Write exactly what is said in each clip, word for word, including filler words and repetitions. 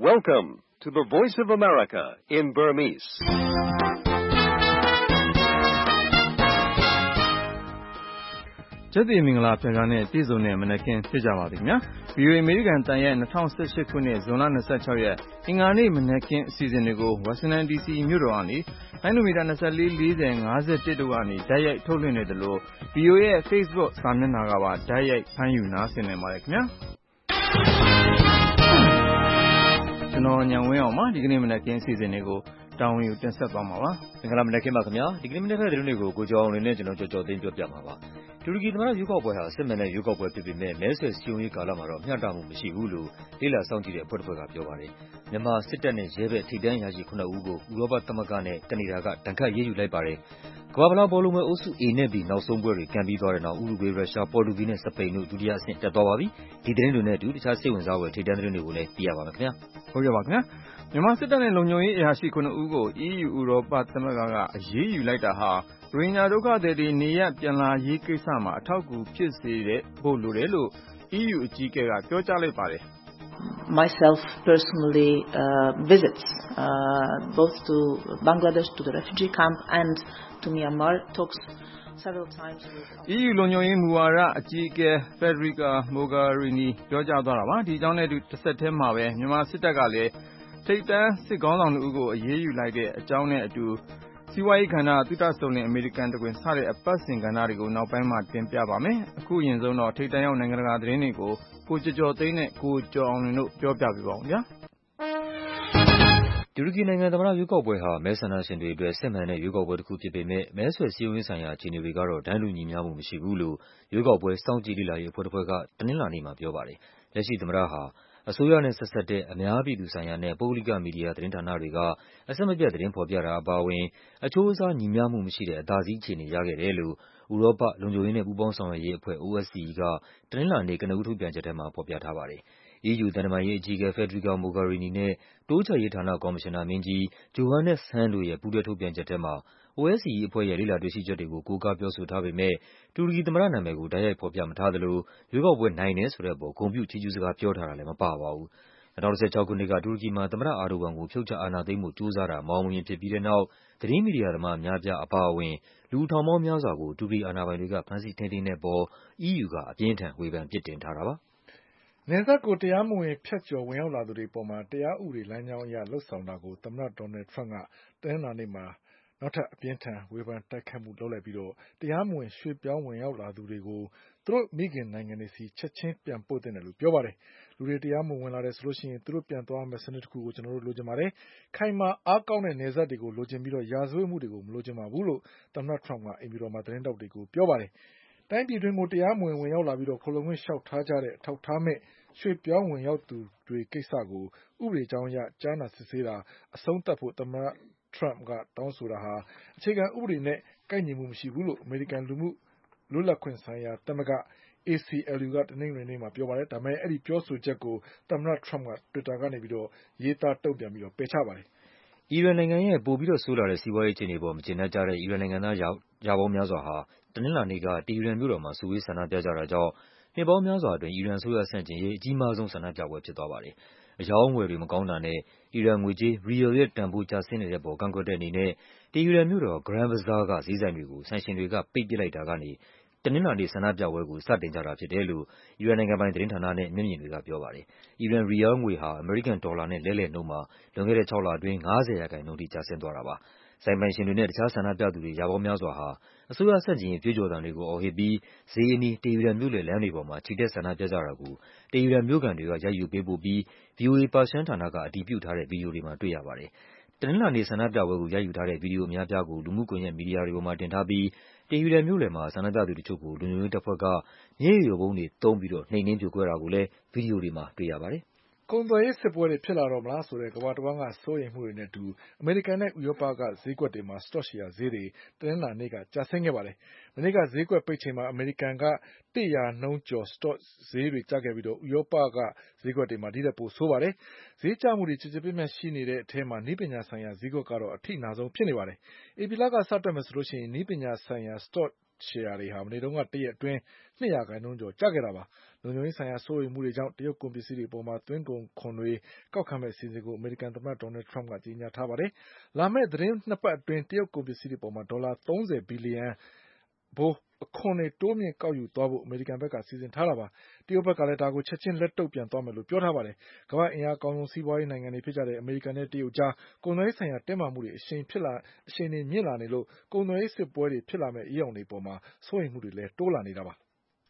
Welcome to the Voice of America in Burmese. ။ကျက်သေးမင်္ဂလာဖျားနဲ့ပြည်စုံတဲ့မနက်ခင်းဖြစ်ကြပါသည်ခင်ဗျာ။ ဗီအိုအေ အမေရိကန်တန်ရဲ့၂၀၁၈ခုနှစ်ဇွန်လ၂၆ရက်အင်္ဂါနေ့မနက်ခင်းအစီအစဉ်တွေကိုဝါရှင်တန်ဒီစီမြို့တော်ကနေလိုင်းနိုမီတာ၂၄ ၄၀ ၅၁တို့ကနေတိုက်ရိုက်ထုတ်လွှင့်နေသလို ဗီအိုအေရဲ့ Facebook စာမျက်နှာကပါတိုက်ရိုက်ဖမ်းယူနားဆင်နိုင်ပါတယ်ခင်ဗျာ။ကျွန်တော်ညံဝင်းအောင်ပါဒီကနေ့မနက်ခင်းအစီအစဉ်တွေကိုတာဝန်ယူတင်ဆက်သွားမှာပါ။မင်္ဂလာမနက်ခင်းပါခင်ဗျာ။ဒီကနေ့မနက်ခင်းသတင်းတွေကိုကိုကျော်အောင်နဲ့ကျွန်တော်ကြော်ကြော်သိမ်းပြောပြမှာပါ။တူရကီသမ္မတရွေးကောက်ပွဲဟာစစ်မှန်တဲ့ရွေးကောက်ပွဲဖြစ်ပေမဲ့မဲဆွယ်စည်းရုံးရေးကာလမှာတော့မျှတမှုမရှိဘူးလို့လေ့လာစောင့်ကြည့်တဲ့အဖွဲ့တစ်ဖွဲ့ကပြောပါတယ်။မြန်မာစစ်တပ်နဲ့ရဲဘက်ထိပ်တန်းအရာရှိခုနစ်ဦးကိုဥရောပသမဂ္ဂနဲ့ကနေဒါကဒဏ်ခတ်ရေးယူလိုက်ပါတယ်။ကမ္ဘာ့ဖလားဘောလုံးပွဲအုပ်စု A နဲ့ B နောက်ဆုံးပွဲတွေကန်ပြီးသွားတဲ့နောက်ဥရုဂွေး၊ရုရှား၊ပေါ်တူဂီနဲ့စပိန်တို့ဒုတိယအဆင့်တက်သွားပါပြီ။ဒီသတင်းတွေနဲ့အတူတခြားစိတ်ဝင်စားဖွယ်ထိပ်တန်းသတင်းတွေကိုလည်းသိရပါမယ်ခင်ဗျာ။ဟုတ်ကဲ့ပါခင်ဗျာ။မြန်မာစစ်တပ်နဲ့လုံခြုံရေးအရာရှိခုနစ်ဦးကို E U ဥရောပသမဂ္ဂကအရေးယူလိုက်တာဟာရိုဟင်ဂျာဒုက္ခသည်တွေနေရပ်ပြန်လာရေးကိစ္စမှာအထောက်အကူဖြစ်စေဖို့လိုတယ်လို့ E U အကြီးအကဲကပြောကြားလိုက်ပါတယ်။ Myself personally uh, visits uh, both to Bangladesh to the refugee camp and to Myanmar talks several times with E U လုံခြုံရေးမူဝါဒအကြီးအကဲ Federica Mogherini ပြောကြားသွားတာပါဒီအကြောင်းနဲ့တစ်ဆက်တည်းမှာပဲမြန်မာစစ်တပ်ကလည်းထိပ်တန်းစစ်ခေါင်းဆောင်တို့ကိုအရေးယူလိုက်တဲ့အကြောင်းနဲ့အတူစီးပွားရေးကဏ္ဍသုတဆုံလင်အမေရိကန်တကွင်စတဲ့အပတ်စဉ်ကဏ္ဍတွေကိုနောက်ပိုင်းမှာတင်ပြပါမယ်အခုအရင်ဆုံးတော့ထိပ်တန်းရောက်နိုင်ငံတကာသတင်းတွေကိုကိုကျော်ကျော်သိန်းနဲ့ကိုကျော်အောင်လွင်တို့ပြောပြပေးပါဦးဗျာတူရကီနိုင်ငံသမ္မတရွေးကောက်ပွဲဟာမဲဆန္ဒရှင်တွေအတွက်စစ်မှန်တဲ့ရွေးကောက်ပွဲတစ်ခုဖြစ်ပေမဲ့မဲဆွယ်စည်းရုံးရေးဆိုင်ရာအခြေအနေတွေကတော့တန်းတူညီမျှမှုမရှိဘူးလို့ရွေးကောက်ပွဲစောင့်ကြည့်လေ့လာရေးအဖွဲ့တစ်ဖွဲ့ကတနင်္လာနေ့မှာပြောပါတယ်လက်ရှိသမ္မတဟာအစိုးရနဲ့ဆက်စပ်တဲ့အများပြည်သူဆိုင်ရာနဲ့ပုဂ္ဂလိကမီဒီယာသတင်းဌာနတွေကအဆက်မပြတ်သတင်းဖော်ပြတာအပါအဝင်အချိုးအစားညီမျှမှုမရှိတဲ့အသာစီးအခြေအနေရခဲ့တယ်လို့ဥရောပလုံခြုံရေးနဲ့ပူးပေါင်းဆောင်ရွက်ရေးအဖွဲ့ O S C E ကတနင်္လာနေ့ကနဦးထုတ်ပြန်ချက်ထဲမှာဖော်ပြထားပါတယ်။ E U သံတမန်ရေးအကြီးအကဲ Federica Mogherini နဲ့တိုးချဲ့ရေးဌာနကော်မရှင်နာမင်းကြီး Johannes Hahn တို့ရဲ့ပူးတွဲထုတ်ပြန်ချက်ထဲမှာ O S C E အဖွဲ့ရဲ့လေ့လာတွေ့ရှိချက်တွေကိုကိုးကားပြောဆိုထားပေမဲ့တူရကီသမ္မတနာမည်ကိုတိုက်ရိုက်ဖော်ပြမထားသလိုရွေးကောက်ပွဲနိုင်တယ်ဆိုတဲ့အပေါ်ဂုဏ်ပြုချီးကျူးစကားပြောထားတာလည်းမပါပါဘူး။၂၀၁၆ခုနှစ်ကတူရကီမှာသမ္မတအာဒိုဝမ်ကိုဖြုတ်ချအာဏာသိမ်းဖို့ကြိုးစားတာမအောင်မမြင်ဖြစ်ပြီးတဲ့နောက်သတင်းမီဒီယာသမားအများအပြားအပါအဝင်လူထောင်ပေါင်းများစွာကိုတူရကီအာဏာပိုင်တွေကဖမ်းဆီးထိန်းသိမ်းတဲ့အပေါ် E U ကအပြင်းအထန်ဝေဖန်ပြစ်တင်ထားတာပါ။နယ်စပ်ကိုတရားမဝင်ဖြတ်ကျော်ဝင်ရောက်လာသူတွေအပေါ်မှာတရားဥပဒေလမ်းကြောင်းအရလုပ်ဆောင်တာကိုသမ္မတဒေါ်နယ်ထရမ့်ကတနင်္လာနေ့မှာနောက်ထပ်အပြင်းထန်ဝေဖန်တိုက်ခိုက်မှုလုပ်လိုက်ပြီးတော့တရားမဝင်ရွှေ့ပြောင်းဝင်ရောက်လာသူတွေကိုသူတို့မိခင်နိုင်ငံတွေစီချက်ချင်းပြန်ပို့သင့်တယ်လို့ပြောပါတယ်။လူတွေတရားမဝင်ဝင်လာတယ်ဆိုလို့ရှိရင်သူတို့ပြန်သွားမယ့်စနစ်တစ်ခုကိုကျွန်တော်တို့လိုချင်ပါတယ်။ခိုင်မာအားကောင်းတဲ့နယ်စပ်တွေကိုလိုချင်ပြီးတော့ရာဇဝတ်မှုတွေကိုမလိုချင်ပါဘူးလို့သမ္မတထရမ့်ကအိမ်ဖြူတော်မှာသတင်းတောက်တွေကိုပြောပါတယ်။တိုင်းပြည်တွင်းကိုတရားမဝင်ဝင်ရောက်လာပြီးတော့ခိုလုံခွင့်လျှောက်ထားကြတဲ့အထောက်အထားမဲ့ရွှေ့ပြောင်းဝင်ရောက်သူတွေကိစ္စကိုဥပဒေကြောင်းအရကြားနာစစ်ဆေးတာအဆုံးသတ်ဖို့သမ္မတထရမ့်ကတောင်းဆိုတာဟာအခြေခံဥပဒေနဲ့ကိုက်ညီမှုမရှိဘူးလို့အမေရိကန်လူမှုလွတ်လပ်ခွင့်ဆိုင်ရာသမဂ္ဂ A C L U ကတနင်္ဂနွေနေ့မှာပြောပါတယ်။ဒါပေမဲ့အဲဒီပြောဆိုချက်ကိုသမ္မတထရမ့်က Twitter ကနေပြီးတော့ရေးသားတုံ့ပြန်ပြီးတော့ပယ်ချပါတယ်။အီရန်နိုင်ငံရဲ့ပိုပြီးတော့ဆိုးလာတဲ့စီးပွားရေးအခြေအနေပေါ်မကျေနပ်ကြတဲ့အီရန်နိုင်ငံသားရာပေါင်းများစွာဟာတနင်္လာနေ့ကတီဟီရန်မြို့တော်မှာစုဝေးဆန္ဒပြကြတာကြောင့်နှစ်ပေါင်းများစွာအတွင်းအီရန်အစိုးရဆန့်ကျင်ရေးအကြီးမားဆုံးဆန္ဒပြပွဲဖြစ်သွားပါတယ်။အရောင်းအဝယ်တွေမကောင်းတာနဲ့အီရန်ငွေကြေး Riyal ရဲ့တန်ဖိုးကျဆင်းနေတဲ့အပေါ်ကန့်ကွက်တဲ့အနေနဲ့တီဟီရန်မြို့တော် Grand Bazaar ကဈေးဆိုင်တွေကိုဆိုင်ရှင်တွေကပိတ်ပစ်လိုက်တာကနေတနင်္လာနေ့ဆန္ဒပြပွဲကိုစတင်ကြတာဖြစ်တယ်လို့အီရန်နိုင်ငံပိုင်သတင်းဌာနနဲ့မျက်မြင်တွေကပြောပါတယ်။အီရန် Riyal ငွေဟာအမေရိကန်ဒေါ်လာနဲ့လဲလှယ်နှုန်းမှာလွန်ခဲ့တဲ့ခြောက်လအတွင်း၅၀ရာခိုင်နှုန်းထိကျဆင်းသွားတာပါ။ဆိုင်ပိုင်ရှင်တွေနဲ့တခြားဆန္ဒပြသူတွေရာပေါင်းများစွာဟာအစိုးရဆန့်ကျင်ရေးကြွေးကြော်သံတွေကိုအော်ဟစ်ပြီးဈေးအနီးတီဟီရန်မြို့လယ်လမ်းတွေပေါ်မှာချီတက်ဆန္ဒပြကြတာကိုတီဟီရန်မြို့ခံတွေကရိုက်ယူပေးပို့ပြီး V O A ပါရှန်းဌာနကအတည်ပြုထားတဲ့ဗီဒီယိုတွေမှာတွေ့ရပါတယ်။တနင်္လာနေ့ဆန္ဒပြပွဲကိုရိုက်ယူထားတဲ့ဗီဒီယိုအများအပြားကိုလူမှုကွန်ရက်မီဒီယာတွေပေါ်မှာတင်ထားပြီးတီဟီရန်မြို့လယ်မှာဆန္ဒပြသူတချို့ကိုလုံခြုံရေးတပ်ဖွဲ့ကမျက်ရည်ယိုဗုံးတွေသုံးပြီးတော့နှိမ်နင်းဖြိုခွဲတာကိုလည်းဗီဒီယိုတွေမှာတွေ့ရပါတယ်။ကုန်သွယ်ရေးစစ်ပွဲတွေဖြစ်လာတော့မလားဆိုတဲ့ကမ္ဘာတဝန်းကစိုးရိမ်မှုတွေနဲ့အတူအမေရိကန်နဲ့ဥရောပကဈေးကွက်တွေမှာစတော့ရှယ်ယာဈေးတွေတနင်္လာနေ့ကကျဆင်းခဲ့ပါတယ်။မနေ့ကဈေးကွက်ပိတ်ချိန်မှာအမေရိကန်ကတစ်ရာနှုန်းကျော်စတော့ဈေးတွေကျခဲ့ပြီးတော့ဥရောပကဈေးကွက်တွေမှာဒီထက်ပိုဆိုးပါတယ်။ဈေးကျမှုတွေချေချေပြည့်ပြည့်ရှိနေတဲ့အထဲမှာနည်းပညာဆိုင်ရာဈေးကွက်ကတော့အထိနာဆုံးဖြစ်နေပါတယ်။ဧပြီလကစတက်မယ်ဆိုလို့ရှိရင်နည်းပညာဆိုင်ရာစတော့ရှယ်ယာတွေဟာမနေ့တုန်းကတရက်အတွင်းနှစ်ရာခိုင်နှုန်းကျော်ကျခဲ့တာပါ။လုံခြုံရေးဆိုင်ရာစိုးရိမ်မှုတွေကြောင့်တရုတ်ကုန်ပစ္စည်းတွေပေါ်မှာသွင်းကုန်ခွန်တွေကောက်ခံမဲ့အစီအစဉ်ကိုအမေရိကန်သမ္မတဒေါ်နယ်ထရမ့်ကကြေညာထားပါတယ်။လာမယ့်သတင်းနှစ်ပတ်အတွင်းတရုတ်ကုန်ပစ္စည်းတွေပေါ်မှာဒေါ်လာသုံးဆယ်ဘီလီယံဘိုးအခွန်တွေတိုးမြင့်ကောက်ယူသွားဖို့အမေရိကန်ဘက်ကစီစဉ်ထားတာပါ။တရုတ်ဘက်ကလည်းဒါကိုချက်ချင်းလက်တုံ့ပြန်သွားမယ်လို့ပြောထားပါတယ်။ကမ္ဘာ့အင်အားအကောင်းဆုံးစီးပွားရေးနိုင်ငံတွေဖြစ်ကြတဲ့အမေရိကန်နဲ့တရုတ်ကြားကုန်သွယ်ရေးဆိုင်ရာတင်းမာမှုတွေအရှိန်ဖြစ်လာအရှိန်တွေမြင့်လာနေလို့ကုန်သွယ်ရေးစစ်ပွဲတွေဖြစ်လာမဲ့အရေးအုံတွေပေါ်မှာစိုးရိမ်မှုတွေလည်းတိုးလာနေတာပါ။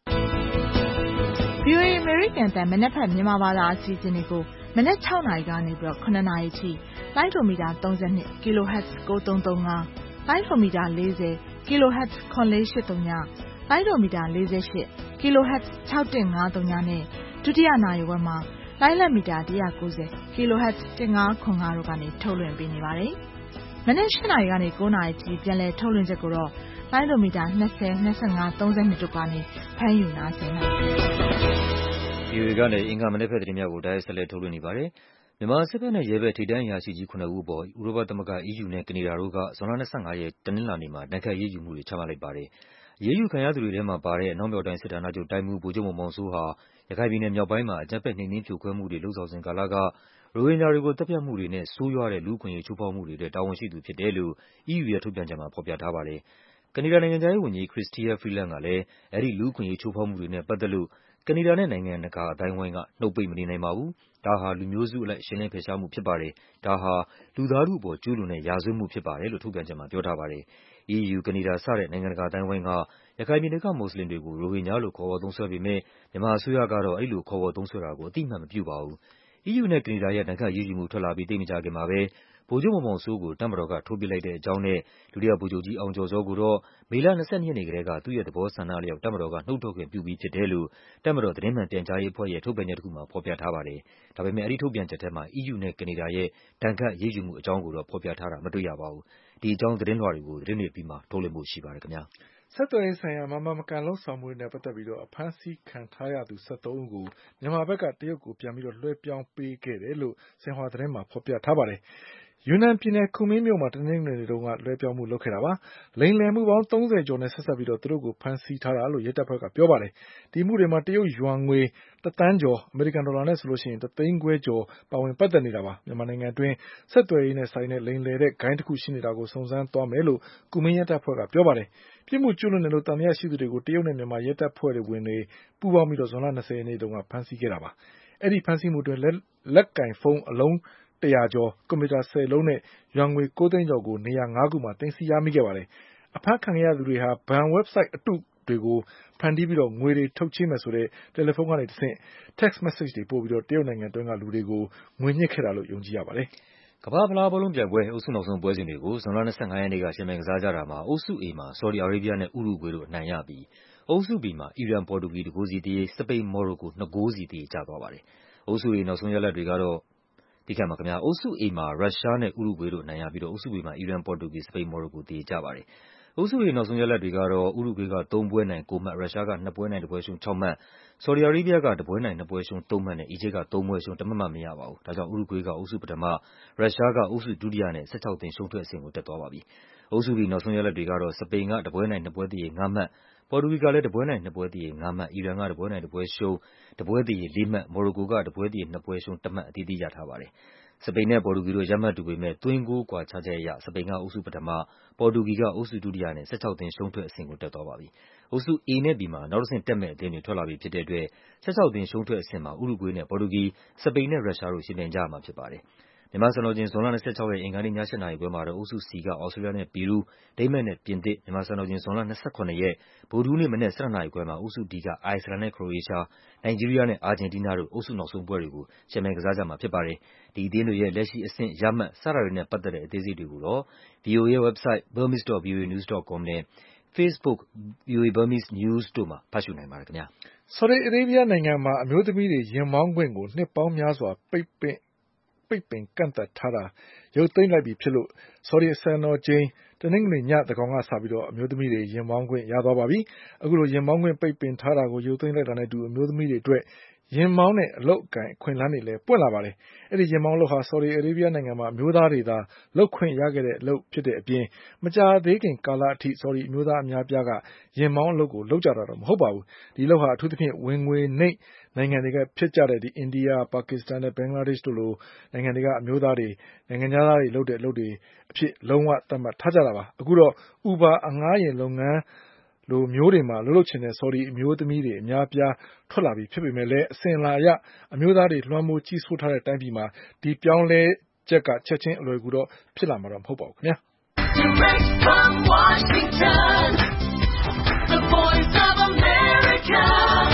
ဗွီအိုအေ American တန်မနက်ဖြန်မြန်မာဘာသာအစီအစဉ်တွေကိုမနက်၆နာရီကနေပြီးတော့ခုနှစ်နာရီထိလိုင်းဒိုမီတာသုံး၂ kilohertz ကိုသုံးသုံး၅လိုင်းဒိုမီတာ၄၀ kilohertz ခွန်လေးရှစ်သုံးညလိုင်းဒိုမီတာ၄၈ kilohertz ၆၁၅သုံးညနဲ့ဒုတိယနာရီဝက်မှာလိုင်းလက်မီတာ၁၉၀ kilohertz ၁၅ခွန်၅တို့ကနေထုတ်လွှင့်ပေးနေပါတယ်။မနက်၈နာရီကနေ၉နာရီထိပြန်လည်ထုတ်လွှင့်ချက်ကိုတော့လိုင်းဒိုမီတာ၂၀ ၂၅ ၃၂တို့ကနေဖမ်းယူနားဆင်နိုင်ပါတယ်။ဗွီအိုအေကနေအင်္ဂါမနက်ဖြန်သတင်းများကိုတိုက်ရိုက်ဆက်လက်ထုတ်လွှင့်နေပါတယ်။မြန်မာစစ်ဘက်နဲ့ရဲဘက်ထိပ်တန်းအရာရှိကြီးခုနစ်ဦးအပေါ်ဥရောပသမဂ္ဂ E U နဲ့ကနေဒါတို့ကဇွန်လ၂၅ရက်တနင်္လာနေ့မှာဒဏ်ခတ်အရေးယူမှုတွေချမှတ်လိုက်ပါတယ်။အရေးယူခံရသူတွေထဲမှာပါတဲ့အနောက်မြောက်တိုင်းစစ်ဌာနချုပ်တိုင်းမှူးဗိုလ်ချုပ်မောင်မောင်စိုးဟာရခိုင်ပြည်နယ်မြောက်ပိုင်းမှာအကြမ်းဖက်နှိမ်နင်းဖြိုခွဲမှုတွေလုပ်ဆောင်စဉ်ကာလကရိုဟင်ဂျာတွေကိုသတ်ဖြတ်မှုတွေနဲ့ဆိုးရွားတဲ့လူ့အခွင့်အရေးချိုးဖောက်မှုတွေအတွက်တာဝန်ရှိသူဖြစ်တယ်လို့ E U ရဲ့ထုတ်ပြန်ချက်မှာဖော်ပြထားပါတယ်။ကနေဒါနိုင်ငံခြားရေးဝန်ကြီး Chrystia Freeland ကလည်းအဲဒီလူ့အခွင့်အရေးချိုးဖောက်မှုတွေနဲ့ပတ်သက်လို့ကနေဒါနဲ့နိုင်ငံတကာအသိုင်းအဝိုင်းကနှုတ်ပိတ်မနေနိုင်ပါဘူး။ဒါဟာလူမျိုးစုအလိုက်ရှင်းလင်းဖယ်ရှားမှုဖြစ်ပါတယ်။ဒါဟာလူသားထုအပေါ်ကျူးလွန်တဲ့ရာဇဝတ်မှုဖြစ်ပါတယ်လို့ထုတ်ပြန်ချက်မှာပြောထားပါတယ်။ E U ကနေဒါစတဲ့နိုင်ငံတကာအသိုင်းအဝိုင်းကရခိုင်ပြည်နယ်ကမွတ်စလင်တွေကိုရိုဟင်ဂျာလို့ခေါ်ဝေါ်သုံးစွဲပေမဲ့မြန်မာအစိုးရကတော့အဲဒီလိုခေါ်ဝေါ်သုံးစွဲတာကိုအသိအမှတ်မပြုပါဘူး။ E U နဲ့ကနေဒါရဲ့ဒဏ်ခတ်အရေးယူမှုထွက်လာပြီးသိပ်မကြာခင်မှာပဲဗိုလ်ချုပ်မောင်မောင်စိုးကိုတပ်မတော်ကထုတ်ပစ်လိုက်တဲ့အကြောင်းနဲ့ဒုတိယဗိုလ်ချုပ်ကြီးအောင်ကျော်ဇောကိုတော့မေလ၂၂ရက်နေ့ကတည်းကသူ့ရဲ့သဘောဆန္ဒအလျောက်တပ်မတော်ကနုတ်ထွက်ခွင့်ပြုပြီးဖြစ်တယ်လို့တပ်မတော်သတင်းမှန်ပြန်ကြားရေးအဖွဲ့ရဲ့ထုတ်ပြန်ချက်တခုမှာဖော်ပြထားပါတယ်။ဒါပေမဲ့အဲဒီထုတ်ပြန်ချက်ထဲမှာ E U နဲ့ကနေဒါရဲ့ဒဏ်ခတ်အရေးယူမှုအကြောင်းကိုတော့ဖော်ပြထားတာမတွေ့ရပါဘူး။ဒီအကြောင်းသတင်းလွှာတွေကိုသတင်းတွေအပြီးမှာထုတ်လွှင့်ဖို့ရှိပါတယ်ခင်ဗျာ။ဆက်သွယ်ရေးဆိုင်ရာမမှန်မကန်လုပ်ဆောင်မှုတွေနဲ့ပတ်သက်ပြီးအဖမ်းဆီးခံထားရသူ၁၃ဦးကိုမြန်မာဘက်ကတရုတ်ကိုပြန်ပြီးလွှဲပြောင်းပေးခဲ့တယ်လို့ဆင်ဟွာသတင်းမှာဖော်ပြထားပါတယ်။ယူနန်ပြည်နယ်ကူမင်းမြို့မှာတနင်္ဂနွေနေ့တုန်းကလွှဲပြောင်းမှုလုပ်ခဲ့တာပါ။လိမ်လည်မှုပေါင်းသုံးဆယ်ကျော်နဲ့ဆက်စပ်ပြီးသူတို့ကိုဖမ်းဆီးထားတာလို့ရဲတပ်ဖွဲ့ကပြောပါတယ်။ဒီအမှုတွေမှာတရုတ်ယွမ်ငွေတသန်းကျော်အမေရိကန်ဒေါ်လာနဲ့ဆိုရင်တသိန်းခွဲကျော်ပါဝင်ပတ်သက်နေတာပါ။မြန်မာနိုင်ငံအတွင်းဆက်သွယ်ရေးနဲ့ဆိုင်တဲ့လိမ်လည်တဲ့ဂိုဏ်းတခုရှိနေတာကိုစုံစမ်းသွားမယ်လို့ကူမင်းရဲတပ်ဖွဲ့ကပြောပါတယ်။ပြစ်မှုကျူးလွန်တယ်လို့သံသယရှိသူတွေကိုတရုတ်နဲ့မြန်မာရဲတပ်ဖွဲ့ဝင်တွေပူးပေါင်းပြီးဇွန်လ၂၀ရက်နေ့တုန်းကဖမ်းဆီးခဲ့တာပါ။အဲဒီဖမ်းဆီးမှုအတွင်းလက်ကင်ဖုန်းအလုံးတရာကျော်ကွန်ပျူတာဆယ်လုံးနဲ့ယွမ်ငွေကိုးသိန်းကျော်ကိုနေရာငါးခုမှာသိမ်းဆည်းရမိခဲ့ပါတယ်။အဖမ်းခံရသူတွေဟာဘဏ်ဝက်ဘ်ဆိုက်အတုတွေကိုဖန်တီးပြီးငွေတွေထုတ်ချေးမယ်ဆိုတဲ့တယ်လီဖုန်းကနေတဆင့် text message တွေပို့ပြီးတရုတ်နိုင်ငံအတွင်းကလူတွေကိုငွေညှစ်ခဲ့တာလို့ယုံကြည်ရပါတယ်။ကမ္ဘာ့ဖလားဘောလုံးပြိုင်ပွဲအုပ်စုနောက်ဆုံးပွဲစဉ်တွေကိုဇွန်လ၂၅ရက်နေ့ကယှဉ်ပြိုင်ကစားကြတာမှာအုပ်စု A မှာဆော်ဒီအာရေးဘီးယားနဲ့ဥရုဂွေးတို့အနိုင်ရပြီးအုပ်စု B မှာအီရန်၊ ပေါ်တူဂီ ၁ ဂိုးစီသရေ၊စပိန်၊ မော်ရိုကို ၂ ဂိုးစီသရေကျသွားပါတယ်။အုပ်စု A နောက်ဆုံးရလဒ်တွေကတော့အုပ်စု A မှာရုရှားနဲ့ဥရုဂွေးတို့အနိုင်ရပြီးအုပ်စု B မှာအီရန်၊ ပေါ်တူဂီ၊ စပိန်၊ မော်ရိုကိုသရေကျပါတယ်။အုပ်စု A နောက်ဆုံးရလဒ်တွေကတော့ဥရုဂွေးကသုံးပွဲနိုင်ကိုးမှတ်၊ ရုရှားကနှစ်ပွဲနိုင်တစ်ပွဲရှုံးခြောက်မှတ်၊ဆော်ဒီအာရေးဘီးယားကတစ်ပွဲနိုင်နှစ်ပွဲရှုံးသုံးမှတ်နဲ့အီဂျစ်ကသုံးပွဲရှုံးတစ်မှတ်မှမရပါဘူး။ဒါကြောင့်ဥရုဂွေးကအုပ်စုပထမ၊ရုရှားကအုပ်စုဒုတိယနဲ့၁၆သင်းရှုံးထွက်အဆင့်ကိုတက်သွားပါပြီ။အုပ်စု B နောက်ဆုံးရလဒ်တွေကတော့စပိန်ကတစ်ပွဲနိုင်နှစ်ပွဲသရေငါးမှတ်၊ပေါ်တူဂီကလည်းတစ်ပွဲနိုင်နှစ်ပွဲသရေငါးမှတ်၊အီရန်ကတစ်ပွဲနိုင်တစ်ပွဲရှုံး၊တစ်ပွဲသရေလေးမှတ်၊မော်ရိုကိုကတစ်ပွဲသရေနှစ်ပွဲရှုံးတစ်မှတ်အသီးသီးရထားပါတယ်။စပိန်နဲ့ပေါ်တူဂီတို့ရမှတ်တူပေမဲ့သွင်းဂိုးကွာခြားချက်အရစပိန်ကအုပ်စုပထမ၊ပေါ်တူဂီကအုပ်စုဒုတိယနဲ့၁၆သင်းရှုံးထွက်အဆင့်ကိုတက်သွားပါပြီ။အုပ်စု A နဲ့ B မှာနောက်တဆင့်တက်မယ့်အသင်းတွေထွက်လာပြီဖြစ်တဲ့အတွက်၁၆သင်းရှုံးထွက်အဆင့်မှာဥရုဂွေးနဲ့ပေါ်တူဂီ၊စပိန်နဲ့ရုရှားတို့ယှဉ်ပြိုင်ကြရမှာဖြစ်ပါတယ်။မြန်မာစံတော်ချိန်ဇွန်လ၂၆ရက်အင်္ဂါနေ့ည၈နာရီခွဲမှာတော့အုပ်စု C ကသြစတြေးလျနဲ့ပီရူး၊ဒိန်းမတ်နဲ့ပြင်သစ်၊မြန်မာစံတော်ချိန်ဇွန်လ၂၇ရက်ဗုဒ္ဓဟူးနေ့မနက်၁၂နာရီခွဲမှာအုပ်စု D ကအိုက်စ်လန်နဲ့ခရိုအေးရှား၊နိုင်ဂျီးရီးယားနဲ့အာဂျင်တီးနားတို့အုပ်စုနောက်ဆုံးပွဲတွေကိုယှဉ်ပြိုင်ကစားကြမှာဖြစ်ပါတယ်။ဒီအသင်းတွေရဲ့လက်ရှိအဆင့်၊ရမှတ်စတာတွေနဲ့ပတ်သက်တဲ့အသေးစိတ်တွေကိုတော့ဗွီအိုအေရဲ့ဝက်ဘ်ဆိုက် burmese dot v o a news dot com နဲ့ Facebook ဗွီအိုအေ Burmese News တို့မှာဖတ်ရှုနိုင်ပါတယ်ခင်ဗျာ။ဆော်ဒီအာရေးဘီးယားနိုင်ငံမှာအမျိုးသမီးတွေယာဉ်မောင်းခွင့်ကိုနှစ်ပေါင်းများစွာပိတ်ပင်ပိတ်ပင်ကန့်သတ်ထားတာရုပ်သိမ်းလိုက်ပြီဖြစ်လို့ဆော်ဒီစံတော်ချိန်တနင်္ဂနွေညသန်းခေါင်ကစပြီးအမျိုးသမီးတွေယာဉ်မောင်းခွင့်ရသွားပါပြီ။အခုလိုယာဉ်မောင်းခွင့်ပိတ်ပင်ထားတာကိုရုပ်သိမ်းလိုက်တာနဲ့အတူအမျိုးသမီးတွေအတွက်ရင်မောင်းတဲ့အလုပ်အကိုင်အခွင့်အလမ်းတွေလည်းပွင့်လာပါတယ်။အဲဒီရင်မောင်းအလုပ်ဟာဆော်ဒီအာရေးဗျနိုင်ငံမှာအမျိုးသားတွေသာလုပ်ခွင့်ရခဲ့တဲ့အလုပ်ဖြစ်တဲ့အပြင်မကြာသေးခင်ကာလအထိဆော်ဒီအမျိုးသားအများပြားကရင်မောင်းအလုပ်ကိုလုပ်ကြတာတော့မဟုတ်ပါဘူး။ဒီအလုပ်ဟာအထူးသဖြင့်ဝင်ငွေနိမ့်နိုင်ငံတွေကဖြစ်ကြတဲ့ဒီအိန္ဒိယ၊ပါကစ္စတန်နဲ့ဘင်္ဂလားဒေ့ရှ်တို့လိုနိုင်ငံတွေကအမျိုးသားတွေနိုင်ငံခြားသားတွေလုပ်တဲ့အလုပ်တွေအဖြစ်လုံးဝသတ်မှတ်ထားကြတာပါ။အခုတော့ Uber အငှားယာဉ်လုပ်ငန်းလိုမျိုးတွေမှာလှုပ်လှုပ်ချင်တဲ့ဆော်ဒီအမျိုးသမီးတွေအများအပြားထွက်လာပြီဖြစ်ပေမဲ့လည်းအစဉ်အလာအရအမျိုးသားတွေလွှမ်းမိုးကြီးစိုးထားတဲ့တိုင်းပြည်မှာဒီပြောင်းလဲချက်ကချက်ချင်းအလွယ်ကူတော့ဖြစ်လာမှာတော့မဟုတ်ပါဘူးခင်ဗျာ Direct from Washington, the voice of America,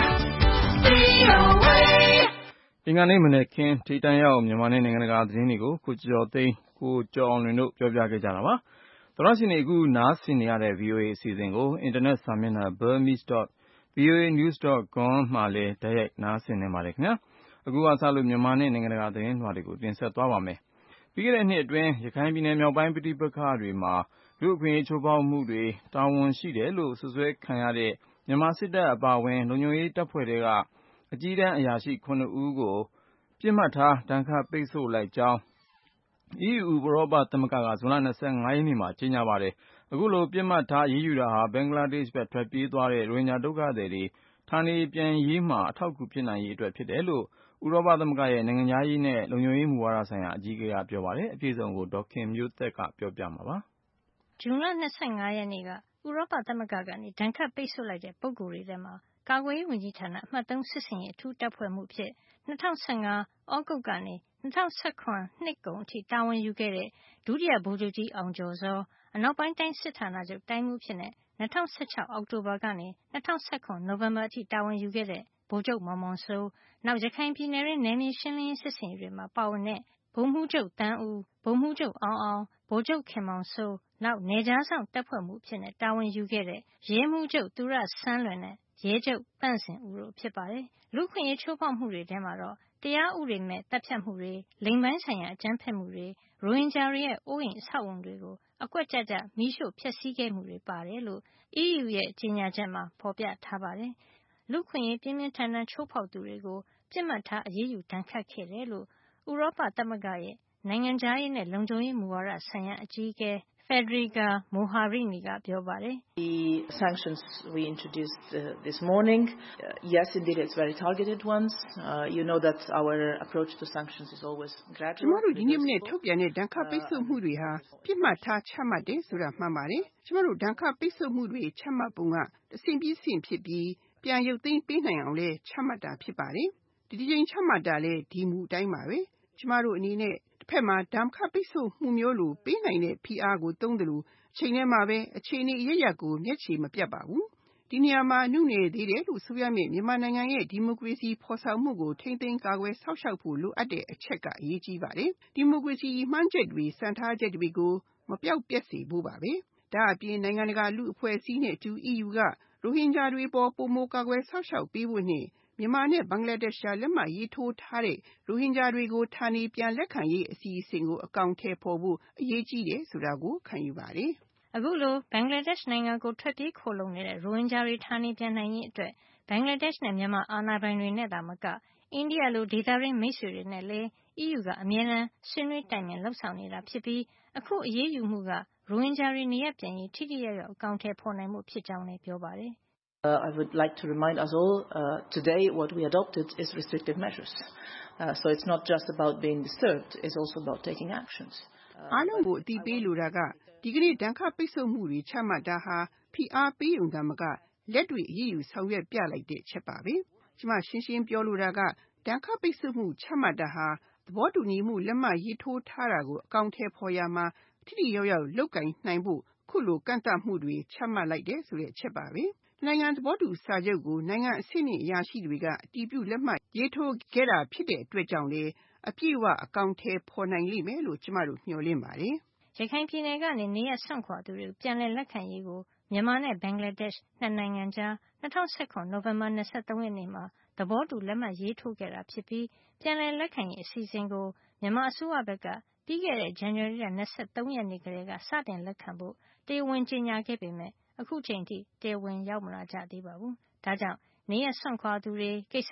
V O A အင်္ဂါနေ့မနေ့ခင်ထိတန်းရောက်မြန်မာနဲ့နိုင်ငံတကာသတင်းတွေကိုကိုကျော်သိန်းကိုကျော်အောင်လွင်တို့ပြောပြခဲ့ကြတာပါသောရရှင်တွေအခုနားဆင်နေရတဲ့ V O A အစီအစဉ်ကိုအင်တာနက်စာမျက်နှာ burmese dot voa news dot com မှာလည်းတိုက်ရိုက်နားဆင်နေပါတယ်ခင်ဗျာအခုကစလို့မြန်မာနဲ့နိုင်ငံတကာသတင်းတွေကိုတင်ဆက်သွားပါမယ်ပြီးခဲ့တဲ့နှစ်အတွင်းရခိုင်ပြည်နယ်မြောက်ပိုင်းပဋိပက္ခတွေမှာလူ့အခွင့်အရေးချိုးဖောက်မှုတွေတာဝန်ရှိတယ်လို့စွပ်စွဲခံရတဲ့မြန်မာစစ်တပ်အပါအဝင်လုံခြုံရေးတပ်ဖွဲ့တွေကအကြီးတန်းအရာရှိခုနှစ်ဦးကိုပြစ်မှတ်ထားဒဏ်ခတ်ပိတ်ဆို့လိုက်ကြောင်း အီးယူ ဥရောပသမဂ္ဂကဇွန်လ၂၅ရက်နေ့မှာကြေညာပါတယ်အခုလိုပြစ်မှတ်ထားအရေးယူတာဟာဘင်္ဂလားဒေ့ရှ်ဘက်ထွက်ပြေးသွားတဲ့ရိုဟင်ဂျာဒုက္ခသည်တွေဌာနေပြန်ရေးမှာအထောက်အကူဖြစ်နိုင်ရေးအတွက်ဖြစ်တယ်လို့ဥရောပသမဂ္ဂရဲ့နိုင်ငံခြားရေးနဲ့လုံခြုံရေးမူဝါဒဆိုင်ရာအကြီးအကဲကပြောပါတယ်အပြည့်အစုံကိုဒေါ်ခင်မျိုးသက်ကပြောပြမှာပါဇွန်လ၂၅ရက်နေ့ကဥရောပသမဂ္ဂကနေဒဏ်ခတ်ပိတ်ဆို့လိုက်တဲ့ပုဂ္ဂိုလ်တွေထဲမှာကာကွယ်ရေးဝန်ကြီးဌာနအမှတ်သုံးစစ်စင်ရေးအထူးတပ်ဖွဲ့မှုဖြစ်၂၀၁၅ဩဂုတ်ကနေ၂၀၁၇နှစ်ကုန်အထိတာဝန်ယူခဲ့တဲ့ဒုတိယဗိုလ်ချုပ်ကြီးအောင်ကျော်ဇောအနောက်ပိုင်းတိုင်းစစ်ဌာနချုပ်တိုင်းမှူးဖြစ်တဲ့၂၀၁၆အောက်တိုဘာကနေ၂၀၁၇နိုဝင်ဘာအထိတာဝန်ယူခဲ့တဲ့ဗိုလ်ချုပ်မောင်မောင်စိုးနောက်ရခိုင်ပြည်နယ်တွင်းနယ်မြေရှင်းလင်းရေးစစ်ဆင်ရေးတွေမှာပါဝင်တဲ့ဗိုလ်မှူးချုပ်တန်းဦးဗိုလ်မှူးချုပ်အောင်အောင်ဗိုလ်ချုပ်ခင်မောင်စိုးနောက်နယ်ခြားစောင့်တပ်ဖွဲ့မှုဖြစ်တဲ့တာဝန်ယူခဲ့တဲ့ရဲမှူးချုပ်သူရဆန်းလွင်နဲ့ရဲချုပ်သန့်စင်ဦးတို့ဖြစ်ပါတယ်လူခွင့်ရေးချိုးဖောက်မှုတွေထဲမှာတော့တရားဥပဒေမဲ့တပ်ဖြတ်မှုတွေလိင်ပိုင်းဆိုင်ရာအကြမ်းဖက်မှုတွေရိုဟင်ဂျာတွေရဲ့အိုးအိမ်အဆောက်အုံတွေကိုအကွက်ကျကျမီးရှို့ဖျက်ဆီးခဲ့မှုတွေပါတယ်လို့ အီးယူ ရဲ့ကြေညာချက်မှာဖော်ပြထားပါတယ်လူခွင့်ရေးပြင်းပြင်းထန်ထန်ချိုးဖောက်သူတွေကိုပြစ်မှတ်ထားအရေးယူဒဏ်ခတ်ခဲ့တယ်လို့ဥရောပသမဂ္ဂရဲ့နိုင်ငံခြားရေးနဲ့လုံခြုံရေးမူဝါဒဆိုင်ရာအကြီးအကဲFederica Mogherini ကပြောပါတယ် The sanctions we introduced uh, this morning, uh, yes, indeed, it's very targeted ones. Uh, you know that our approach to sanctions is always gradual. ကျမတို့ဒီနေ့မနေ့ထုတ်ပြန်တဲ့ဒဏ်ခတ်ပိတ်ဆို့မှုတွေဟာပြစ်မှတ်ထားချမှတ်တယ်ဆိုတာမှန်ပါတယ်။ကျမတို့ဒဏ်ခတ်ပိတ်ဆို့မှုတွေချမှတ်ပုံကတဆင့်ပြီးဆင့်ဖြစ်ပြီးပြန်ရုပ်သိမ်းပေးနိုင်အောင်လဲချမှတ်တာဖြစ်ပါတယ်။ဒီဒီချိန်ချမှတ်တာလဲဒီမူအတိုင်းပါပဲ။ကျမတို့အနေနဲ့တစ်ဖက်မှာဒဏ်ခတ်ပိတ်ဆို့မှုမျိုးလိုပေးနိုင်တဲ့ဖိအားကိုသုံးတယ်လို့အချိန်ထဲမှာပဲအခြေအနေအရရက်ကိုမျက်ခြေမပြတ်ပါဘူး။ဒီနေရာမှာနုနယ်သေးတယ်လို့ဆိုရမယ့်မြန်မာနိုင်ငံရဲ့ဒီမိုကရေစီဖော်ဆောင်မှုကိုထိန်းသိမ်းကာကွယ်ဆောက်ရှောက်ဖို့လိုအပ်တဲ့အချက်ကအရေးကြီးပါတယ်။ဒီမိုကရေစီမှန်းချက်တွေစံထားချက်တွေကိုမပြောက်ပြတ်စေဖို့ပါပဲ။ဒါအပြင်နိုင်ငံတကာလူအဖွဲ့အစည်းနဲ့အတူ အီးယူ ကရိုဟင်ဂျာတွေပေါ်ပုံမကာကွယ်ဆောက်ရှောက်ပေးဖို့နဲ့မြန်မာနဲ့ဘင်္ဂလားဒေ့ရှ်လက်မှတ်ရေးထိုးထားတဲ့ရိုဟင်ဂျာတွေကိုဌာနေပြန်လက်ခံရေးအစီအစဉ်ကိုအကောင်အထည်ဖော်ဖို့အရေးကြီးတယ်ဆိုတာကိုခံယူပါတယ်။အခုလိုဘင်္ဂလားဒေ့ရှ်နိုင်ငံကိုထွက်ပြေးခိုလုံနေတဲ့ရိုဟင်ဂျာတွေဌာနေပြန်နိုင်ရေးအတွက်ဘင်္ဂလားဒေ့ရှ်နဲ့မြန်မာအာဏာပိုင်တွေနဲ့သာမကအိန္ဒိယလိုဒေသတွင်းမိတ်ဆွေတွေနဲ့လည်း အီးယူ ကအမြဲတမ်းဆွေးနွေးတိုင်ပင်လှုပ်ဆောင်နေတာဖြစ်ပြီးအခုအရေးယူမှုကရိုဟင်ဂျာတွေနေရပ်ပြန်ရေးထိထိရောက်ရောက်အကောင်အထည်ဖော်နိုင်မှုဖြစ်ကြောင်းလည်းပြောပါတယ်။ Uh, I would like to remind us all uh, today what we adopted is restrictive measures. Uh, so it's not just about being disturbed, it's also about taking actions. အားလုံးကိုအတိပေးလိုတာကဒီကနေ့ဒဏ်ခတ်ပိတ်ဆို့မှုတွေချမှတ်တာဟာဖိအားပေးုံသာမကလက်တွေ့အရေးယူဆောင်ရွက်ပြလိုက်တဲ့ချက်ပါပဲ။ကျွန်မရှင်းရှင်းပြောလိုတာကဒဏ်ခတ်ပိတ်ဆို့မှုချမှတ်တာဟာသဘောတူညီမှုလက်မှတ်ရေးထိုးထားတာကိုအကောင်အထည်ဖော်ရမှာထိထိရောက်ရောက်လုပ်ကိုင်နိုင်ဖို့ခုလိုကန့်သတ်မှုတွေချမှတ်လိုက်တဲ့ဆိုတဲ့ချက်ပါပဲ။နိုင်ငံသဘောတူစာချုပ်ကိုနိုင်ငံအဆင့်နှင့်အရာရှိတွေကအတည်ပြုလက်မှတ်ရေးထိုးခဲ့တာဖြစ်တဲ့အတွက်ကြောင့်လေအပြည့်အဝအကောင်အထည်ဖော်နိုင်လိမ့်မယ်လို့ကျမတို့မျှော်လင့်ပါတယ်။ရခိုင်ပြည်နယ်ကနေနေရပ်စွန့်ခွာသူတွေကိုပြန်လည်လက်ခံရေးကိုမြန်မာနဲ့ဘင်္ဂလားဒေ့ရှ်နှစ်နိုင်ငံကြား၂၀၁၇နိုဝင်ဘာ၂၃ရက်နေ့မှာသဘောတူလက်မှတ်ရေးထိုးခဲ့တာဖြစ်ပြီးပြန်လည်လက်ခံရေးအစီအစဉ်ကိုမြန်မာအစိုးရဘက်ကပြီးခဲ့တဲ့ဇန်နဝါရီလ၂၃ရက်နေ့ကတည်းကစတင်လက်ခံဖို့တရားဝင်ကြေညာခဲ့ပေမဲ့အခုချိန်ထိတရားဝင်ရောက်မလာကြသေးပါဘူး။ဒါကြောင့်နေရပ်စွန့်ခွာသူတွေကိစ္စပ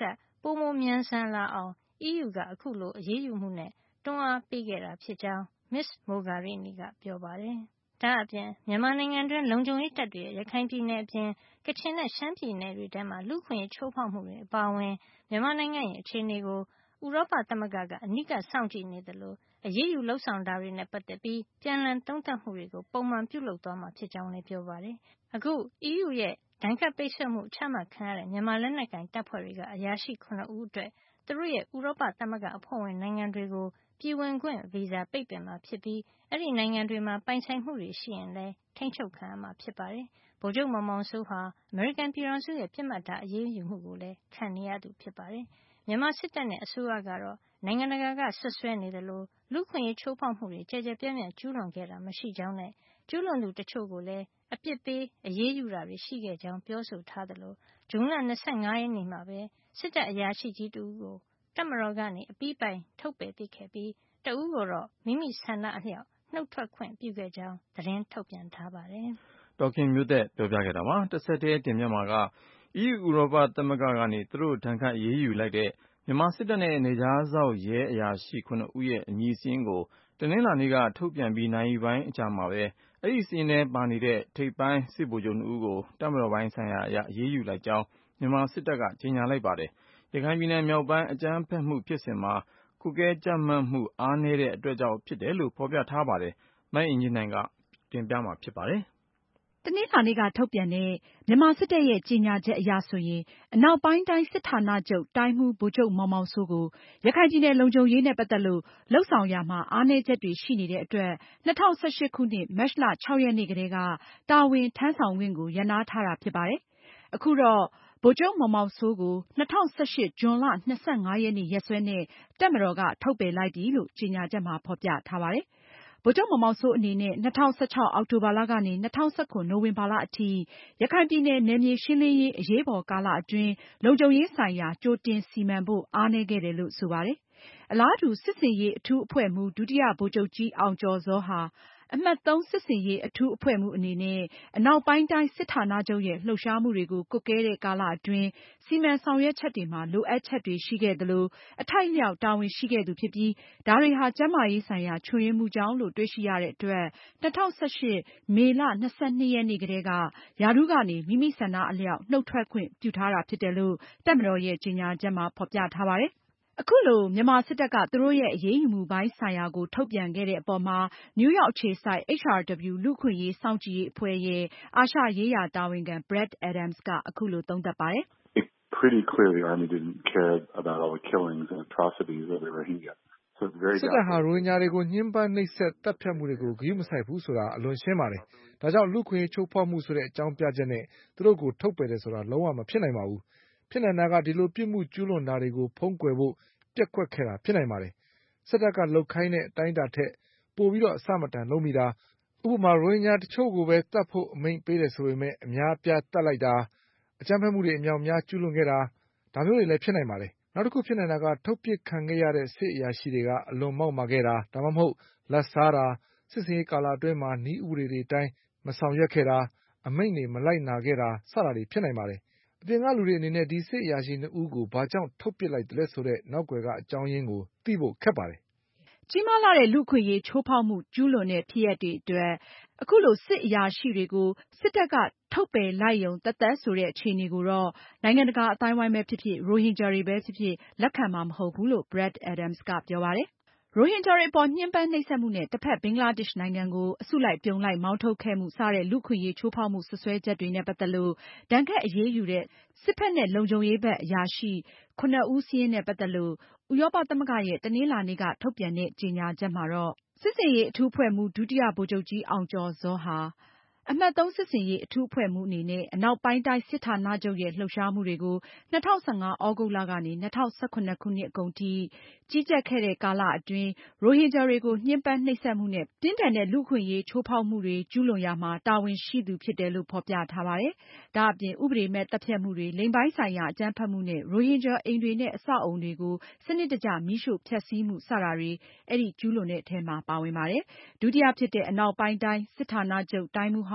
ပိုမိုမြန်ဆန်လာအောင် အီးယူက အခုလိုအရေးယူမှုနဲ့တွန်းအားပေးခဲ့တာဖြစ်ကြောင်း မစ္စ Mogherini ကပြောပါတယ်။ ဒါ့အပြင် မြန်မာနိုင်ငံတွင်း လုံခြုံရေးတပ်တွေရဲ့ ရခိုင်ပြည်နယ်အပြင် ကချင်နဲ့ ရှမ်းပြည်နယ်တွေထဲမှာ လူ့အခွင့်ရေးချိုးဖောက်မှုတွေအပါအဝင် မြန်မာနိုင်ငံရဲ့ အခြေအနေကို ဥရောပသမဂ္ဂက အနီးကပ်စောင့်ကြည့်နေသလို အရေးယူလုပ်ဆောင်တာတွေနဲ့ ပတ်သက်ပြီး ပြန်လှန်သုံးသပ်မှုတွေကို ပုံမှန်ပြုလုပ်သွားမှာ ဖြစ်ကြောင်းလည်း ပြောပါတယ်။ အခု အီးယူရဲ့ ဒဏ်ခတ်ပိတ်ဆို့မှု ချမှတ်ခံရတဲ့ မြန်မာလက်နက်ကိုင်တပ်ဖွဲ့တွေက အရာရှိ ၇ ဦးအတွက် သူတို့ရဲ့ ဥရောပသမဂ္ဂအဖွဲ့ဝင်နိုင်ငံတွေကို ပြည်ဝင်ခွင့်ဗီဇာ ပိတ်ပင်မှာဖြစ်ပြီး အဲဒီနိုင်ငံတွေမှာ ပိုင်ဆိုင်မှုတွေရှိရင်လည်း ထိန်းချုပ်ခံရမှာ ဖြစ်ပါတယ်။ ဗိုလ်ချုပ်မောင်မောင်စိုးဟာ အမေရိကန်ပြည်ထောင်စုရဲ့ ပစ်မှတ်ထားအရေးယူမှုကိုလည်း ခံနေရသူဖြစ်ပါတယ်။ မြန်မာစစ်တပ်နဲ့ အစိုးရကတော့ နိုင်ငံတကာက စွပ်စွဲနေသလို လူ့အခွင့်ရေးချိုးဖောက်မှုတွေ ကျယ်ကျယ်ပြန့်ပြန့် ကျူးလွန်ခဲ့တာ မရှိကြောင်းနဲ့ ကျူးလွန်သူတချို့ကိုလည်း အပြစ်ပေးအရေးယူတာတွေ ရှိခဲ့ကြောင်း ပြောဆိုထားသလို ဇွန်လ ၂၅ ရက်နေ့မှာပဲ စစ်တပ်အရာရှိကြီးတဦးကို တပ်မတော်က အပြီးပိုင်ထုတ်ပယ်ပစ်ခဲ့ပြီး တဦးကိုတော့ မိမိဆန္ဒအလျောက် နုတ်ထွက်ခွင့်ပြုခဲ့ကြောင်း သတင်းထုတ်ပြန်ထားပါတယ်။ဒေါ်ခင်မျိုးသက်ပြောပြခဲ့တာပါ။ တဆက်တည်းတင်ပြမှာက အီးယူဥရောပသမဂ္ဂကနေ သူတို့ဒဏ်ခတ်အရေးယူလိုက်တဲ့ မြန်မာစစ်တပ်နဲ့ နယ်ခြားစောင့်ရဲအရာရှိ ၇ ဦးရဲ့ အမည်စာရင်းကို တနင်္လာနေ့က ထုတ်ပြန်ပြီး နာရီပိုင်းအကြာမှာပဲ အဲဒီစာရင်းထဲပါနေတဲ့ ထိပ်ပိုင်းစစ်ဗိုလ်ချုပ် ၂ ဦးကို တပ်မတော်ပိုင်းဆိုင်ရာအရ အရေးယူလိုက်ကြောင်း မြန်မာစစ်တပ်က ကြေညာလိုက်ပါတယ်။ ရခိုင်ပြည်နယ်မြောက်ပိုင်း အကြမ်းဖက်မှုဖြစ်စဉ်မှာ ကွပ်ကဲကြပ်မတ်မှု အားနည်းတဲ့အတွက်ကြောင့် ဖြစ်တယ်လို့ ဖေါ်ပြထားပါတယ်။ မအင်ကြင်းနိုင်က တင်ပြမှာဖြစ်ပါတယ်။တနင်္လာနေ့က ထုတ်ပြန်တဲ့ မြန်မာစစ်တပ်ရဲ့ ကြေညာချက်အရဆိုရင် အနောက်ပိုင်းတိုင်းစစ်ဌာနချုပ် တိုင်းမှူး ဗိုလ်ချုပ်မောင်မောင်စိုးကို ရခိုင်ပြည်နယ်လုံခြုံရေးနဲ့ ပတ်သက်လို့ လုပ်ဆောင်ရာမှာ အားနည်းချက်တွေရှိနေတဲ့အတွက် ၂၀၁၈ခုနှစ် မတ်လ ၆ ရက်နေ့ကတည်းက တာဝန်ထမ်းဆောင်ခွင့်ကို ရပ်နားထားတာဖြစ်ပါတယ်။ အခုတော့ ဗိုလ်ချုပ်မောင်မောင်စိုးကို ၂၀၁၈ ဇွန်လ ၂၅ ရက်နေ့ ရက်စွဲနဲ့ တပ်မတော်က ထုတ်ပယ်လိုက်ပြီလို့ ကြေညာချက်မှာ ဖေါ်ပြထားပါတယ်။ ဗိုလ်ချုပ်မောင်မောင်စိုးအနေနဲ့ ၂၀၁၆ အောက်တိုဘာလကနေ ၂၀၁၇ နိုဝင်ဘာလအထိ ရခိုင်ပြည်နယ် နယ်မြေရှင်းလင်းရေး အရေးပေါ်ကာလအတွင်း လုံခြုံရေးဆိုင်ရာ ကြိုတင်စီမံဖို့ အားနည်းခဲ့တယ်လို့ ဆိုပါတယ်။ အလားတူ စစ်ဆင်ရေးအထူးအဖွဲ့မှူး ဒုတိယဗိုလ်ချုပ်ကြီး အောင်ကျော်ဇောဟာ အမှတ် စစ်ဆင်ရေးအထူးအဖွဲ့မှူးအနေနဲ့ အနောက်ပိုင်းတိုင်းစစ်ဌာနချုပ်ရဲ့ လှုပ်ရှားမှုတွေကို ကွပ်ကဲတဲ့ကာလအတွင်း စီမံဆောင်ရွက်ချက်တွေမှာ လိုအပ်ချက်တွေရှိခဲ့သလို အထိုက်အလျောက်တာဝန်ရှိခဲ့သူဖြစ်ပြီး ဒါတွေဟာ ကျန်းမာရေးဆိုင်ရာ ချို့ယွင်းမှုကြောင့်လို့ တွေ့ရှိရတဲ့အတွက် ၂၀၁၈ မေလ ၂၂ ရက်နေ့ကတည်းက ရာထူးကနေ မိမိဆန္ဒအလျောက် နုတ်ထွက်ခွင့်ပြုထားတာဖြစ်တယ်လို့ တပ်မတော်ရဲ့ ကြေညာချက်မှာ ဖေါ်ပြထားပါတယ်။ အခုလို မြန်မာစစ်တပ်က သူတို့ရဲ့ အရေးယူမှုပိုင်းဆိုင်ရာကို ထုတ်ပြန်ခဲ့တဲ့အပေါ်မှာ နယူးရောက်အခြေစိုက် H R W လူ့အခွင့်အရေးစောင့်ကြည့်ရေးအဖွဲ့ရဲ့ အာရှရေးရာတာဝန်ခံ Brad Adams က အခုလို သုံးသပ်ပါတယ်။ Pretty clear the army didn't care about all the killings and atrocities of the Rohingya. စစ်တပ်ဟာ ရိုဟင်ဂျာတွေကို ညှဉ်းပန်းနှိပ်စက်သတ်ဖြတ်မှုတွေကို ဂရုမစိုက်ဘူးဆိုတာ အလွန်ရှင်းပါတယ်။ ဒါကြောင့် လူ့အခွင့်အရေးချိုးဖောက်မှုဆိုတဲ့ အကြောင်းပြချက်နဲ့ သူတို့ကို ထုတ်ပယ်တယ်ဆိုတာ လုံးဝမဖြစ်နိုင်ပါဘူး။ ဖြစ်နိုင်တာက ဒီလိုပြစ်မှုကျူးလွန်တာတွေကို ဖုံးကွယ်ဖို့ ပျက်ကွက်ခဲ့တာဖြစ်နိုင်ပါတယ်။ စစ်တပ်ကလုပ်ခိုင်းတဲ့အတိုင်းအတာထက် ပိုပြီး အဆမတန်လုပ်မိတာ၊ ဥပမာ ရိုဟင်ဂျာတချို့ကိုပဲ သတ်ဖို့ အမိန့်ပေးတယ်ဆိုပေမယ့် အများအပြားသတ်လိုက်တာ၊ အကြမ်းဖက်မှုတွေ အမြောက်အများကျူးလွန်ခဲ့တာ ဒါမျိုးတွေလည်းဖြစ်နိုင်ပါတယ်။ နောက်တခုဖြစ်နိုင်တာက ထုတ်ပစ်ခံခဲ့ရတဲ့ စစ်အရာရှိတွေက အလွန်မောက်မာခဲ့တာ ဒါမှမဟုတ် လာဘ်စားတာ၊ စစ်ဆင်ရေးကာလအတွင်းမှာ နည်းဥပဒေတွေအတိုင်း မဆောင်ရွက်ခဲ့တာ၊ အမိန့်တွေ မလိုက်နာခဲ့တာ စတာတွေဖြစ်နိုင်ပါတယ်။ အပြင်ကလူတွေအနေနဲ့ ဒီစစ်အရာရှိနှစ်ဦးကို ဘာကြောင့်ထုတ်ပစ်လိုက်သလဲဆိုတဲ့ နောက်ကွယ်က အကြောင်းရင်းကို သိဖို့ခက်ပါတယ်။ ကြီးမားလှတဲ့ လူ့အခွင့်အရေးချိုးဖောက်မှုကျူးလွန်တဲ့ ဖြစ်ရပ်တွေအတွက် အခုလို စစ်အရာရှိတွေကို စစ်တပ်က ထုတ်ပယ်လိုက်ရုံသက်သက်ဆိုတဲ့ အခြေအနေကိုတော့ နိုင်ငံတကာအသိုင်းအဝိုင်းပဲဖြစ်ဖြစ် ရိုဟင်ဂျာတွေပဲဖြစ်ဖြစ် လက်ခံမှာမဟုတ်ဘူးလို့ Brad Adams ကပြောပါတယ်။ ရိုဟင်ဂျာတွေအပေါ် ညှဉ်းပန်းနှိပ်စက်မှုနဲ့ တဖက် ဘင်္ဂလားဒေ့ရှ်နိုင်ငံကို အစုလိုက်အပြုံလိုက် မောင်းထုတ်ခဲ့မှု စတဲ့ လူ့အခွင့်အရေးချိုးဖောက်မှု စွပ်စွဲချက်တွေနဲ့ ပတ်သက်လို့ ဒဏ်ခတ်အရေးယူတဲ့ စစ်ဘက်နဲ့ လုံခြုံရေးဘက်အရာရှိ ၇ ဦးစာရင်းနဲ့ ပတ်သက်လို့ ဥရောပသမဂ္ဂရဲ့ တနင်္လာနေ့က ထုတ်ပြန်တဲ့ ကြေညာချက်မှာတော့ စစ်ဆင်ရေးအထူးအဖွဲ့မှူး ဒုတိယဗိုလ်ချုပ်ကြီး အောင်ကျော်ဇောဟာ အမှတ် စစ်ဆင်ရေးအထူးအဖွဲ့မှူးအနေနဲ့ အနောက်ပိုင်းတိုင်းစစ်ဌာနချုပ်ရဲ့ လှုပ်ရှားမှုတွေကို ၂၀၁၅ သြဂုတ်လကနေ ၂၀၁၇ ခုနှစ်အကုန်ထိ ကြီးကြပ်ခဲ့တဲ့ကာလအတွင်း ရိုဟင်ဂျာတွေကို ညှဉ်းပန်းနှိပ်စက်မှုနဲ့ ပြင်းထန်တဲ့ လူ့အခွင့်အရေးချိုးဖောက်မှုတွေ ကျူးလွန်ရာမှာ တာဝန်ရှိသူဖြစ်တယ်လို့ ဖေါ်ပြထားပါတယ်။ ဒါအပြင် ဥပဒေမဲ့သတ်ဖြတ်မှုတွေ၊ လိင်ပိုင်းဆိုင်ရာအကြမ်းဖက်မှုနဲ့ ရိုဟင်ဂျာအိမ်တွေနဲ့ အဆောက်အအုံတွေကို စနစ်တကျမီးရှို့ဖျက်ဆီးမှု စတာတွေ အဲဒီကျူးလွန်တဲ့အထဲမှာ ပါဝင်ပါတယ်။ ဒုတိယဖြစ်တဲ့ အနောက်ပိုင်းတိုင်းစစ်ဌာနချုပ် တိုင်းမှူးဟောင်း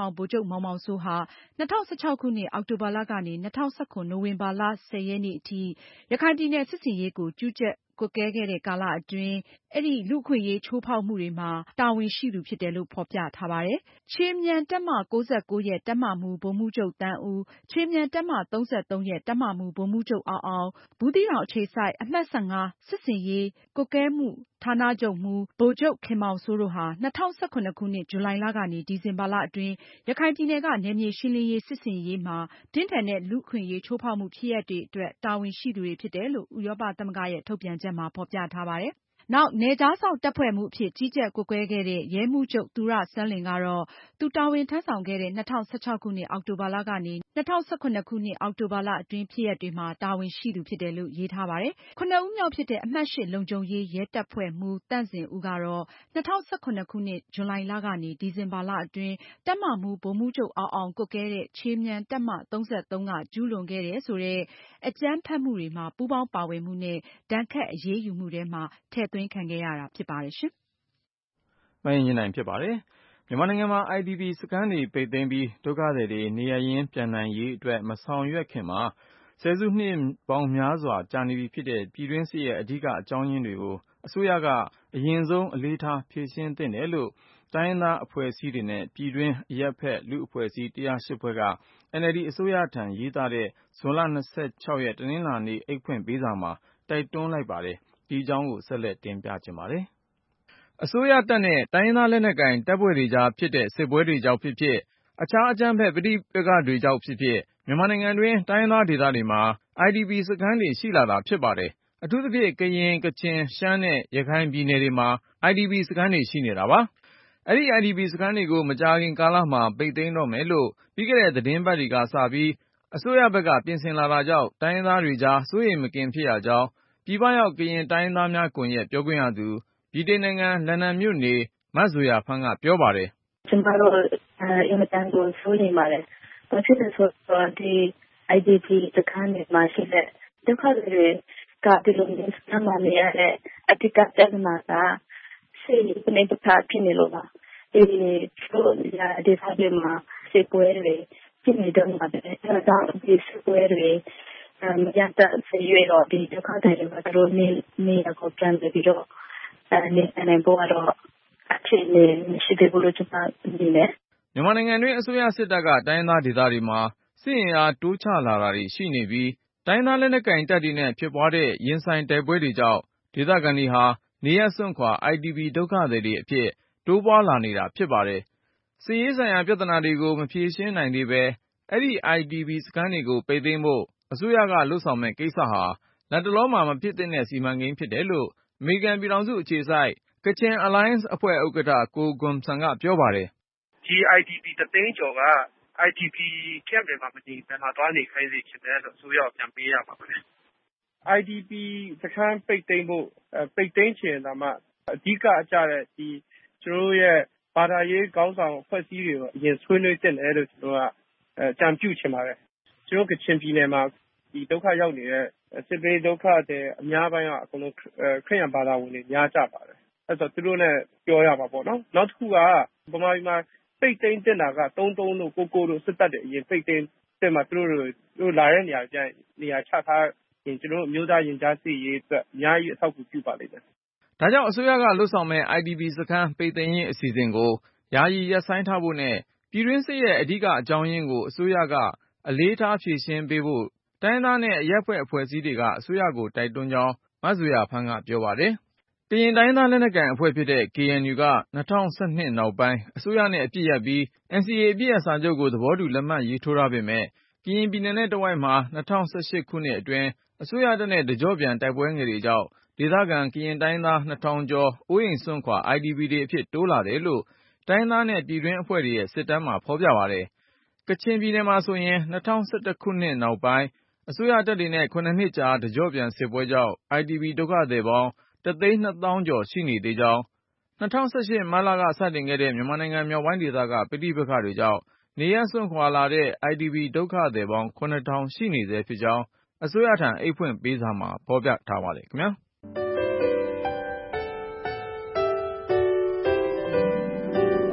ဟောင်းဗိုလ်ချုပ်မောင်မောင်စိုးဟာ၂၀၁၆ခုနှစ်အောက်တိုဘာလကနေ၂၀၁၇နိုဝင်ဘာလ၁၀ရက်နေ့အထိရခိုင်ပြည်နယ်စစ်ဆင်ရေးကိုကြီးကြပ်ကွပ်ကဲခဲ့တဲ့ကာလအတွင်းအဲဒီလူ့အခွင့်အရေးချိုးဖောက်မှုတွေမှာတာဝန်ရှိသူဖြစ်တယ်လို့ဖေါ်ပြထားပါတယ်။ခြေမြန်တပ်မ၉၉ရဲ့တပ်မမှူးဗိုလ်မှူးချုပ်သန်းဦး၊ခြေမြန်တပ်မ၃၃ရဲ့တပ်မမှူးဗိုလ်မှူးချုပ်အောင်အောင်၊ဘူးသီးတောင်အခြေစိုက်အမှတ်၁၅စစ်ဆင်ရေးကွပ်ကဲမှုဌာနချုပ်မှူးဗိုလ်ချုပ်ခင်မောင်စိုးတို့ဟာ၂၀၁၇ခုနှစ်ဇူလိုင်လကနေဒီဇင်ဘာလအတွင်းရခိုင်ပြည်နယ်ကနယ်မြေရှင်းလင်းရေးစစ်ဆင်ရေးမှာပြင်းထန်တဲ့လူ့အခွင့်အရေးချိုးဖောက်မှုဖြစ်ရပ်တွေအတွက်တာဝန်ရှိသူတွေဖြစ်တယ်လို့ဥရောပသမဂ္ဂရဲ့ထုတ်ပြန်ချက်မှာဖေါ်ပြထားပါတယ်။နောက်နယ်ခြားစောင့်တပ်ဖွဲ့မှူးအဖြစ်ကြီးကြပ်ကွပ်ကဲခဲ့တဲ့ရဲမှူးချုပ်သူရစန်းလွင်ကတော့သူတာဝန်ထမ်းဆောင်ခဲ့တဲ့၂၀၁၆ခုနှစ်အောက်တိုဘာလကနေ၂၀၁၇ခုနှစ်အောက်တိုဘာလအတွင်းဖြစ်ရပ်တွေမှာတာဝန်ရှိသူဖြစ်တယ်လို့ရေးထားပါတယ်။ခုနှစ်ဦးမြောက်ဖြစ်တဲ့အမှတ်၈လုံခြုံရေးရဲတပ်ဖွဲ့မှူးသန့်ဇင်ဦးကတော့၂၀၁၇ခုနှစ်ဇူလိုင်လကနေဒီဇင်ဘာလအတွင်းတပ်မမှူးဗိုလ်မှူးချုပ်အောင်အောင်ကွပ်ကဲတဲ့ခြေမြန်တပ်မ၃၃ကကျူးလွန်ခဲ့တယ်ဆိုတဲ့အကြမ်းဖက်မှုတွေမှာပူးပေါင်းပါဝင်မှုနဲ့ဒဏ်ခတ်အရေးယူမှုထဲမှာထည့်သွင်းခံခဲ့ရတာဖြစ်ပါတယ်ရှင်။မှန်ရင်နိုင်ဖြစ်ပါတယ်။မြန်မာနိုင်ငံမှာ အိုင်ဒီပီ စခန်းတွေပိတ်သိမ်းပြီးဒုက္ခသည်တွေနေရပ်ရင်းပြန်နိုင်ရေးအတွက်မဆောင်ရွက်ခင်မှာဆယ်စုနှစ်ပေါင်းများစွာကြာနေပြီဖြစ်တဲ့ပြည်တွင်းစစ်ရဲ့အဓိကအကြောင်းရင်းတွေကိုအစိုးရကအရင်ဆုံးအလေးထားဖြေရှင်းသင့်တယ်လို့တိုင်းရင်းသားအဖွဲ့အစည်းတွေနဲ့ပြည်တွင်းအရပ်ဖက်လူ့အဖွဲ့အစည်း၁၀၈ဖွဲ့က အန်အယ်လ်ဒီအစိုးရထံရေးသားတဲ့ဇွန်လ၂၆ရက်တနင်္လာနေ့အိတ်ဖွင့်ပေးစာမှာတိုက်တွန်းလိုက်ပါတယ်။ဒီအကြောင်းကိုဆက်လက်တင်ပြခြင်းပါတယ်။အစိုးရတပ်နဲ့တိုင်းရင်းသားလက်နက်ကိုင်တပ်ဖွဲ့တွေကြားဖြစ်တဲ့စစ်ပွဲတွေကြောင့်ဖြစ်ဖြစ်အခြားအကြမ်းဖက်ပဋိပက္ခတွေကြောင့်ဖြစ်ဖြစ်မြန်မာနိုင်ငံတွင်းတိုင်းရင်းသားဒေသတွေမှာ အိုင်ဒီပီ စခန်းတွေရှိလာတာဖြစ်ပါတယ်။အထူးသဖြင့်ကရင်ကချင်ရှမ်းနဲ့ရခိုင်ပြည်နယ်တွေမှာ အိုင်ဒီပီ စခန်းတွေရှိနေတာပါ။အဲဒီ အိုင်ဒီပီ စခန်းတွေကိုမကြာခင်ကာလမှာပိတ်သိမ်းတော့မယ်လို့ပြီးခဲ့တဲ့သတင်းပတ်တွေကစပြီးအစိုးရဘက်ကပြင်ဆင်လာတာကြောင့်တိုင်းရင်းသားတွေကြားစိုးရိမ်မကင်းဖြစ်ရကြောင်းပြည်ပရောက်ကရင်တိုင်းရင်းသားများကွန်ရက်ပြောခွင့်ရသူဗြိတိန်နိုင်ငံလန်ဒန်မြို့နေမဇိုယာဖန်းကပြောပါတယ်။ကျမတို့အင်မတန်ကိုစိုးရိမ်ပါတယ်။ဘာဖြစ်လို့ဆိုတော့ဒီ အိုင်ဒီပီ စခန်းတွေမှာရှိတဲ့ဒုက္ခသည်တွေကဒီလိုမျိုးစခန်းမှာနေရတဲ့အဓိကပြဿနာကစိတ်ပဋိပက္ခဖြစ်နေလို့ပါ။ဒီလိုရဒီဖာတွေမှာစစ်ပွဲတွေဖြစ်နေတော့မှာပဲအဲဒါကြောင့်ဒီစစ်ပွဲတွေမရတဲ့ဆွေးရတော့ဒီဒုက္ခသည်တွေကတို့နေနေကိုပြန်ပြီးတော့အနေနဲ့ပေါ်တော့အခြေအနေရှိတယ်လို့ကျွန်တော်မြင်တယ်မြန်မာနိုင်ငံတွင်းအစိုးရစစ်တပ်ကတိုင်းသားဒေသတွေမှာစစ်အင်အားတိုးချလာတာတွေရှိနေပြီးတိုင်းသားလက်နက်ကိုင်တပ်တွေနဲ့ဖြစ်ပွားတဲ့ရင်ဆိုင်တိုက်ပွဲတွေကြောင့်ဒေသခံတွေဟာနေရပ်စွန့်ခွာ အိုင်ဒီပီ ဒုက္ခသည်တွေအဖြစ်တိုးပွားလာနေတာဖြစ်ပါတယ်။စစ်ရေးဆိုင်ရာပြဿနာတွေကိုမဖြေရှင်းနိုင်သေးပဲအဲ့ဒီ အိုင်ဒီပီ စခန်းတွေကိုပိတ်သိမ်းဖို့အစိုးရကလုပ်ဆောင်မဲ့ကိစ္စဟာလတ်တလောမှာမဖြစ်သင့်တဲ့စီမံကိန်းဖြစ်တယ်လို့အမေရိကန်ပြည်ထောင်စုအခြေစိုက် Kachin Alliance အဖွဲ့ဥက္ကဋ္ဌကိုဂွမ်ဆမ်ကပြောပါတယ်။ဒီ အိုင်ဒီပီ တသိန်းကျော်က အိုင်ဒီပီ camp တွေမှာမနေဘဲမှာသွားနေခိုင်းစေချင်တယ်လို့အစိုးရကိုပြန်ပေးရမှာပဲ။ အိုင်ဒီပီ စခန်းပိတ်သိမ်းဖို့ပိတ်သိမ်းချင်တာမှအဓိကအကြတဲ့ဒီကျွန်တော်ရဲ့ဘာသာရေးခေါင်းဆောင်အဖွဲ့အစည်းတွေကိုအရင်ဆွေးနွေးတင်တယ်လို့ကျွန်တော်ကအကြံပြုချင်ပါတယ်။ကျွန်တော်ကချင်ပြည်နယ်မှာဒီဒုက္ခရောက်နေတဲ့စစ်ဘေးဒုက္ခတွေအများပိုင်းကအကုန်လုံးခရစ်ယာန်ဘာသာဝင်တွေများကြပါတယ်။အဲ့တော့သူတို့နဲ့ပြောရမှာပေါ့နော်။နောက်တစ်ခုကဗမာပြည်မှာပိတ်သိမ်းတင်တာကသုံးသုံးတို့ကိုကိုတို့စစ်တပ်တွေအရင်ပိတ်သိမ်းတင်မှာသူတို့တို့လာတဲ့နေရာပြန်နေရာချထားရင်ကျွန်တော်မျိုးသားရင်ကြားစစ်ရေးအတွက်အများကြီးအထောက်အကူပြုပါလိမ့်မယ်။ဒါကြောင့်အစိုးရကလှုပ်ဆောင်မဲ့ အိုင်ဒီပီ စခန်းပိတ်သိမ်းရေးအစီအစဉ်ကိုယာယီရပ်ဆိုင်းထားဖို့နဲ့ပြည်တွင်းစစ်ရဲ့အဓိကအကြောင်းရင်းကိုအစိုးရကအလေးထားဖြေရှင်းပေးဖို့တိုင်းသားနဲ့အရပ်ဖက်အဖွဲ့အစည်းတွေကအစိုးရကိုတိုက်တွန်းကြောင်းမဇိုယာဖန်းကပြောပါတယ်။ကရင်တိုင်းသားလက်နက်ကိုင်အဖွဲ့ဖြစ်တဲ့ ကေအန်ယူ က၂၀၁၂နောက်ပိုင်းအစိုးရနဲ့အပစ်ရပ်ပြီး အန်စီအေ အပစ်ရပ်စာချုပ်ကိုသဘောတူလက်မှတ်ရေးထိုးထားပေမဲ့ကရင်ပြည်နယ်နဲ့တဝိုက်မှာ၂၀၁၈ခုနှစ်အတွင်းအစိုးရတပ်နဲ့တကျော့ပြန်တိုက်ပွဲငယ်တွေကြောင့်ဒေသခံကရင်တိုင်းသားနှစ်ထောင်ကျော်အိုးအိမ်စွန့်ခွာ အိုင်ဒီပီ တွေအဖြစ်တိုးလာတယ်လို့တိုင်းသားနဲ့ပြည်တွင်းအဖွဲ့တွေရဲ့စစ်တမ်းမှာဖေါ်ပြပါတယ်။ကချင်ပြည်နယ်မှာဆိုရင်၂၀၁၁ခုနှစ်နောက်ပိုင်းအစိုးရတပ်တွေနဲ့ခုနှစ်ကြာတကျော့ပြန်စစ်ပွဲကြောင့် အိုင်ဒီပီ ဒုက္ခသည်ပေါင်းတသိန်းနှစ်သောင်းကျော်ရှိနေသေးကြောင်း၂၀၁၈မတ်လကစတင်ခဲ့တဲ့မြန်မာနိုင်ငံမြောက်ပိုင်းဒေသကပဋိပက္ခတွေကြောင့်နေရပ်စွန့်ခွာလာတဲ့ အိုင်ဒီပီ ဒုက္ခသည်ပေါင်းခုနှစ်ထောင်ရှိနေဆဲဖြစ်ကြောင်းအစိုးရထံအိတ်ဖွင့်ပေးစာမှာဖေါ်ပြထားပါတယ်ခင်ဗျာ။ ဒီ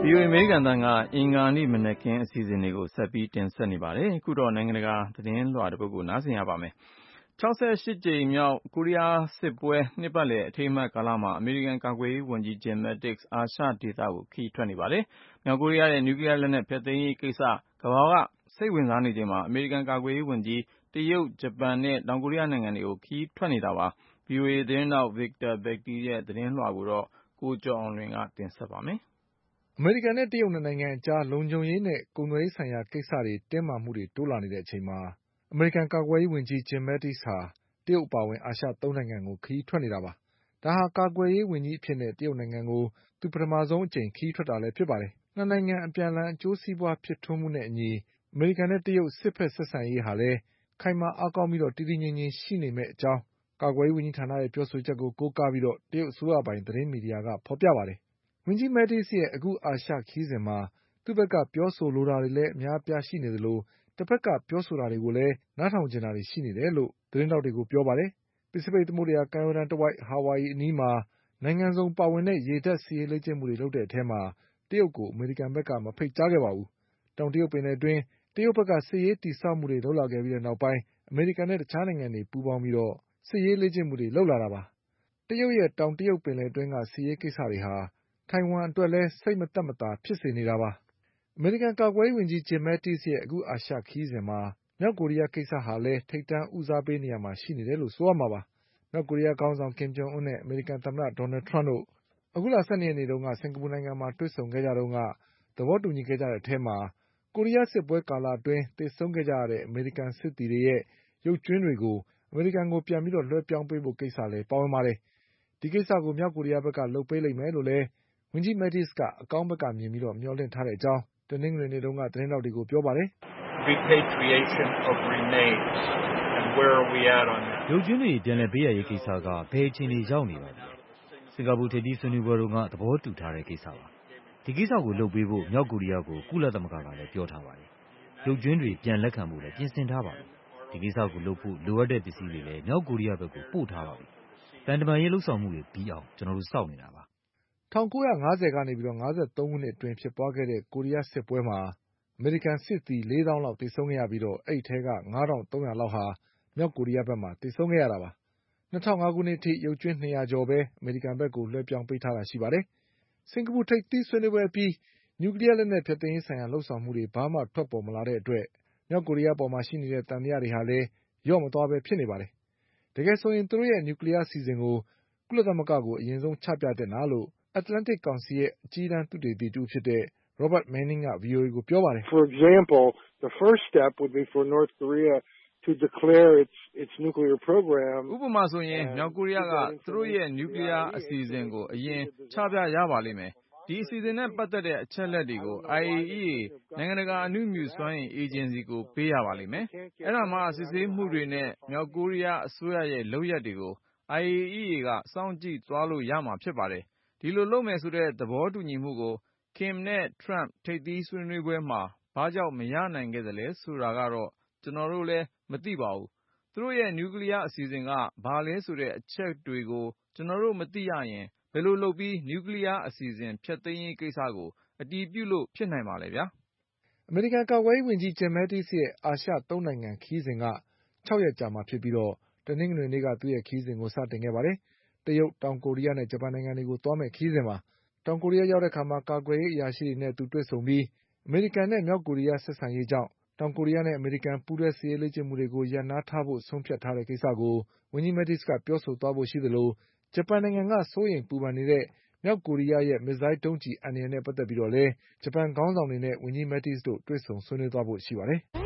ဗွီအိုအေ အမေရိကန်အသံကအင်္ဂါနေ့မနက်ခင်းအစီအစဉ်တွေကိုဆက်ပြီးတင်ဆက်နေပါတယ်။အခုတော့နိုင်ငံတကာသတင်းလွှာတစ်ပုဒ်ကိုနားဆင်ရပါမယ်။၆၈ကြိမ်မြောက်ကိုရီးယားစစ်ပွဲနှစ်ပတ်လည်အထိမ်းအမှတ်ကာလမှာအမေရိကန်ကာကွယ်ရေးဝန်ကြီး Jim Mattis အာရှဒေသကိုခရီးထွက်နေပါတယ်။မြောက်ကိုရီးယားရဲ့နျူကလီးယားလက်နက်ဖျက်သိမ်းရေးကိစ္စကမ္ဘာကစိတ်ဝင်စားနေချိန်မှာအမေရိကန်ကာကွယ်ရေးဝန်ကြီးတရုတ်၊ဂျပန်နဲ့တောင်ကိုရီးယားနိုင်ငံတွေကိုခရီးထွက်နေတာပါ။ ဗွီအိုအေသတင်းထောက် Victor Beatty ရဲ့သတင်းလွှာကိုတော့ကိုကျော်အောင်လွင်ကတင်ဆက်ပါမယ်။အမေရိကန်နဲ့တရုတ်နှစ်နိုင်ငံအကြားလုံခြုံရေးနဲ့ကုန်သွယ်ရေးဆိုင်ရာကိစ္စတွေတင်းမာမှုတွေတိုးလာနေတဲ့အချိန်မှာအမေရိကန်ကာကွယ်ရေးဝန်ကြီး Jim Mattis ဟာတရုတ်အပါအဝင်အာရှသုံးနိုင်ငံကိုခရီးထွက်နေတာပါ။ဒါဟာကာကွယ်ရေးဝန်ကြီးအဖြစ်နဲ့တရုတ်နိုင်ငံကိုသူပထမဆုံးအကြိမ်ခရီးထွက်တာလည်းဖြစ်ပါတယ်။နှစ်နိုင်ငံအပြန်အလှန်အကျိုးစီးပွားဖြစ်ထွန်းမှုနဲ့အညီအမေရိကန်နဲ့တရုတ်စစ်ဘက်ဆက်ဆံရေးဟာလည်းခိုင်မာအားကောင်းပြီးတည်တည်ငြိမ်ငြိမ်ရှိနေမယ့်အကြောင်းကာကွယ်ရေးဝန်ကြီးဌာနရဲ့ပြောဆိုချက်ကိုကိုးကားပြီးတရုတ်အစိုးရပိုင်သတင်းမီဒီယာကဖေါ်ပြပါတယ်။ဝန်ကြီး Mattis ရဲ့အခုအာရှခရီးစဉ်မှာသူ့ဘက်ကပြောဆိုလိုတာတွေလည်းအများအပြားရှိနေသလိုတဘက်ကပြောဆိုတာတွေကိုလည်းနားထောင်ချင်တာတွေရှိနေတယ်လို့သတင်းထောက်တွေကိုပြောပါတယ်။ပစိဖိတ်သမုဒ္ဒရာကမ်းရိုးတန်းတဝိုက်ဟာဝိုင်အီအနီးမှာနိုင်ငံစုံပါဝင်တဲ့ရေတပ်စစ်ရေးလေ့ကျင့်မှုတွေလုပ်တဲ့အထဲမှာတရုတ်ကိုအမေရိကန်ဘက်ကမဖိတ်ကြားခဲ့ပါဘူး။တောင်တရုတ်ပင်လယ်အတွင်းတရုတ်ဘက်ကစစ်ရေးတည်ဆောက်မှုတွေလုပ်လာခဲ့ပြီးနောက်ပိုင်းအမေရိကန်နဲ့တခြားနိုင်ငံတွေပူးပေါင်းပြီးစစ်ရေးလေ့ကျင့်မှုတွေလုပ်လာတာပါ။တရုတ်ရဲ့တောင်တရုတ်ပင်လယ်အတွင်းကစစ်ရေးကိစ္စတွေဟာထိုင်ဝမ်အတွက်လည်းစိတ်မသက်မသာဖြစ်စေနေတာပါ။အမေရိကန်ကာကွယ်ရေးဝန်ကြီး Jim Mattis ရဲ့အခုအာရှခရီးစဉ်မှာမြောက်ကိုရီးယားကိစ္စဟာလည်းထိပ်တန်းဦးစားပေးနေရာမှာရှိနေတယ်လို့ဆိုရမှာပါ။မြောက်ကိုရီးယားခေါင်းဆောင်ကင်ဂျုံအွန်းနဲ့အမေရိကန်သမ္မတဒေါ်နယ်ထရမ့်တို့အခုလ၁၂ရက်နေ့တုန်းကစင်ကာပူနိုင်ငံမှာတွေ့ဆုံခဲ့ကြတုန်းကသဘောတူညီခဲ့ကြတဲ့အထဲမှာကိုရီးယားစစ်ပွဲကာလအတွင်းသေဆုံးခဲ့ကြရတဲ့အမေရိကန်စစ်သည်တွေရဲ့ရုပ်ကြွင်းတွေကိုအမေရိကန်ကိုပြန်ပြီးလွှဲပြောင်းပေးဖို့ကိစ္စလည်းပါဝင်ပါတယ်။ဒီကိစ္စကိုမြောက်ကိုရီးယားဘက်ကလုပ်ပေးလိမ့်မယ်လို့လည်းဝန်ကြီး Mattis ကအကောင်းဘက်ကမြင်ပြီးမျှော်လင့်ထားတဲ့အကြောင်းတနင်္ဂနွေနေ့တုန်းကသတင်းထောက်တွေကိုပြောပါတယ်။ Repatriation of remains and where are we at on that? ရုပ်ကြွင်းတွေပြန်လည်ပေးရရေးကိစ္စကဘယ်အခြေအနေရောက်နေပါလဲ။စင်ကာပူထိပ်သီးဆွေးနွေးပွဲတုန်းကသဘောတူထားတဲ့ကိစ္စပါ။ဒီကိစ္စကိုလုပ်ပေးဖို့မြောက်ကိုရီးယားကိုကုလသမဂ္ဂကလည်းပြောထားပါတယ်။ရုပ်ကြွင်းတွေပြန်လက်ခံဖို့လည်းပြင်ဆင်ထားပါပြီ။ဒီကိစ္စကိုလုပ်ဖို့လိုအပ်တဲ့ပစ္စည်းတွေလည်းမြောက်ကိုရီးယားဘက်ကိုပို့ထားပါပြီ။တန်တမာရေးလှုပ်ဆောင်မှုတွေပြီးအောင်ကျွန်တော်တို့စောင့်နေတာပါ။၁၉၅၀ကနေ၅၃ခုနှစ်အတွင်းဖြစ်ပွားခဲ့တဲ့ကိုရီးယားစစ်ပွဲမှာအမေရိကန်စစ်သည်လေးသောင်းလောက်သေဆုံးခဲ့ရပြီးအဲဒီအထဲကငါးထောင်သုံးရာလောက်ဟာမြောက်ကိုရီးယားဘက်မှာသေဆုံးခဲ့ရတာပါ။၂၀၀၅ခုနှစ်အထိရုပ်ကြွင်းနှစ်ရာကျော်ပဲအမေရိကန်ဘက်ကိုလွှဲပြောင်းပေးထားတာရှိပါတယ်။စင်ကာပူထိပ်သီးဆွေးနွေးပွဲအပြီးနျူကလီးယားလက်နက်ဖျက်သိမ်းရေးဆိုင်ရာလုပ်ဆောင်မှုတွေဘာမှထွက်ပေါ်မလာတဲ့အတွက်မြောက်ကိုရီးယားအပေါ်ရှိနေတဲ့သံသယတွေဟာလည်းလျော့မသွားပဲဖြစ်နေပါတယ်။တကယ်ဆိုရင်သူတို့ရဲ့နျူကလီးယားအစီအစဉ်ကိုကုလသမဂ္ဂကိုအရင်ဆုံးချပြသင့်တာလို့Atlantic ကောင်စီရဲ့အကြီးတန်းသုတေသီတဦးဖြစ်တဲ့ Robert Manning က ဗွီအိုအေကိုပြောပါတယ်။ For example, the first step would be for North Korea to declare its its nuclear program. ဥပမာဆိုရင်မြောက်ကိုရီးယားကသူတို့ရဲ့နျူကလီးယားအစီအစဉ်ကိုအရင်ချပြရပါလိမ့်မယ်။ဒီအစီအစဉ်နဲ့ပတ်သက်တဲ့အချက်လက်တွေကို I A E A နိုင်ငံတကာအဏုမြူစွမ်းအင်အေဂျင်စီကိုပေးရပါလိမ့်မယ်။အဲဒါမှစစ်ဆေးမှုတွေနဲ့မြောက်ကိုရီးယားအစိုးရရဲ့လုပ်ရပ်တွေကို I A E A ကစောင့်ကြည့်သွားလို့ရမှာဖြစ်ပါတယ်။ဒီလိုလုပ်မယ်ဆိုတဲ့သဘောတူညီမှုကိုKimနဲ့Trumpထိပ်သီးဆွေးနွေးပွဲမှာဘာကြောင့်မရနိုင်ခဲ့သလဲဆိုတာကတော့ကျွန်တော်တို့လည်းမသိပါဘူး။သူတို့ရဲ့နျူကလီးယားအစီအစဉ်ကဘာလဲဆိုတဲ့အချက်တွေကိုကျွန်တော်တို့မသိရရင်ဘယ်လိုလုပ်ပြီးနျူကလီးယားအစီအစဉ်ဖျက်သိမ်းရေးကိစ္စကိုအတည်ပြုလို့ဖြစ်နိုင်ပါလဲဗျာ။အမေရိကန်ကာကွယ်ရေးဝန်ကြီး Jim Mattis ရဲ့အာရှသုံးနိုင်ငံခရီးစဉ်က၆ရက်ကြာမှာဖြစ်ပြီးတနင်္ဂနွေနေ့ကသူ့ရဲ့ခရီးစဉ်ကိုစတင်ခဲ့ပါတယ်။တရုတ်၊တောင်ကိုရီးယားနဲ့ဂျပန်နိုင်ငံတွေကိုသွားမယ့်ခရီးစဉ်ပါ။တောင်ကိုရီးယားရောက်တဲ့အခါမှာကာကွယ်ရေးအရာရှိတွေနဲ့သူတွေ့ဆုံပြီးအမေရိကန်နဲ့မြောက်ကိုရီးယားဆက်ဆံရေးကြောင့်တောင်ကိုရီးယားနဲ့အမေရိကန်ပူးတွဲစစ်ရေးလေ့ကျင့်မှုတွေကိုရပ်နားထားဖို့ဆုံးဖြတ်ထားတဲ့ကိစ္စကိုဝန်ကြီး Mattis ကပြောဆိုသွားဖို့ရှိသလိုဂျပန်နိုင်ငံကစိုးရိမ်ပူပန်နေတဲ့မြောက်ကိုရီးယားရဲ့မစ်ဇိုင်းဒုံးကျည်အန္တရာယ်နဲ့ပတ်သက်ပြီးတော့လည်းဂျပန်ခေါင်းဆောင်တွေနဲ့ဝန်ကြီး Mattis တို့တွေ့ဆုံဆွေးနွေးသွားဖို့ရှိပါတယ်။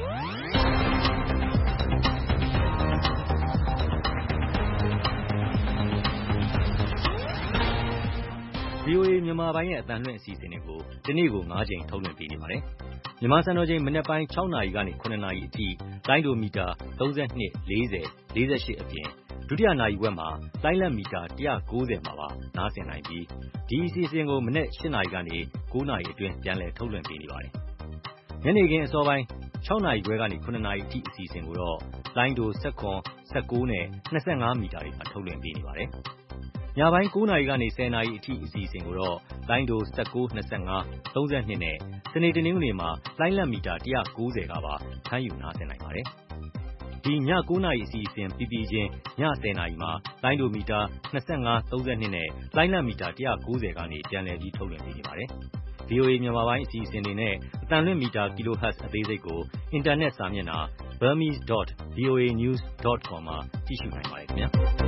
V O A မြန်မာပိုင်းရဲ့အသံလွှင့်အစီအစဉ်တွေကိုဒီနေ့ကို၅ချိန်ထုတ်လွှင့်ပေးနေပါတယ်။မြန်မာစံတော်ချိန်မနက်ပိုင်း၆နာရီကနေ၇နာရီအထိလိုင်းဒိုမီတာ၃၂၊၄၀၊၄၈အပြင်ဒုတိယနာရီဝက်မှာလိုင်းလတ်မီတာ၁၉၀မှာပါနားဆင်နိုင်ပြီးဒီအစီအစဉ်ကိုမနက်၈နာရီကနေ၉နာရီအတွင်းပြန်လည်ထုတ်လွှင့်ပေးနေပါတယ်။ညနေခင်းအစောပိုင်း၆နာရီခွဲကနေ၇နာရီအထိအစီအစဉ်ကိုတော့လိုင်းဒို၁၇၊၁၉နဲ့၂၅မီတာတွေမှာထုတ်လွှင့်ပေးနေပါတယ်။ညပိုင်း၉နာရီကနေ၁၀နာရီအထိအစီအစဉ်ကိုတော့လိုင်းဒို၁၉ ၂၅ ၃၂နဲ့စနေတနင်္ဂနွေမှာလိုင်းလက်မီတာ၁၉၀ကပါဖမ်းယူနားဆင်နိုင်ပါတယ်။ဒီည၉နာရီအစီအစဉ်ပြီးပြီးချင်းည၁၀နာရီမှာလိုင်းဒိုမီတာ၂၅ ၃၂နဲ့လိုင်းလက်မီတာ၁၉၀ကနေပြန်လည်ပြီးထုတ်လွှင့်ပေးနေပါတယ်။ဗီအိုအေ မြန်မာပိုင်းအစီအစဉ်တွေနဲ့အသံလွှင့်မီတာ kilohertz အသေးစိတ်ကိုအင်တာနက်စာမျက်နှာ burmese dot voa news dot com မှာကြည့်ရှုနိုင်ပါတယ်ခင်ဗျာ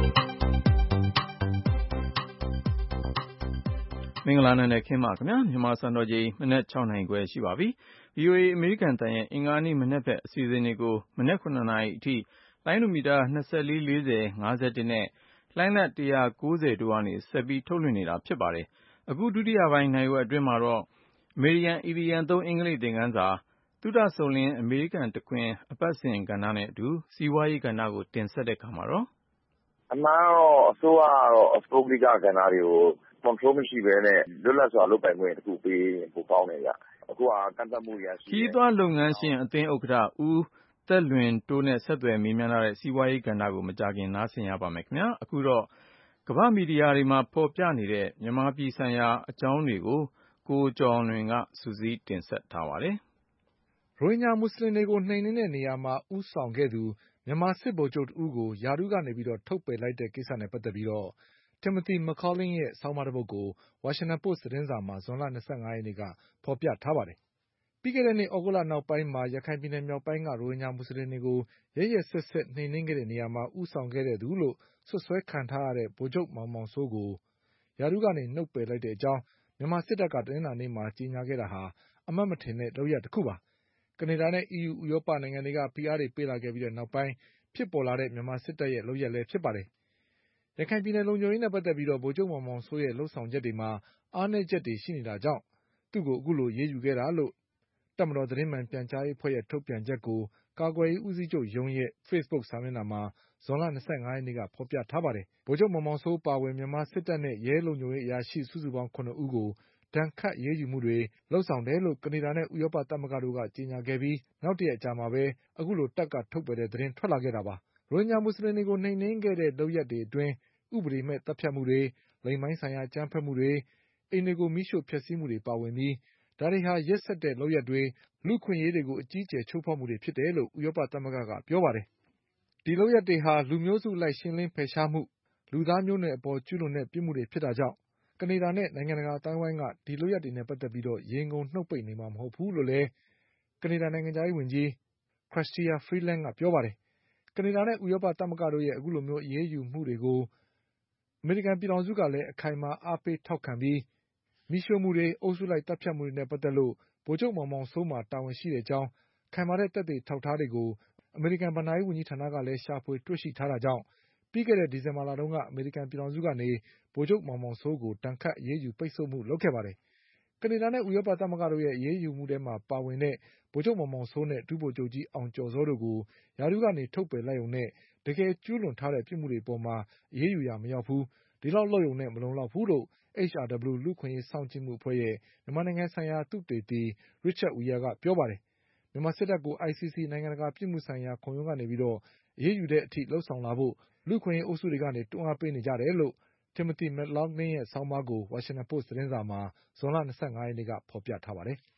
မင်္ဂလာနံနက်ခင်းပါခင်ဗျာမြန်မာစံတော်ချိန်မနက်၆နာရီခွဲရှိပါပြီ။ ဗွီအိုအေအမေရိကန်တန်ရဲ့အင်္ဂါနေ့မနက်ဘက်အစီအစဉ်တွေကိုမနက်၇နာရီအထိလိုင်းဒိုမီတာ၂၄ ၄၀ ၅၁နဲ့လိုင်းလက်၁၉၀တို့ကနေဆက်ပြီးထုတ်လွှင့်နေတာဖြစ်ပါတယ်။အခုဒုတိယပိုင်းနာရီဝက်အတွင်းမှာတော့အမေရိကန်အီဒီယံသုံးအင်္ဂလိပ်သင်ခန်းစာသုဒစုံလင်အမေရိကန်တခွင်အပတ်စဉ်ကဏ္ဍနဲ့အတူစီးပွားရေးကဏ္ဍကိုတင်ဆက်တဲ့အခါမှာတော့အမှန်တော့အစိုးရကတော့အပုဂ္ဂလိကကဏ္ဍတွေကိုcontrol မရှိဘဲနဲ့လွတ်လပ်စွာလုပ်ပိုင်ခွင့်တစ်ခုပေးရင်ပိုကောင်းတယ်ဗျ။အခုကကန့်သတ်မှုတွေရှိတယ်။ခီးသွွားလုပ်ငန်းရှင်အသင်းဥက္ကဋ္ဌဦးသက်လွင်တိုးနဲ့ဆက်သွယ်မေးမြန်းထားတဲ့စီးပွားရေးကဏ္ဍကိုမကြာခင်နားဆင်ရပါမယ်ခင်ဗျာ။အခုတော့ကမ္ဘာမီဒီယာတွေမှာဖော်ပြနေတဲ့မြန်မာပြည်ဆိုင်ရာအကြောင်းတွေကိုကိုကျော်လွင်ကစုစည်းတင်ဆက်ထားပါတယ်။ရိုဟင်ဂျာမွတ်စလင်တွေကိုနှိမ်နင်းတဲ့နေရာမှာဦးဆောင်ခဲ့သူမြန်မာစစ်ဗိုလ်ချုပ်တဦးကိုရာထူးကနေပြီးတော့ထုတ်ပယ်လိုက်တဲ့ကိစ္စနဲ့ပတ်သက်ပြီးတော့Timothy McCauley ရဲ့ဆောင်းပါးတစ်ပုဒ်ကို Washington Post သတင်းစာမှာဇွန်လ၂၅ရက်နေ့ကဖော်ပြထားပါတယ်။ပြီးခဲ့တဲ့နှစ်သြဂုတ်လနောက်ပိုင်းမှာရခိုင်ပြည်နယ်မြောက်ပိုင်းကရိုဟင်ဂျာမွတ်စလင်တွေကိုရက်ရက်စက်စက်နှိမ်နင်းခဲ့တဲ့နေရာမှာဦးဆောင်ခဲ့တဲ့သူလို့စွပ်စွဲခံထားရတဲ့ဗိုလ်ချုပ်မောင်မောင်စိုးကိုရာထူးကနေနှုတ်ပယ်လိုက်တဲ့အကြောင်းမြန်မာစစ်တပ်ကတနင်္လာနေ့မှာကြေညာခဲ့တာဟာအမှတ်မထင်တဲ့လုပ်ရပ်တစ်ခုပါ။ကနေဒါနဲ့အီးယူဥရောပနိုင်ငံတွေကဖိအားတွေပေးလာခဲ့ပြီးတဲ့နောက်ပိုင်းဖြစ်ပေါ်လာတဲ့မြန်မာစစ်တပ်ရဲ့လုပ်ရပ်လည်းဖြစ်ပါတယ်။ရခိုင်ပြည်နယ်လုံခြုံရေးနဲ့ပတ်သက်ပြီးတော့ဗိုလ်ချုပ်မောင်မောင်စိုးရဲ့လှုပ်ဆောင်ချက်တွေမှာအားနည်းချက်တွေရှိနေတာကြောင့်သူ့ကိုအခုလိုရေးယူခဲ့တာလို့တပ်မတော်သတင်းမှန်ပြန်ကြားရေးအဖွဲ့ရဲ့ထုတ်ပြန်ချက်ကိုကာကွယ်ရေးဦးစီးချုပ်ရုံးရဲ့ Facebook စာမျက်နှာမှာဇွန်လ၂၅ရက်နေ့ကဖော်ပြထားပါတယ်။ဗိုလ်ချုပ်မောင်မောင်စိုးပါဝင်မြန်မာစစ်တပ်နဲ့ရဲလုံခြုံရေးအရာရှိစုစုပေါင်း၇ဦးကိုဒဏ်ခတ်ရေးယူမှုတွေလုပ်ဆောင်တယ်လို့ကနေဒါနဲ့ဥရောပသမဂ္ဂတို့ကကြေညာခဲ့ပြီးနောက်တရက်အကြာမှာပဲအခုလိုတပ်ကထုတ်ပယ်တဲ့သတင်းထွက်လာခဲ့တာပါ။ရိုဟင်ဂျာမွတ်စလင်တွေကိုနှိမ်နင်းခဲ့တဲ့လုပ်ရပ်တွေအတွင်းဥပဒေမဲ့တပ်ဖြတ်မှုတွေလိင်ပိုင်းဆိုင်ရာအကြမ်းဖက်မှုတွေအိမ်တွေကိုမီးရှို့ဖျက်ဆီးမှုတွေပါဝင်ပြီးဒါတွေဟာရက်စက်တဲ့လုပ်ရပ်တွေလူ့အခွင့်အရေးတွေကိုအကြီးအကျယ်ချိုးဖောက်မှုတွေဖြစ်တယ်လို့ဥရောပသမဂ္ဂကပြောပါတယ်။ဒီလုပ်ရပ်တွေဟာလူမျိုးစုအလိုက်ရှင်းလင်းဖယ်ရှားမှုလူသားမျိုးနွယ်အပေါ်ကျူးလွန်တဲ့ပြစ်မှုတွေဖြစ်တာကြောင့်ကနေဒါနဲ့နိုင်ငံတကာအသိုင်းအဝိုင်းကဒီလုပ်ရပ်တွေနဲ့ပတ်သက်ပြီးတော့ရေငုံနှုတ်ပိတ်နေမှာမဟုတ်ဘူးလို့လည်းကနေဒါနိုင်ငံခြားရေးဝန်ကြီး Chrystia Freeland ကပြောပါတယ်။ကနေဒါနဲ့ဥရောပသမဂ္ဂတို့ရဲ့အခုလိုမျိုးအရေးယူမှုတွေကိုအမေရိကန်ပြည်ထောင်စုကလည်းအခိုင်အမာအားပေးထောက်ခံပြီးမီးရှို့မှုတွေအုပ်စုလိုက်တပ်ဖြတ်မှုတွေနဲ့ပတ်သက်လို့ဗိုလ်ချုပ်မောင်မောင်စိုးမှာတာဝန်ရှိတဲ့အကြောင်းခိုင်မာတဲ့သက်သေထောက်ထားတွေကိုအမေရိကန်ဗဏ္ဍာရေးဝန်ကြီးဌာနကလည်းရှာဖွေတွေ့ရှိထားတာကြောင့်ပြီးခဲ့တဲ့ဒီဇင်ဘာလတုန်းကအမေရိကန်ပြည်ထောင်စုကနေဗိုလ်ချုပ်မောင်မောင်စိုးကိုဒဏ်ခတ်အရေးယူပိတ်ဆို့မှုလုပ်ခဲ့ပါတယ်။ကနေဒါနဲ့ဥရောပသမဂ္ဂတို့ရဲ့အရေးယူမှုထဲမှာပါဝင်တဲ့ဗိုလ်ချုပ်မောင်မောင်စိုးနဲ့ဒုဗိုလ်ချုပ်ကြီးအောင်ကျော်စောတို့ကိုရာထူးကနေထုတ်ပယ်လိုက်ရုံနဲ့တကယ်ကျူးလွန်ထားတဲ့ပြစ်မှုတွေပေါ်မှာအရေးယူရမရောက်ဘူးဒီလောက်လုပ်ရုံနဲ့မလုံလောက်ဘူးလို့ H R W လူ့အခွင့်အရေးစောင့်ကြည့်မှုအဖွဲ့ရဲ့မြန်မာနိုင်ငံဆိုင်ရာသုတေသီ Richard Weir ကပြောပါတယ်။မြန်မာစစ်တပ်ကို I C C နိုင်ငံတကာပြစ်မှုဆိုင်ရာခုံရုံးကနေပြီးတော့အရေးယူတဲ့အထိလှုပ်ဆောင်လာဖို့လူ့အခွင့်အရေးအုပ်စုတွေကနေတွန်းအားပေးနေကြတယ်လို့ Timothy McLaughlin ရဲ့ဆောင်းပါးကို Washington Post သတင်းစာမှာဇွန်လ၂၅ရက်နေ့ကဖော်ပြထားပါတယ်။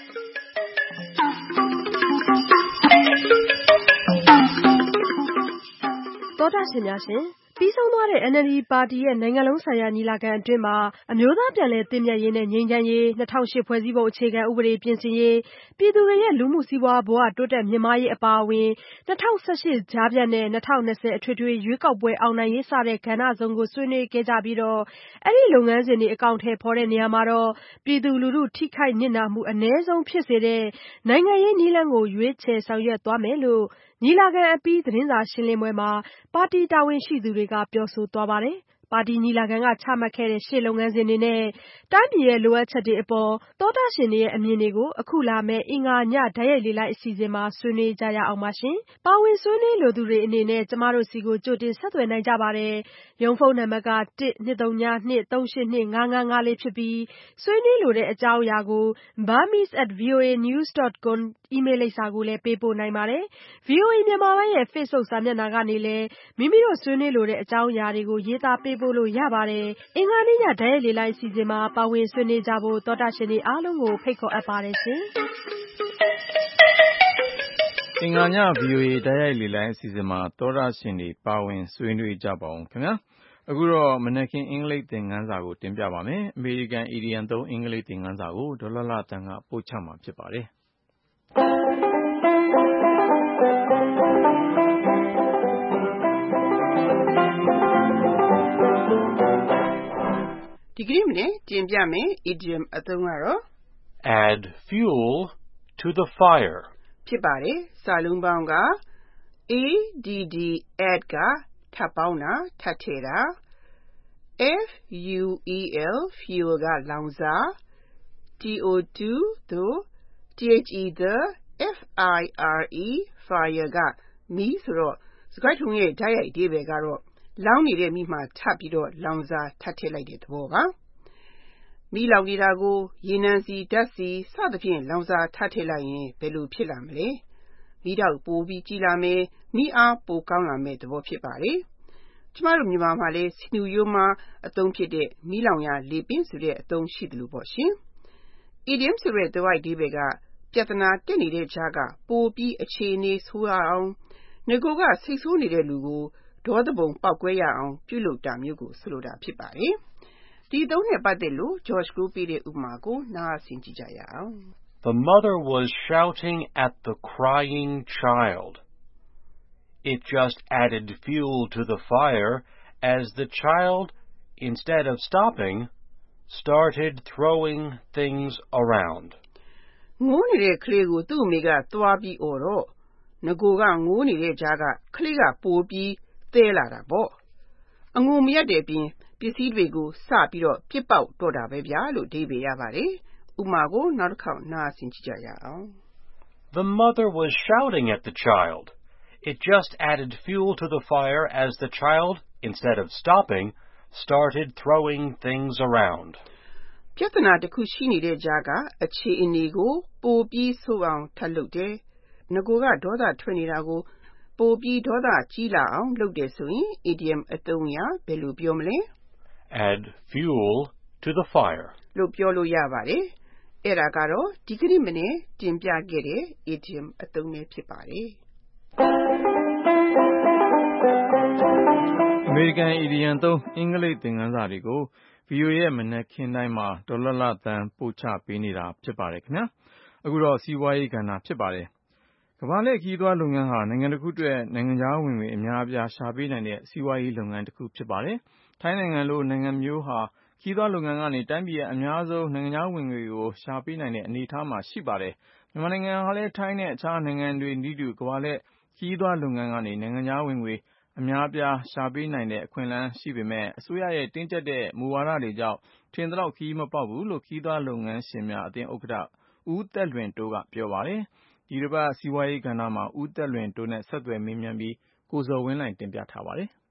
သောတာရှင်များရှင်ပြီးဆုံးသွားတဲ့ N L D ပါတီရဲ့နိုင်ငံလုံးဆိုင်ရာညီလာခံအတွင်းမှာအမျိုးသားပြန်လည်သင့်မြတ်ရေးနဲ့ငြိမ်းချမ်းရေး၂၀၀၈ဖွဲ့စည်းပုံအခြေခံဥပဒေပြင်ဆင်ရေးပြည်သူတွေရဲ့လူမှုစီးပွားဘဝတိုးတက်မြင့်မားရေးအပါအဝင်၂၀၁၈ကြားဖြတ်နဲ့၂၀၂၀အထွေထွေရွေးကောက်ပွဲအောင်နိုင်ရေးစတဲ့ကဏ္ဍစုံကိုဆွေးနွေးခဲ့ကြပြီးတော့အဲဒီလုပ်ငန်းစဉ်တွေအကောင်အထည်ဖော်တဲ့နေရာမှာတော့ပြည်သူလူထုထိခိုက်နစ်နာမှုအနည်းဆုံးဖြစ်စေတဲ့နိုင်ငံရေးနည်းလမ်းကိုရွေးချယ်ဆောင်ရွက်သွားမယ်လို့ညီလာခံအပြီးသတင်းစာရှင်းလင်းပွဲမှာပါတီတာဝန်ရှိသူတွေကပြောဆိုသွားပါတယ်။ပါတီညီလာခံကချမှတ်ခဲ့တဲ့ရှေ့လုပ်ငန်းစဉ်တွေနဲ့တိုင်းပြည်ရဲ့လိုအပ်ချက်တွေအပေါ်သောတာရှင်တွေရဲ့အမြင်တွေကိုအခုလာမယ့်အင်္ဂါညဓာတ်ရိုက်လေလိုက်အစီအစဉ်မှာဆွေးနွေးကြရအောင်ပါရှင်။ပါဝင်ဆွေးနွေးလိုသူတွေအနေနဲ့ကျမတို့စီကိုကြိုတင်ဆက်သွယ်နိုင်ကြပါတယ်။ရုံးဖုန်းနံပါတ်ကတစ်၂၃ည၂၃၈၂၅၅၅လေးဖြစ်ပြီးဆွေးနွေးလိုတဲ့အကြောင်းအရာကို burmese at voa news dot com ။ အီးမေးလ်လိပ်စာကိုလည်းပေးပို့နိုင်ပါတယ်။ ဗွီအိုအေမြန်မာပိုင်းရဲ့ Facebook စာမျက်နှာကနေလည်းမိမိတို့ဆွေးနွေးလိုတဲ့အကြောင်းအရာတွေကိုရေးသားပေးပို့လို့ရပါတယ်။ အင်္ဂါနေ့ညတိုက်ရိုက်လေလှိုင်းအစီအစဉ်မှာပါဝင်ဆွေးနွေးကြဖို့သောတရှင်တွေအားလုံးကိုဖိတ်ခေါ်အပ်ပါတယ်ရှင်။အင်္ဂါည ဗွီအိုအေတိုက်ရိုက်လေလှိုင်းအစီအစဉ်မှာသောတရှင်တွေပါဝင်ဆွေးနွေးကြပါဦးခင်ဗျာ။အခုတော့မနက်ခင်းအင်္ဂလိပ်သင်ခန်းစာကိုတင်ပြပါမယ်။အမေရိကန်အီဒီယံသုံးအင်္ဂလိပ်သင်ခန်းစာကိုဒေါ်လှလှသန်းကပို့ချမှာဖြစ်ပါတယ်။ဒီကနေ့မနေ့တင်ပြမယ် idiom အသုံးကတော့ add fuel to the fire ဖြစ်ပါတယ်။စာလုံးပေါင်းက add add ကထပ်ပေါင်းတာထပ်ထည့်တာ fuel fuel ကလောင်စာ to the the fire fire ကမီးဆိုတော့စကားထုံးရဲ့ဓာတ်ရိုက်အဓိပ္ပာယ်ကတော့လောင်နေတဲ့မီးမှာထပ်ပြီးတော့လောင်စာထပ်ထည့်လိုက်တဲ့သဘောပါ။မီးလောင်နေတာကိုရေနံစီဓာတ်စီစသဖြင့်လောင်စာထပ်ထည့်လိုက်ရင်ဘယ်လိုဖြစ်လာမလဲ။မီးတောက်ပိုပြီးကြီးလာမယ်မီးအားပိုကောင်းလာမယ်သဘောဖြစ်ပါတယ်။ကျမတို့မြန်မာမှာလည်းစီနူရိုးမှာအသုံးဖြစ်တဲ့မီးလောင်ရာလေပင့်ဆိုတဲ့အသုံးရှိတယ်လို့ပေါ့ရှင်။ idiom ဆိုတဲ့သွယ်ဝိုက်အဓိပ္ပာယ်ကပြဿနာတက်နေတဲ့ကြားကပိုပြီးအခြေအနေဆိုးရအောင်ငကိုကစိတ်ဆိုးနေတဲ့လူကိုဒေါသပုံပေါက်ကွဲရအောင်ပြုလုပ်တာမျိုးကိုဆိုလိုတာဖြစ်ပါတယ်။ဒီအသုံးနဲ့ပတ်သက်လို့ George ကိုပေးတဲ့ဥပမာကိုနားဆင်ကြည့်ကြရအောင်။ The mother was shouting at the crying child. It just added fuel to the fire as the child, instead of stopping, started throwing things around. ငိုးနေတဲ့ကလေးကိုသူ့အမေကသွားပြီးအော်တော့ငကိုကငိုးနေတဲ့ကြားကကလေးကပိုပြီးသဲလာတာပေါ့။အငိုမရပ်တဲ့အပြင်ပစ္စည်းတွေကိုစပြီးတော့ပြစ်ပေါက်တော့တာပဲဗျာလို့အဓိပ္ပာယ်ရပါတယ်။ဥပမာကိုနောက်တစ်ခေါက်နားဆင်ကြည့်ကြရအောင်။ The mother was shouting at the child. It just added fuel to the fire as the child, instead of stopping, started throwing things around. ပြဿနာတစ်ခုရှိနေတဲ့ကြားကအခြေအနေကိုပိုပြီးဆိုးအောင်ထပ်လုပ်တယ်။ငကိုကဒေါသထွက်နေတာကိုပိုပြီးဒေါသကြီးလာအောင်လုပ်တယ်ဆိုရင် idiom အသုံးအရဘယ်လိုပြောမလဲ။ Add fuel to the fire. လို့ပြောလို့ရပါတယ်။အဲ့ဒါကတော့ဒီကနေ့မနေ့တင်ပြခဲ့တဲ့ idiom အသုံးပဲဖြစ်ပါတယ်။အမေရိကန်အီဒီယံသုံးအင်္ဂလိပ်သင်ခန်းစာတွေကို ဗွီအိုအေရဲ့မနက်ခင်းတိုင်းမှာဒေါ်လှလှသန်းပို့ချပေးနေတာဖြစ်ပါတယ်ခင်ဗျာ။အခုတော့စီးပွားရေးကဏ္ဍဖြစ်ပါတယ်။ကမ္ဘာလှည့်ခရီးသွားလုပ်ငန်းဟာနိုင်ငံတစ်ခုအတွက်နိုင်ငံခြားဝင်ငွေအများအပြားရှာပေးနိုင်တဲ့စီးပွားရေးလုပ်ငန်းတစ်ခုဖြစ်ပါတယ်။ထိုင်းနိုင်ငံလိုနိုင်ငံမျိုးဟာခရီးသွားလုပ်ငန်းကနေတိုင်းပြည်ရဲ့အများဆုံးနိုင်ငံခြားဝင်ငွေကိုရှာပေးနိုင်တဲ့အနေအထားမှာရှိပါတယ်။မြန်မာနိုင်ငံဟာလည်းထိုင်းနဲ့အခြားနိုင်ငံတွေနည်းတူကမ္ဘာလှည့်ခရီးသွားလုပ်ငန်းကနေနိုင်ငံခြားဝင်ငွေအများအပြားရှာပေးနိုင်တဲ့အခွင့်အလမ်းရှိပေမဲ့အစိုးရရဲ့တင်းကျပ်တဲ့မူဝါဒတွေကြောင့်ထင်သလောက်ခရီးမပေါက်ဘူးလို့ခရီးသွားလုပ်ငန်းရှင်များအသင်းဥက္ကဋ္ဌဦးသက်လွင်တိုးကပြောပါတယ်။ဒီတစ်ပတ်စီးပွားရေးကဏ္ဍမှာဦးသက်လွင်တိုးနဲ့ဆက်သွယ်မေးမြန်းပြီးကိုဇော်ဝင်းလှိုင်တင်ပြထားပါတယ်။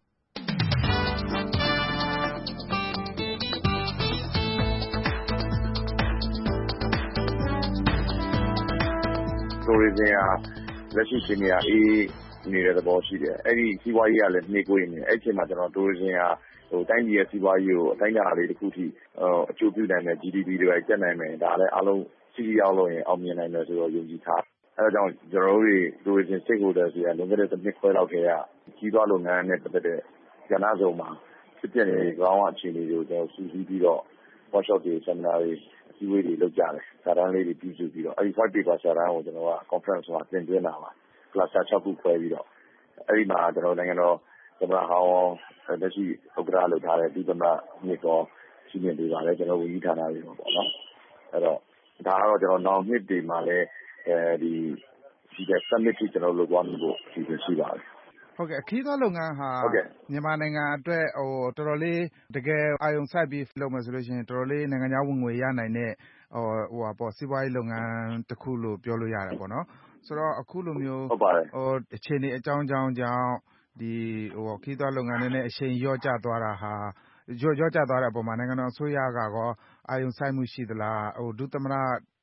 tourism ကလက်ရှိချိန်မှာအေးနေတဲ့သဘောရှိတယ်။အဲ့ဒီစီးပွားရေးကလည်းနှေးကွေးနေတယ်။အဲ့ချိန်မှာကျွန်တော် tourism ကဟိုတိုင်းပြည်ရဲ့စီးပွားရေးကိုအတိုင်းအတာလေးတစ်ခုထိအကျိုးပြုနိုင်မယ် G D P တွေတက်နိုင်မယ်ဒါလည်းအားလုံးစီးစီးရောက်လို့ရင်အောင်မြင်နိုင်မယ်ဆိုတော့ယုံကြည်ထား။အဲ့ဒါကြောင့်ကျွန်တော်တို့တွေ tourism stakeholders တွေကလွန်ခဲ့တဲ့တစ်နှစ်ခွဲလောက်ထဲကကြီးသွားလုပ်ငန်းနဲ့ပတ်သက်တဲ့ကဏ္ဍစုံမှာဖြစ်ပျက်နေတဲ့ကောင်းအခြေအနေတွေကိုကျွန်တော်စုစည်းပြီးတော့ workshop တွေ seminar တွေအစည်းအဝေးတွေလုပ်ကြတယ်။စာတမ်းလေးတွေပြုစုပြီးတော့အဲ့ဒီ white paper စာတမ်းကိုကျွန်တော်က conference မှာတင်သွင်းတာပါ။ cluster ၆ခုခွဲပြီးတော့အဲ့ဒီမှာကျွန်တော်နိုင်ငံတော်သမ္မတဟောင်းလက်ရှိဥက္ကဋ္ဌလုပ်ထားတဲ့ဒီသမ္မတမြစ်ကောရှိနေပေးပါတယ်ကျွန်တော်ဝန်ကြီးဌာနတွေပေါ့နော်။အဲ့တော့ဒါကတော့ကျွန်တော်နောက်နှစ်တွေမှာလည်းအဲဒီဒီက summit ကြီးကျွန်တော်လုပ်သွားလို့အစီအစဉ်ရှိပါတယ်။ဟုတ်ကဲ့ခရီးသွားလုပ်ငန်းဟာမြန်မာနိုင်ငံအတွက်ဟိုတော်တော်လေးတကယ်အာရုံစိုက်ပြီးလုပ်မယ်ဆိုလို့ရှိရင်တော်တော်လေးနိုင်ငံခြားဝင်ငွေရနိုင်တဲ့ဟိုဟိုပေါ့စီးပွားရေးလုပ်ငန်းတစ်ခုလို့ပြောလို့ရတယ်ပေါ့နော်ဆိုတော့အခုလိုမျိုးဟိုအခြေအနေအကြောင်းကြောင်းကြောင့်ဒီဟိုခရီးသွားလုပ်ငန်းနဲ့အချိန်လျော့ကျသွားတာဟာလျော့ကျသွားတဲ့အပေါ်မှာနိုင်ငံတော်အစိုးရကရောအာရုံစိုက်မှုရှိသလားဟိုဒုသမ္မတ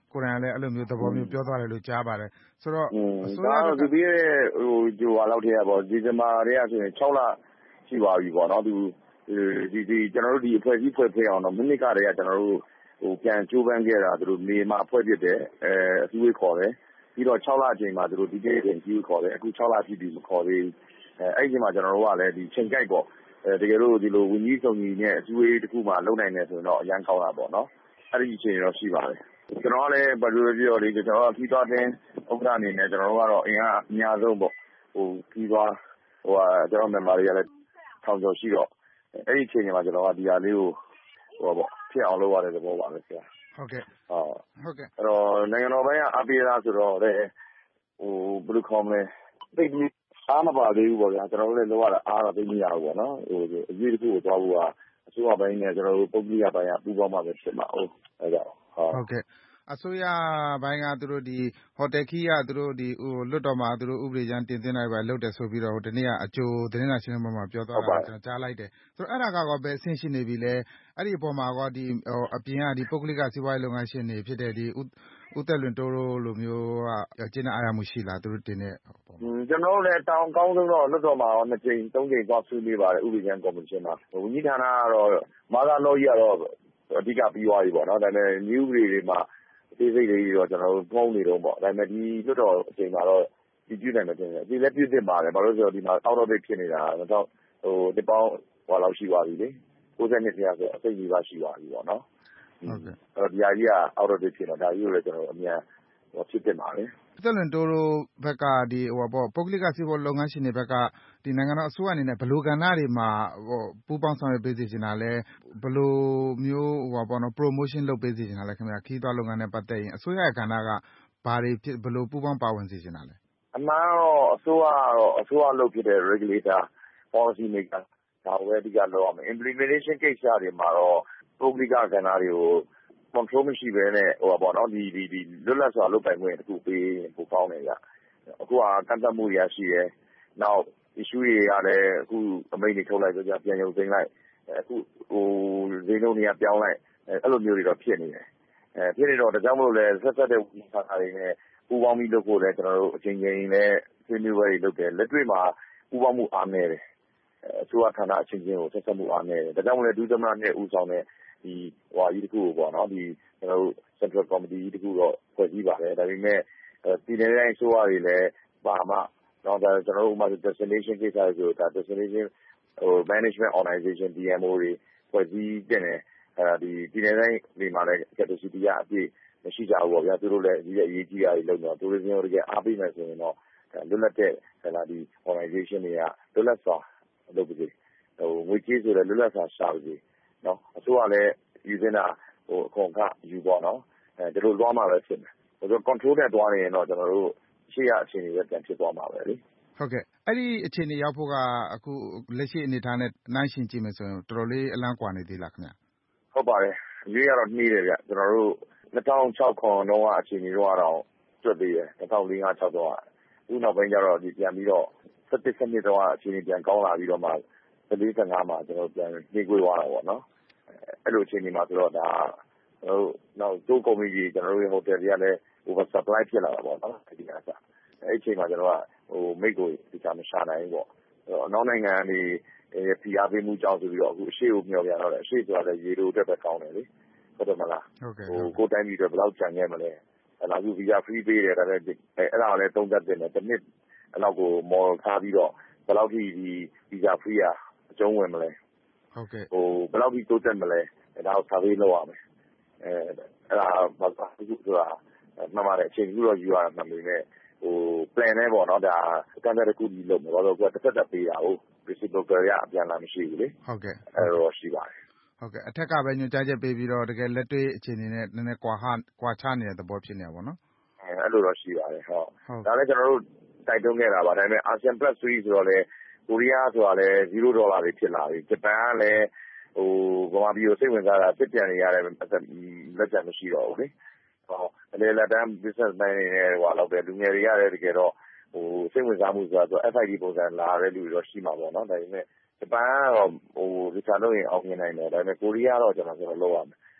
ကိုယ်တိုင်ကလည်းအဲ့လိုမျိုးသဘောမျိုးပြောသွားတယ်လို့ကြားပါတယ်ဆိုတော့အစိုးရဒါဘကက်ကသူပြီးတဲ့ဟိုဂျိုဟာလောက်တည်းကပေါ့ဒီဇင်ဘာတည်းကဆိုရင်၆လရှိပါပြီပေါ့နော်သူဒီဒီကျွန်တော်တို့ဒီအဖွဲ့ကြီးဖွဲ့ဖွဲ့အောင်တော့မိနစ်ကတည်းကကျွန်တော်တို့ဟိုပြန်ကြိုးပမ်းခဲ့တာသူတို့နေမှာဖွဲ့ဖြစ်တယ်အဲအစည်းအဝေးခေါ်တယ်ပြီးတော့၆လအချိန်မှာသူတို့ဒီနေ့ပြန်ကြည့်ခေါ်တယ်အခု၆လဖြစ်ပြီမခေါ်သေးဘူးအဲအဲ့ဒီမှာကျွန်တော်တို့ကလည်းဒီချိန်ကြိုက်ပေါ့အဲတကယ်လို့ဒီလိုဝင်းကြီးစုံကြီးနဲ့အစည်းအဝေးတစ်ခုမှလုပ်နိုင်တယ်ဆိုရင်တော့အရန်ကောင်းတာပေါ့နော်အဲ့ဒီအချိန်တော့ရှိပါတယ်ကျွန်တော်ကလည်းဘယ်လိုပြောလဲကျွန်တော်ကပြီးသွားတဲ့ဥက္ကဋ္ဌအနေနဲ့ကျွန်တော်တို့ကတော့အင်အားအများဆုံးပေါ့ဟိုပြီးသွားဟိုကျွန်တော် member တွေကလည်းထောင်ကျော်ရှိတော့အဲ့ဒီအချိန်မှာကျွန်တော်ကဒီဟာလေးကိုဟိုပေါ့ဖြစ်အောင်လုပ်ရတဲ့သဘောပါပဲဆရာဟုတ်ကဲ့ဟုတ်ဟုတ်ကဲ့အဲ့တော့နိုင်ငံတော်ဘက်ကအပေးသားဆိုတော့လေဟိုဘယ်လိုခေါ်မလဲသိပြီးအားမပါသေးဘူးပေါ့ဗျာကျွန်တော်တို့လည်းလုပ်ရတာအားတော့သိမရဘူးပေါ့နော်ဟိုအရေးတစ်ခုကိုသွားဖို့ကအစိုးရဘက်နဲ့ကျွန်တော်တို့ပုံပြရပိုင်းကပူးပေါင်းမှပဲဖြစ်မှာဟုတ်အဲ့တော့ဟုတ်ကဲ့အစိုးရဘိုင်းကသူတို့ဒီဟိုတယ်ခီးကသူတို့ဒီဟိုလွတ်တော်မှာသူတို့ဥပဒေကြမ်းတင်သွင်းလိုက်ပါလုပ်တယ်ဆိုပြီးတော့ဟိုဒီနေ့ကအကျိုးသတင်းစာရှင်းလင်းပွဲမှာပြောသွားတာကျွန်တော်ကြားလိုက်တယ်ဆိုတော့အဲ့ဒါကတော့ပဲအဆင့်ရှိနေပြီလေအဲ့ဒီအပေါ်မှာကဒီဟိုအပြင်ကဒီပုဂ္ဂလိကစီးပွားရေးလုပ်ငန်းရှင်တွေဖြစ်တဲ့ဒီဦးသက်လွင်တိုးတို့လိုမျိုးကကျင်းတဲ့အားရမှုရှိလားသူတို့တင်တဲ့ပုံကျွန်တော်တို့လည်းတောင်းကောင်းဆုံးတော့လွတ်တော်မှာတော့နှစ်ကြိမ်သုံးကြိမ်သွားဆွေးနွေးပါတယ်ဥပဒေကြမ်းကော်မရှင်မှာဝန်ကြီးဌာနကတော့မာသာလောကြီးကတော့အဓိကပြီးသွားပြီပေါ့နော်ဒါပေမဲ့ new ဥပဒေတွေမှာဒီစိတ်လေးတော့ကျွန်တော်တို့ပုံနေတော့ပေါ့ဒါပေမဲ့ဒီလွတ်တော်အချိန်မှာတော့ဒီပြုနိုင်တယ်တင်တယ်ဒီလည်းပြည့်တင်ပါတယ်ဘာလို့ဆိုတော့ဒီမှာ out of date ဖြစ်နေတာတော့ဟိုဒီပေါင်းဟိုလောက်ရှိသွားပြီလေကိုးဆယ်နှစ်တရားဆိုအစိတ်ကြီးပါရှိသွားပြီပေါ့နော်ဟုတ်ကဲ့အဲ့တော့ဒီအကြီးက out of date ဖြစ်တော့ဒါကြီးကိုလည်းကျွန်တော်အမြန်ဟိုဖြစ်တင်ပါတယ်သက်လွင်တိုးတို့ဘက်ကဒီဟိုပေါ့ပုဂ္ဂလိကစီးပွားလုပ်ငန်းရှင်တွေဘက်ကဒီနိုင်ငံတော်အစိုးရအနေနဲ့ဘယ်လိုကဏ္ဍတွေမှာဟိုပူးပေါင်းဆောင်ရွက်ပေးစီချင်တာလဲဘယ်လိုမျိုးဟိုပေါ့နော် promotion လုပ်ပေးစီချင်တာလဲခင်ဗျာခီးသွွားလုပ်ငန်းနဲ့ပတ်သက်ရင်အစိုးရရဲ့ကဏ္ဍကဘာတွေဖြစ်ဘယ်လိုပူးပေါင်းပါဝင်စီချင်တာလဲအမှန်တော့အစိုးရကတော့အစိုးရလုပ်ဖြစ်တဲ့ regulator policy maker ဒါဝယ်ဒီကလောက်အောင် implementation ကိစ္စတွေမှာတော့ပုဂ္ဂလိကကဏ္ဍတွေကို control မရှိဘဲနဲ့ဟိုပေါ့နော်ဒီဒီဒီလွတ်လပ်စွာလုပ်ပိုင်ခွင့်တစ်ခုပေးပို့ကောင်းတယ်ကြအခုကကန့်သတ်မှုရရှိတယ်နောက် issue တွေကလည်းအခုအမိန့်တွေထုတ်လိုက်ဆိုကြပြန်ရုပ်သိမ်းလိုက်အခုဟိုဈေးနှုန်းတွေကပြောင်းလိုက်အဲ့လိုမျိုးတွေတော့ဖြစ်နေတယ်အဲဖြစ်နေတော့ဒါကြောင့်မလို့လဲဆက်ဆက်တဲ့ဝန်ဆောင်တွေနဲ့ပူးပေါင်းပြီးလုပ်ဖို့လဲကျွန်တော်တို့အချိန်ချင်းနဲ့ဆွေးနွေးပွဲတွေလုပ်တယ်လက်တွေ့မှာပူးပေါင်းမှုအားနည်းတယ်အစိုးရဌာနအချင်းချင်းကိုဆက်ဆက်မှုအားနည်းတယ်ဒါကြောင့်မလို့ဒုသမရနဲ့ဦးဆောင်တဲ့ဒီဟွာကြီးတခုကိုပေါ့နော်ဒီကျွန်တော်တို့ Central Committee တခုတော့ဖွဲ့စည်းပါတယ်ဒါပေမဲ့ပြည်내တိုင်းအစိုးရတွေလည်းပါမှတော့ဒါကျွန်တော်တို့ဥပမာ destination ကိစ္စတွေဆိုဒါ destination ဟို management organization D M O တွေဖွဲ့စည်းတဲ့အဲဒီပြည်내တိုင်းဒီမှာလည်း capacity ကအပြည့်မရှိကြဘူးပေါ့ဗျာသူတို့လည်းဒီရဲ့အရေးကြီးတာတွေလုပ်တော့ tourism ကိုတကယ်အားပေးမယ်ဆိုရင်တော့လွတ်လပ်တဲ့ဟလာဒီ organization တွေကလွတ်လပ်စွာလုပ်ပါစေဟိုငွေကြေးဆိုလည်းလွတ်လပ်စွာရှာပါစေနော်အစိုးရလည်းယူနေတာဟိုအခွန်ခယူပေါ့နော်အဲဒီလိုသွားမှာပဲဖြစ်မယ်ဟိုဆို control နဲ့သွားနေရင်တော့ကျွန်တော်တို့ရှေ့ရအခြေအနေပဲပြန်ဖြစ်သွားမှာပဲလေဟုတ်ကဲ့အဲ့ဒီအခြေအနေရောက်ဖို့ကအခုလက်ရှိအနေအထားနဲ့နိုင်ရှင်ကြည့်မယ်ဆိုရင်တော်တော်လေးအလန့်ကွာနေသေးလားခင်ဗျဟုတ်ပါတယ်ရွေးရတော့နှီးတယ်ဗျကျွန်တော်တို့၂၀၀၆ခုတော့ကအခြေအနေတော့တော့ကျွတ်သေးတယ်၂၀၀၄ ၅ ၆တော့အခုနောက်ပိုင်းကျတော့ဒီပြန်ပြီးတော့၁၁ ၁၂တော့အခြေအနေပြန်ကောင်းလာပြီးတော့မှ၁၄ ၁၅မှာကျွန်တော်ပြန်နှေးကွေးသွားတာပေါ့နော်အဲ့လိုအခြေအနေမှာဆိုတော့ဒါဟိုနောက်တိုးကုမ္ပဏီတွေကျွန်တော်တို့ဟိုတယ်တွေကလည်း over supply ဖြစ်လာတာပေါ့နော်ဒီကစားအဲ့အချိန်မှာကျွန်တော်ကဟိုမိတ်ကိုဒီကမရှာနိုင်ဘူးပေါ့အနောက်နိုင်ငံတွေဖိအားပေးမှုကြောင့်ဆိုပြီးတော့အခုအရှိကိုမျှော်ပြန်တော့တယ်အရှိဆိုတာလည်းရေလိုအတွက်ပဲကောင်းတယ်လေဟုတ်တယ်မလားဟုတ်ကဲ့ဟိုကိုတိုင်းပြည်တွေဘယ်လောက်ကြံခဲ့မလဲအဲ့ဒါအခု visa free ပေးတယ်ဒါလည်းအဲ့ဒါလည်းသုံးသပ်တင်တယ်တစ်နှစ်အဲ့လောက်ကို model ထားပြီးတော့ဘယ်လောက်ထိဒီ visa free อ่ะအကျုံးဝင်မလဲဟုတ်ကဲ့ဟိုဘယ်လောက်ထိတိုးတက်မလဲဒါကို survey လုပ်ရမယ်အဲအဲ့ဒါဘာသာအခုဆိုတာမှန်ပါတယ်အချိန်ကြီးတော့ယူရမှာနေနဲ့ဟို plan နဲ့ပေါ့နော်ဒါစကန်တစ်ခုကြီးလုပ်မယ်ဘာလို့ကတစ်သက်သက်ပေးတာဟုတ် reciprocal ရအပြန်လာမရှိဘူးလေဟုတ်ကဲ့အဲ့တော့ရှိပါတယ်ဟုတ်ကဲ့အထက်ကပဲညွှန်ကြားချက်ပေးပြီးတော့တကယ်လက်တွေ့အခြေအနေနဲ့နည်းနည်းကွာဟကွာခြားနေတဲ့သဘောဖြစ်နေတာပေါ့နော်အဲအဲ့လိုတော့ရှိပါတယ်ဟုတ်ဒါလည်းကျွန်တော်တို့တိုက်တွန်းခဲ့တာပါဒါပေမဲ့ ASEAN Plus ဆိုတော့လေကိုရီးယားဆိုတာလည်းဇီးရိုဒေါ်လာတွေဖြစ်လာပြီဂျပန်ကလည်းဟိုဗမာပြည်ကိုစိတ်ဝင်စားတာစစ်ပြန်နေရတဲ့လက်ချက်မရှိတော့ဘူးလေဟောလေလက်တန်း business man တွေနဲ့ဟိုလောက်ပဲလူငယ်တွေရတယ်တကယ်တော့ဟိုစိတ်ဝင်စားမှုဆိုတာဆို F I D ပုံစံလာတဲ့လူတွေတော့ရှိမှာပေါ့နော်ဒါပေမဲ့ဂျပန်ကတော့ဟိုဒီချာလို့ရင်အောင်မြင်နိုင်တယ်ဒါပေမဲ့ကိုရီးယားတော့ကျွန်တော်ကျွန်တော်လောက်ရမယ်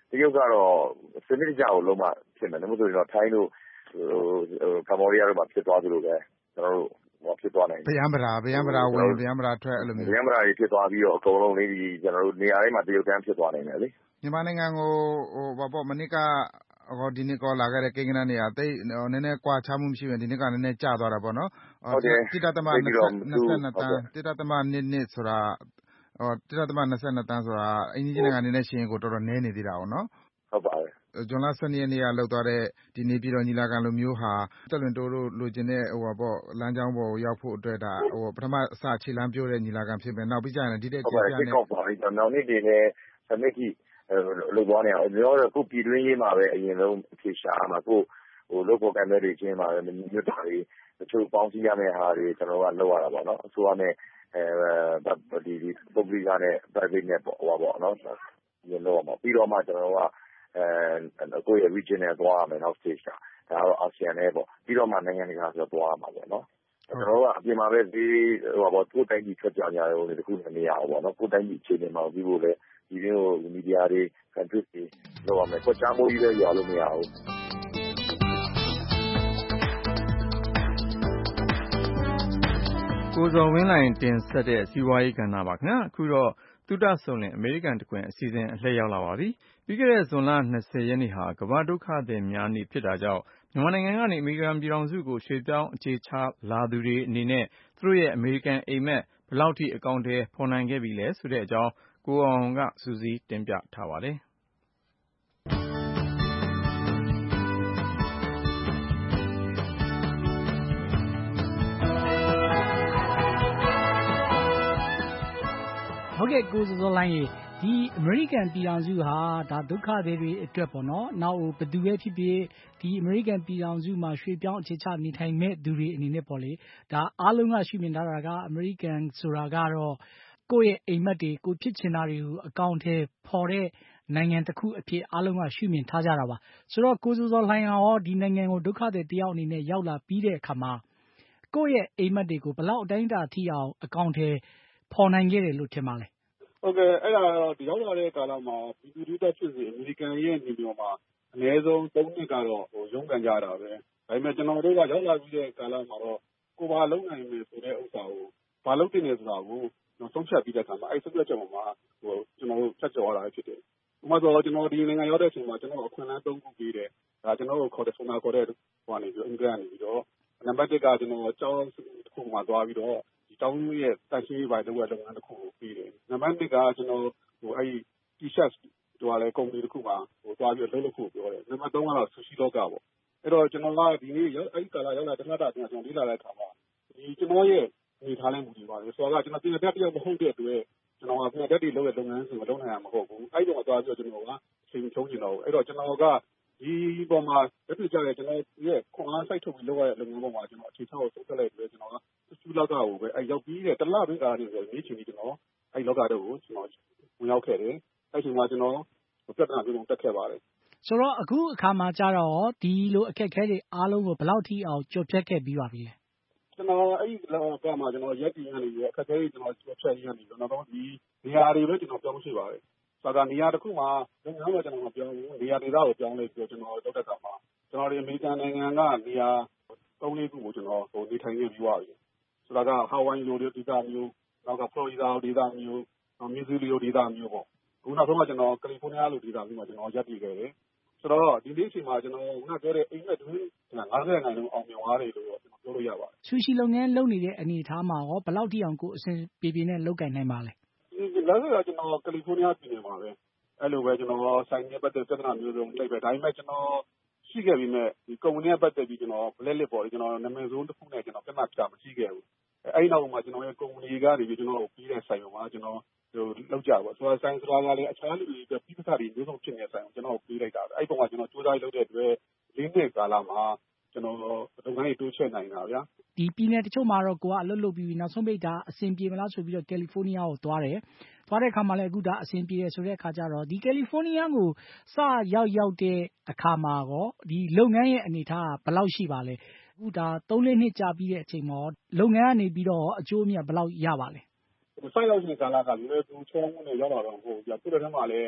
တရုတ်ကတော့စနစ်တကျကိုလုံးဝဖြစ်မယ်ဒါမှမဟုတ်ရင်တော့ထိုင်းတို့ကမ္ဘောဒီးယားတို့မှာဖြစ်သွားသလိုပဲကျွန်တော်တို့ဟောဖြစ်သွားနိုင်တယ်ဗျမ်းပရာဗျမ်းပရာဝင်ဗျမ်းပရာထွက်အဲ့လိုမျိုးဗျမ်းပရာတွေဖြစ်သွားပြီးတော့အကုန်လုံးလေးဒီကျွန်တော်တို့နေရာတိုင်းမှာတရုတ်တန်းဖြစ်သွားနိုင်တယ်လေမြန်မာနိုင်ငံကိုဟိုဘာပေါ့မနစ်ကဟောဒီနေ့ကောလာခဲ့တဲ့ကိန်းဂဏန်းနေရာတိတ်နည်းနည်းကွာခြားမှုမရှိဘူးဒီနေ့ကနည်းနည်းကျသွားတာပေါ့နော်ဟုတ်တယ်တိတသမ22တန်းတိတသမ2နှစ်ဆိုတာဟောတိတသမ22တန်းဆိုတာအင်ဂျင်နိုင်ငံနေနဲ့ရှင်ကိုတော်တော်နည်းနေသေးတာပေါ့နော်ဟုတ်ပါတယ်ဂျွန်လဆယ်ရက်နေ့ကလောက်သွားတဲ့ဒီနေပြည်တော်ညီလာခံလိုမျိုးဟာတက်လွင်တိုးတို့လိုချင်တဲ့ဟိုပါပေါ့လမ်းကြောင်းပေါ်ရောက်ဖို့အတွက်ဒါဟိုပထမအစခြေလမ်းပြိုးတဲ့ညီလာခံဖြစ်မယ်နောက်ပြီးကြရင်ဒီတဲ့ကျေပြနဲ့ဟုတ်ပါတယ်ကျွန်တော်နေ့တည်းနဲ့စနစ်ကြီးလို့ပြောနေအောင်ကျွန်တော်တို့ပြည်တွင်းရေးမှာပဲအရင်ဆုံးအဖြစ်ရှာမှာကိုဟို local government တွေချင်းမှာပဲမြတ်တာတွေတချို့ပေါင်းစည်းရမယ့်ဟာတွေကျွန်တော်ကလုပ်ရတာပေါ့နော်အစိုးရနဲ့အဲဒီဒီ public နဲ့ private နဲ့ပေါ့ဟောပေါ့နော်ဒီလိုမှာပြီးတော့မှကျွန်တော်ကအဲကိုယ့်ရဲ့ region နဲ့သွားရမယ်နောက် stage ကဒါတော့ ASEAN နဲ့ပေါ့ပြီးတော့မှနိုင်ငံတကာဆိုသွားရမှာပေါ့နော်ကျွန်တော်ကအပြင်မှာပဲဒီဟိုပေါ့ကိုယ်တိုင်းကြီးထွက်ကြကြရုံနဲ့တခုနဲ့နေရအောင်ပေါ့နော်ကိုယ်တိုင်းကြီးအခြေအနေမှာပြီးဖို့လဲဒီလိုမီဒီယာတွေ country တွေလောက်ရမယ်ကိုချာမိုးကြီးလည်းရလို့မရဘူးကိုဇော်ဝင်းလိုင်တင်ဆက်တဲ့စီးပွားရေးကဏ္ဍပါခင်ဗျာအခုတော့သုတဆုံလင်အမေရိကန်တခွင်အစီအစဉ်အလှည့်ရောက်လာပါပြီပြီးခဲ့တဲ့ဇွန်လ၂၀ရက်နေ့ဟာကမ္ဘာဒုက္ခသည်များနေ့ဖြစ်တာကြောင့်မြန်မာနိုင်ငံကနေအမေရိကန်ပြည်ထောင်စုကိုရွှေ့ပြောင်းအခြေချလာသူတွေအနေနဲ့သူတို့ရဲ့အမေရိကန်အိမ်မက်ဘယ်လောက်ထိအကောင့်ထဲဖော်နိုင်ခဲ့ပြီလဲဆိုတဲ့အကြောင်းကိုအောင်ကစူးစီးတင်ပြထားပါတယ်ဟုတ်ကဲ့ကိုစောစောလိုင်းရေဒီအမေရိကန်ပြည်ထောင်စုဟာဒါဒုက္ခသည်တွေအတွက်ပေါ့နော်နောက်ဘယ်သူပဲဖြစ်ဖြစ်ဒီအမေရိကန်ပြည်ထောင်စုမှာရွှေ့ပြောင်းအခြေချနေထိုင်မဲ့သူတွေအနေနဲ့ပေါ့လေဒါအားလုံးကရှုမြင်ထားတာကအမေရိကန်ဆိုတာကတော့ကိုယ့်ရဲ့အိမ်မက်တွေကိုဖြစ်ချင်တာတွေကိုအကောင့်ထဲပေါ်တဲ့နိုင်ငံတစ်ခုအဖြစ်အားလုံးကရှုမြင်ထားကြတာပါဆိုတော့ကိုစောစောလိုင်းရောဒီနိုင်ငံကိုဒုက္ခသည်တယောက်အနေနဲ့ရောက်လာပြီးတဲ့အခါမှာကိုယ့်ရဲ့အိမ်မက်တွေကိုဘယ်လောက်အတိုင်းအတာထိအောင်အကောင့်ထဲပေါ်နိုင်ခဲ့တယ်လို့ထင်ပါလဲဟုတ်ကဲ့အဲ့ဒါတော့ဒီရောက်လာတဲ့ကာလမှာပြည်သူတွေဖြစ်စေအမေရိကန်ရဲ့နေမျိုးမှာအနည်းဆုံး၃နှစ်ကတော့ဟိုရုန်းကန်ကြတာပဲဒါပေမဲ့ကျွန်တော်တို့ကရောက်လာပြီးတဲ့ကာလမှာတော့ကိုယ်ဘာလုပ်နိုင်မယ်ဆိုတဲ့ဥစ္စာကိုဘာလုပ်တင်နေဆိုတာကိုကျွန်တော်ဆုံးဖြတ်ပြီးတဲ့အခါမှာအဲ့ဆုံးဖြတ်ချက်ပေါ်မှာဟိုကျွန်တော်တို့ဖြတ်ကျော်ရတာဖြစ်တယ်ဥပမာဆိုကျွန်တော်ဒီနိုင်ငံရောက်တဲ့အချိန်မှာကျွန်တော်အခွင့်အလမ်း၃ခုပေးတယ်ဒါကျွန်တော်တို့ခေါ်တဲ့ဖုန်းနာခေါ်တဲ့ဟိုကနေပြီးအင်္ဂလိပ်ကနေပြီးတော့နံပါတ်၁ကကျွန်တော်ကျောင်းတစ်ခုမှာသွားပြီးတော့တောင်းရဲ့တရှိရေးပိုင်းလုပ်ရတဲ့လုပ်ငန်းတစ်ခုကိုပြီးတယ်နံပါတ်၂ကကျွန်တော်ဟိုအဲ့ဒီ T-shirt ဟိုကလည်းကုမ္ပဏီတစ်ခုမှာဟိုသွားပြီးလုပ်လို့ခုပြောတယ်နံပါတ်၃ကတော့ဆူရှီလောကပေါ့အဲ့တော့ကျွန်တော်ကဒီနေ့အဲ့ဒီကာလရောက်လာတနတ်တာကျွန်တော်လေ့လာတဲ့အခါမှာဒီကျွန်တော်ရဲ့နေထားတဲ့မူတွေပါလေဆိုတော့ကျွန်တော်ပြင်တက်တယောက်မဟုတ်တဲ့အတွက်ကျွန်တော်ကပြင်တက်တွေလုပ်တဲ့လုပ်ငန်းဆိုမလုပ်နိုင်ရမှာမဟုတ်ဘူးအဲ့ဒီတော့သွားပြီးတော့ကျွန်တော်ကအချိန်ချုံးကျင်တော့အဲ့တော့ကျွန်တော်ကဒီပေါ်မှာလက်တွေ့ကြတဲ့ကျွန်တော်ရဲ့ခွန်အားစိုက်ထုတ်ပြီးလုပ်ရတဲ့လုပ်ငန်းပေါ်မှာကျွန်တော်အခြေချောက်ကိုသုံးသပ်လိုက်ပြီးကျွန်တော်ကစူးလောက်ကကိုပဲအဲရောက်ပြီးတဲ့တလတွင်းကာလနေဆိုနေချင်ပြီးကျွန်တော်အဲလောကတော့ကိုကျွန်တော်ဝင်ရောက်ခဲ့တယ်အဲချိန်မှာကျွန်တော်ပြဿနာမျိုးတက်ခဲ့ပါတယ်ဆိုတော့အခုအခါမှာကြတော့ဒီလိုအခက်အခဲတွေအားလုံးကိုဘယ်လောက်ထိအောင်ကြော်ဖြတ်ခဲ့ပြီးပါပြီလဲကျွန်တော်အဲ့ဒီလောကမှာကျွန်တော်ရက်တည်ရနေပြီးအခက်အခဲတွေကျွန်တော်ကြော်ဖြတ်ရနေကျွန်တော်တော့ဒီနေရာတွေပဲကျွန်တော်ပြောင်းရှိပါတယ်ဆိုတော့နေရာတစ်ခုမှာလုပ်ငန်းမှာကျွန်တော်မပြောင်းဘူးနေရာဒေသကိုပြောင်းလဲပြီးတော့ကျွန်တော်လုပ်တဲ့အခါမှာကျွန်တော်ဒီအမေရိကန်နိုင်ငံကနေရာသုံးလေးခုကိုကျွန်တော်ဟိုနေထိုင်နေပြီးပါပြီဆိုတာကဟာဝိုင်လိုဒေသမျိုးနောက်ကဖလော်ရီဒါဒေသမျိုးမီဇူရီဒေသမျိုးပေါ့ခုနောက်ဆုံးကကျွန်တော်ကယ်လီဖိုးနီးယားလိုဒေသမျိုးမှာကျွန်တော်ရပ်တည်ခဲ့တယ်ဆိုတော့ဒီနေ့ချိန်မှာကျွန်တော်ခုနပြောတဲ့အိမ်မက်တွင်းငါးဆယ်နိုင်ငံလုံးအောင်မြင်သွားတယ်လို့ကျွန်တော်ပြောလို့ရပါတယ်ဆူရှီလုပ်ငန်းလုပ်နေတဲ့အနေအထားမှာရောဘယ်လောက်ထိအောင်ကိုအဆင်ပြေပြေနဲ့လုပ်ကင်နိုင်ပါလဲဒီလောက်ဆိုတော့ကျွန်တော်ကယ်လီဖိုးနီးယားပြည်နယ်မှာပဲအဲ့လိုပဲကျွန်တော်ဆိုင်နေပတ်သက်ပြဿနာမျိုးစုံလိုက်ပဲဒါပေမဲ့ကျွန်တော်ရှိခဲ့ပြီးမဲ့ဒီကုမ္ပဏီနဲ့ပတ်သက်ပြီးကျွန်တော် black list ပေါ်ကျွန်တော်နာမည်ဆိုးတစ်ခုနဲ့ကျွန်တော်ပြဿနာပြမရှိခဲ့ဘူးအဲ့နောက်မှာကျွန်တော်ရဲ့ကုမ္ပဏီကနေပြီးကျွန်တော်ကိုပြီးတဲ့ဆိုင်ပေါ်မှာကျွန်တော်ဟိုလောက်ကြပါဆိုတော့ဆိုင်ဆိုတာကလည်းအခြားလူတွေအတွက်ပြီးပစာတွေမျိုးစုံဖြစ်နေတဲ့ဆိုင်ကိုကျွန်တော်ပြီးလိုက်တာအဲ့ပုံကကျွန်တော်စူးစမ်းလုပ်တဲ့အတွက်လေးနှစ်ကာလမှာကျွန်တော်လုပ်ငန်းတွေတိုးချဲ့နိုင်တာဗျာဒီပြည်နယ်တချို့မှာတော့ကိုကအလုပ်လုပ်ပြီးနောက်ဆုံးပိတ်တာအဆင်ပြေမလားဆိုပြီးတော့ကယ်လီဖိုးနီးယားကိုသွားတယ်သွားတဲ့အခါမှာလည်းအခုဒါအဆင်ပြေတယ်ဆိုတဲ့အခါကျတော့ဒီကယ်လီဖိုးနီးယားကိုစရောက်ရောက်တဲ့အခါမှာရောဒီလုပ်ငန်းရဲ့အနေအထားကဘယ်လောက်ရှိပါလဲအခုဒါသုံးလေးနှစ်ကြာပြီးတဲ့အချိန်မှာလုပ်ငန်းကနေပြီးတော့အကျိုးအမြတ်ဘယ်လောက်ရပါလဲဆိုရောက်တဲ့ကာလကလည်းသူချောင်းနဲ့ရောက်လာတော့ဟိုပြပြတဲ့ထဲမှာလည်းဟ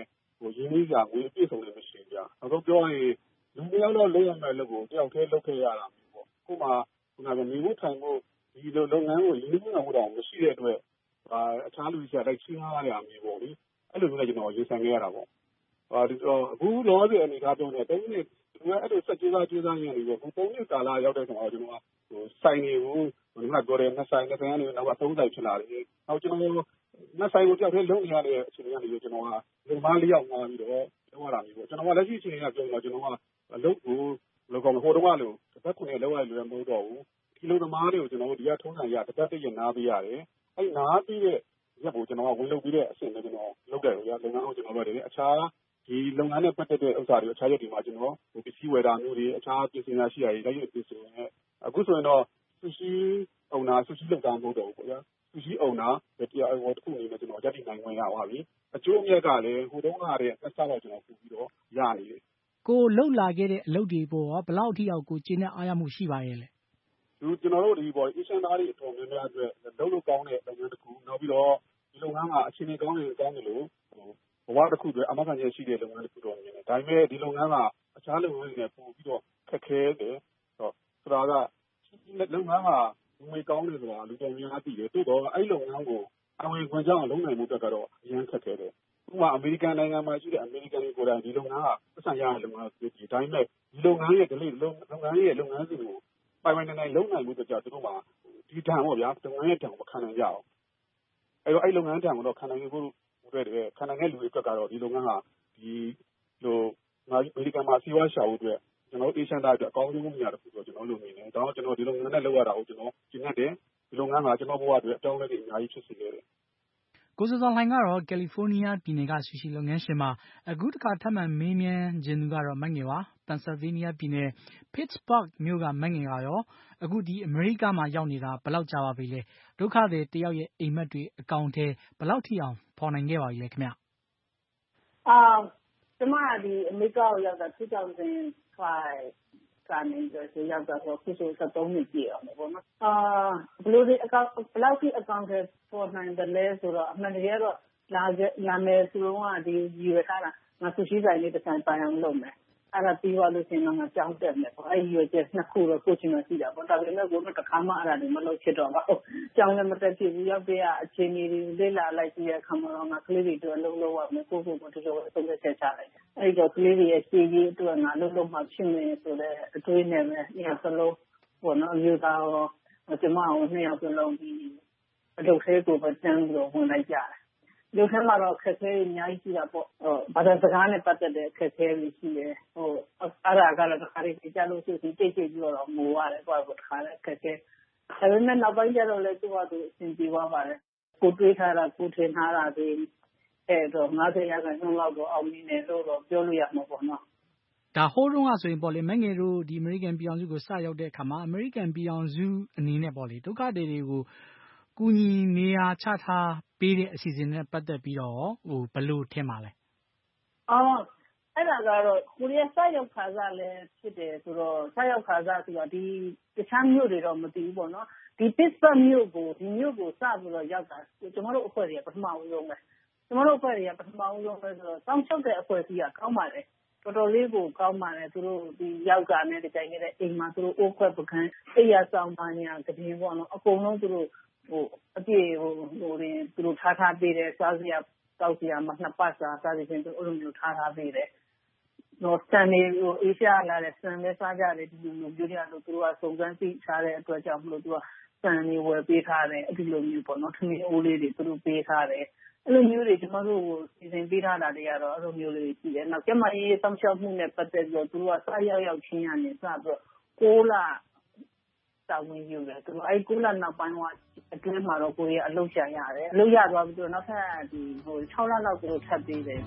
ရင်းနှီးစရာငွေအပြည့်အစုံလည်းမရှိဘူးဗျာနောက်ဆုံးပြောရင်လူတစ်ယောက်တော့လုပ်ရမယ့်လုပ်ကိုတယောက်တည်းလုပ်ခဲ့ရတာမျိုးပေါ့ခုမှခုနကနေမှုထိုင်မှုဒီလိုလုပ်ငန်းကိုရင်းနှီးမှုတော့မရှိတဲ့အတွက်အခြားလူတွေလိုက်ချင်းကားရမျိုးပေါ့လေအဲ့လိုမျိုးလည်းကျွန်တော်ရေးဆိုင်ခဲ့ရတာပေါ့ဒီတော့အခုလောဆယ်အနေထားပြောနေတယ်အဲ့ဒီအဲ့လိုစက်ကြေးသားကြေးသားရင်းနေပြီးအခုပုံနှစ်ကာလရောက်တဲ့ကျွန်တော်ကျွန်တော်ဟိုစိုင်းနေဘူးဒီမှာပြောတယ်နှစ်ဆိုင်နှစ်ဆိုင်ကနေနောက်ကသုံးဆိုင်ဖြစ်လာတယ်နောက်ကျွန်တော်နှစ်ဆိုင်ကိုကြောက်ထဲလုံးနေရတဲ့အချိန်ကနေပြီးကျွန်တော်ကလူမားလေးယောက်ငါပြီးတော့လုံးရတာမျိုးပေါ့ကျွန်တော်ကလက်ရှိအချိန်ကပြောတော့ကျွန်တော်ကအလုပ်ကိုလောကောင်ဟိုတုန်းကလို့တစ်ပတ်ခုနဲ့လောက်ရလို့မဟုတ်တော့ဘူးဒီလိုသမားတွေကိုကျွန်တော်တို့ဒီကထုံးစံရတစ်ပတ်တည်းရနားပေးရတယ်အဲ့နားပြီးတဲ့ရက်ကိုကျွန်တော်ကဝင်လုပ်ပြီးတဲ့အဆင့်နဲ့ကျွန်တော်လုပ်တယ်ဗျာလုပ်ငန်းကိုကျွန်တော်လုပ်တယ်အခြားဒီလုပ်ငန်းနဲ့ပတ်သက်တဲ့ဥစ္စာတွေအခြားရက်တွေမှာကျွန်တော်ပစ္စည်းဝယ်တာမျိုးတွေအခြားပြင်ဆင်ရရှိရည်လိုက်ရပြင်ဆင်ရအခုဆိုရင်တော့ဆူရှီအုံနာဆူရှီလုပ်တာမဟုတ်တော့ဘူးဗျာဆူရှီအုံနာတရားဟိုတစ်ခုနေနဲ့ကျွန်တော်ရက်တိနိုင်ဝင်ရပါပြီအကျိုးအမြတ်ကလည်းဟိုတုန်းကတည်းကဆက်တော့ကျွန်တော်ပြုပြီးတော့ရနေတယ်ကိုလှုပ်လာခဲ့တဲ့အလုပ်တွေပေါ်ဘယ်လောက်ထိအောင်ကိုကျင်းတဲ့အားရမှုရှိပါရဲ့လဲဒီကျွန်တော်တို့ဒီပေါ်အေရှန်သားတွေအတော်များများအတွက်လုပ်လို့ကောင်းတဲ့လုပ်ငန်းတစ်ခုနောက်ပြီးတော့ဒီလုပ်ငန်းကအခြေအနေကောင်းနေကောင်းတယ်လို့ဘဝတစ်ခုအတွက်အမှန်ကန်ချက်ရှိတဲ့လုပ်ငန်းတစ်ခုတော့မြင်တယ်ဒါပေမဲ့ဒီလုပ်ငန်းကအခြားလုပ်ငန်းတွေနဲ့ပို့ပြီးတော့ခက်ခဲတယ်ဆိုတာကလုပ်ငန်းကငွေကောင်းတယ်ဆိုတာလူတော်များသိတယ်တိုးတော့အဲ့လုပ်ငန်းကိုအဝင်ခွင့်ကြောင်းလုံးနိုင်မှုတက်ကတော့အရင်ခက်ခဲတယ်ဥပမာအမေရိကန်နိုင်ငံမှာရှိတဲ့အမေရိကန်တွေကိုယ်တိုင်ဒီလုပ်ငန်းကပတ်စံရတဲ့လုပ်ငန်းတွေဒီတိုင်းမဲ့ဒီလုပ်ငန်းရဲ့ဒီလုပ်ငန်းရဲ့လုပ်ငန်းစဉ်ကိုပိုင်ပိုင်နိုင်နိုင်လုံးနိုင်မှုတက်ကြသူတို့မှာဒီတန်ပေါ့ဗျာလုပ်ငန်းရဲ့တန်ကိုခံနိုင်ကြအောင်အဲ့တော့အဲ့လုပ်ငန်းတန်ကိုတော့ခံနိုင်ဖို့အတွက်တည်းခံနိုင်တဲ့လူတွေအတွက်ကတော့ဒီလုပ်ငန်းကဒီလိုအမေရိကန်မှာစီးပွားရှာဖို့အတွက်ကျွန်တော်အေရှန်သားအတွက်အကောင်းဆုံးနေရာတစ်ခုဆိုကျွန်တော်လုပ်နေတယ်ဒါတော့ကျွန်တော်ဒီလုပ်ငန်းနဲ့လုပ်ရတာကိုကျွန်တော်ကျင့်တယ်ဒီလုပ်ငန်းကကျွန်တော်ဘဝအတွက်အကြောင်းလေးတွေအများကြီးဖြစ်စေခဲ့တယ်ကိုစောစောလှိုင်ကတော့ကယ်လီဖိုးနီးယားပြည်နယ်ကဆူရှီလုပ်ငန်းရှင်မှာအခုတစ်ခါထပ်မံမေးမြန်းခြင်းသူကတော့မငယ်ပါပန်ဆယ်ဗေးနီးယားပြည်နယ် Pittsburgh မြို့ကမငယ်ကရောအခုဒီအမေရိကမှာရောက်နေတာဘယ်လောက်ကြာပါပြီလဲဒုက္ခသည်တယောက်ရဲ့အိမ်မက်တွေအကောင့်ထဲဘယ်လောက်ထိအောင်ဖော်နိုင်ခဲ့ပါပြီလဲခင်ဗျအာကျမဒီအမေရိကကိုရောက်တာtwo thousand fiveကနေဆိုရောက်တော့ခုဆိုseventeenနှစ်ပြည့်အောင်ပေါ့နော်အာဘယ်လိုဒီအကောင့်ဘယ်လောက်ထိအကောင့်ထဲပေါ်နိုင်တယ်လဲဆိုတော့အမှန်တကယ်တော့လာလာမယ်ဆိုတော့ဒီယူရထားတာငါဆူရှီဆိုင်လေးတစ်ဆိုင်ပိုင်အောင်လုပ်မယ်အဲ့ဒါပြီးသွားလို့ရှိရင်တော့ငါကြောင်းတက်မယ်ပေါ့အဲ့ဒီရွေးချက်နှစ်ခုတော့ကိုချင်မှရှိတာပေါ့ဒါပေမဲ့ကိုယ်ကတစ်ခါမှအဲ့ဒါတွေမလုပ်ဖြစ်တော့ပါဘူးကြောင်းလည်းမတက်ဖြစ်ဘူးရောက်တဲ့အခြေအနေတွေလေ့လာလိုက်ပြီးတဲ့အခါမှာတော့ငါကလေးတွေတို့အလုပ်လုပ်ရမယ်ကိုကိုကိုတို့တို့အဆုံးဖြတ်ချက်ချလိုက်တယ်အဲ့ဒီတော့ကလေးတွေရဲ့ရှေ့ရေးအတွက်ငါလုပ်လို့မှဖြစ်မယ်ဆိုတဲ့အတွေးနဲ့ပဲညစလုံးပေါ့နော်အမျိုးသားရောကျမကိုနှစ်ယောက်စလုံးပြီးအလုပ်သေးကိုပဲတန်းပြီးတော့ဝင်လိုက်ကြတယ်လူထဲမှာတော့ခက်ခဲအများကြီးရှိတာပေါ့ဟိုဘာသာစကားနဲ့ပတ်သက်တဲ့ခက်ခဲတွေရှိတယ်ဟိုအဲ့ဒါကတော့တစ်ခါတည်းကြားလို့ရှိရင်တိတ်တိတ်ပြီးတော့ငိုရတယ်ပေါ့တစ်ခါလည်းခက်ခဲဒါပေမဲ့နောက်ပိုင်းကျတော့လည်းသူ့ဟာသူအဆင်ပြေသွားပါတယ်ကိုတွေးထားတာကိုထင်ထားတာတွေအဲ့တော့ninetyရာခိုင်နှုန်းလောက်တော့အောင်မြင်တယ်လို့တော့ပြောလို့ရမှာပေါ့နော်ဒါဟိုးတုန်းကဆိုရင်ပေါ့လေမငယ်တို့ဒီအမေရိကန်ပြည်အောင်စုကိုစရောက်တဲ့အခါမှာအမေရိကန်ပြည်အောင်စုအနေနဲ့ပေါ့လေဒုက္ခသည်တွေကိုကူညီနေရာချထားပေးတဲ့အစီအစဉ်နဲ့ပတ်သက်ပြီးတော့ဟိုဘယ်လိုထင်ပါလဲအော်အဲ့ဒါကတော့ကိုရီးယားစရောက်ခါစားလည်းဖြစ်တယ်ဆိုတော့စရောက်ခါစားဆိုတော့ဒီတခြားမြို့တွေတော့မသိဘူးပေါ့နော်ဒီ Pittsburgh မြို့ကိုဒီမြို့ကိုစပြီးတော့ရောက်တာကျွန်တော်တို့အဖွဲ့တွေကပထမဦးဆုံးပဲကျွန်တော်တို့အဖွဲ့တွေကပထမဦးဆုံးပဲဆိုတော့စောင့်ရှောက်တဲ့အဖွဲ့အစည်းကကောင်းပါတယ်တော်တော်လေးကိုကောင်းပါတယ်သူတို့ဒီရောက်တာနဲ့ဒီတိုင်းနေတဲ့အိမ်မှာသူတို့အိုးခွက်ပကန်းအိယာဆောင်ပါညာကတိပေါ့နော်အကုန်လုံးသူတို့ဟိုအပြည့်ဟိုဟိုရင်သူတို့ထားထားပေးတယ်စားစရာတောက်စရာမှာနှစ်ပတ်စာစားပြီးရင်သူအဲ့လိုမျိုးထားထားပေးတယ်တော့စံနေဟိုအေးရှားလာတဲ့စံလေးစားကြတယ်ဒီလိုမျိုးပြောရလို့သူတို့ကစုံစမ်းသိထားတဲ့အတွက်ကြောင့်မလို့သူကစံနေဝယ်ပေးထားတယ်အဲ့ဒီလိုမျိုးပေါ့နော်ထမင်းအိုးလေးတွေသူတို့ပေးထားတယ်အဲ့လိုမျိုးတွေကျွန်တော်တို့ကိုစီစဉ်ပေးထားတာတွေကတော့အဲ့လိုမျိုးလေးရှိတယ်နောက်ကျမကြီးစောင့်ရှောက်မှုနဲ့ပတ်သက်ပြီးတော့သူတို့ကစားရောက်ရောက်ချင်းရနေစပြီးတော့ကိုးလတာဝန်ယူတယ်သူတို့အဲ့ကိုးလနောက်ပိုင်းကအတွင်းမှာတော့ကိုရီးယားအလုပ်ရှာရတယ်အလုပ်ရသွားပြီးတော့နောက်ထပ်ဒီဟိုsixလလောက်သူတို့ထပ်ပေးတယ်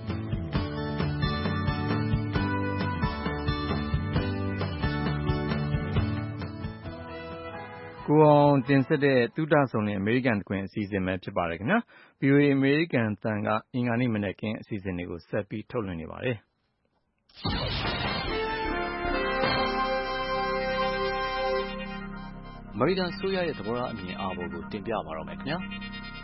ကိုအောင်တင်ဆက်တဲ့သုတဆုံတဲ့အမေရိကန်တခွင်အစီအစဉ်ပဲဖြစ်ပါတယ်ခင်ဗျာ ဗွီအိုအေ အမေရိကန်သံကအင်္ဂါနေ့မနက်ခင်းအစီအစဉ်တွေကိုဆက်ပြီးထုတ်လွှင့်နေပါတယ်အမေရိကန်ဆိုရရဲ့သဘောထားအမြင်အာဘော်ကိုတင်ပြပါတော့မယ်ခင်ဗျာ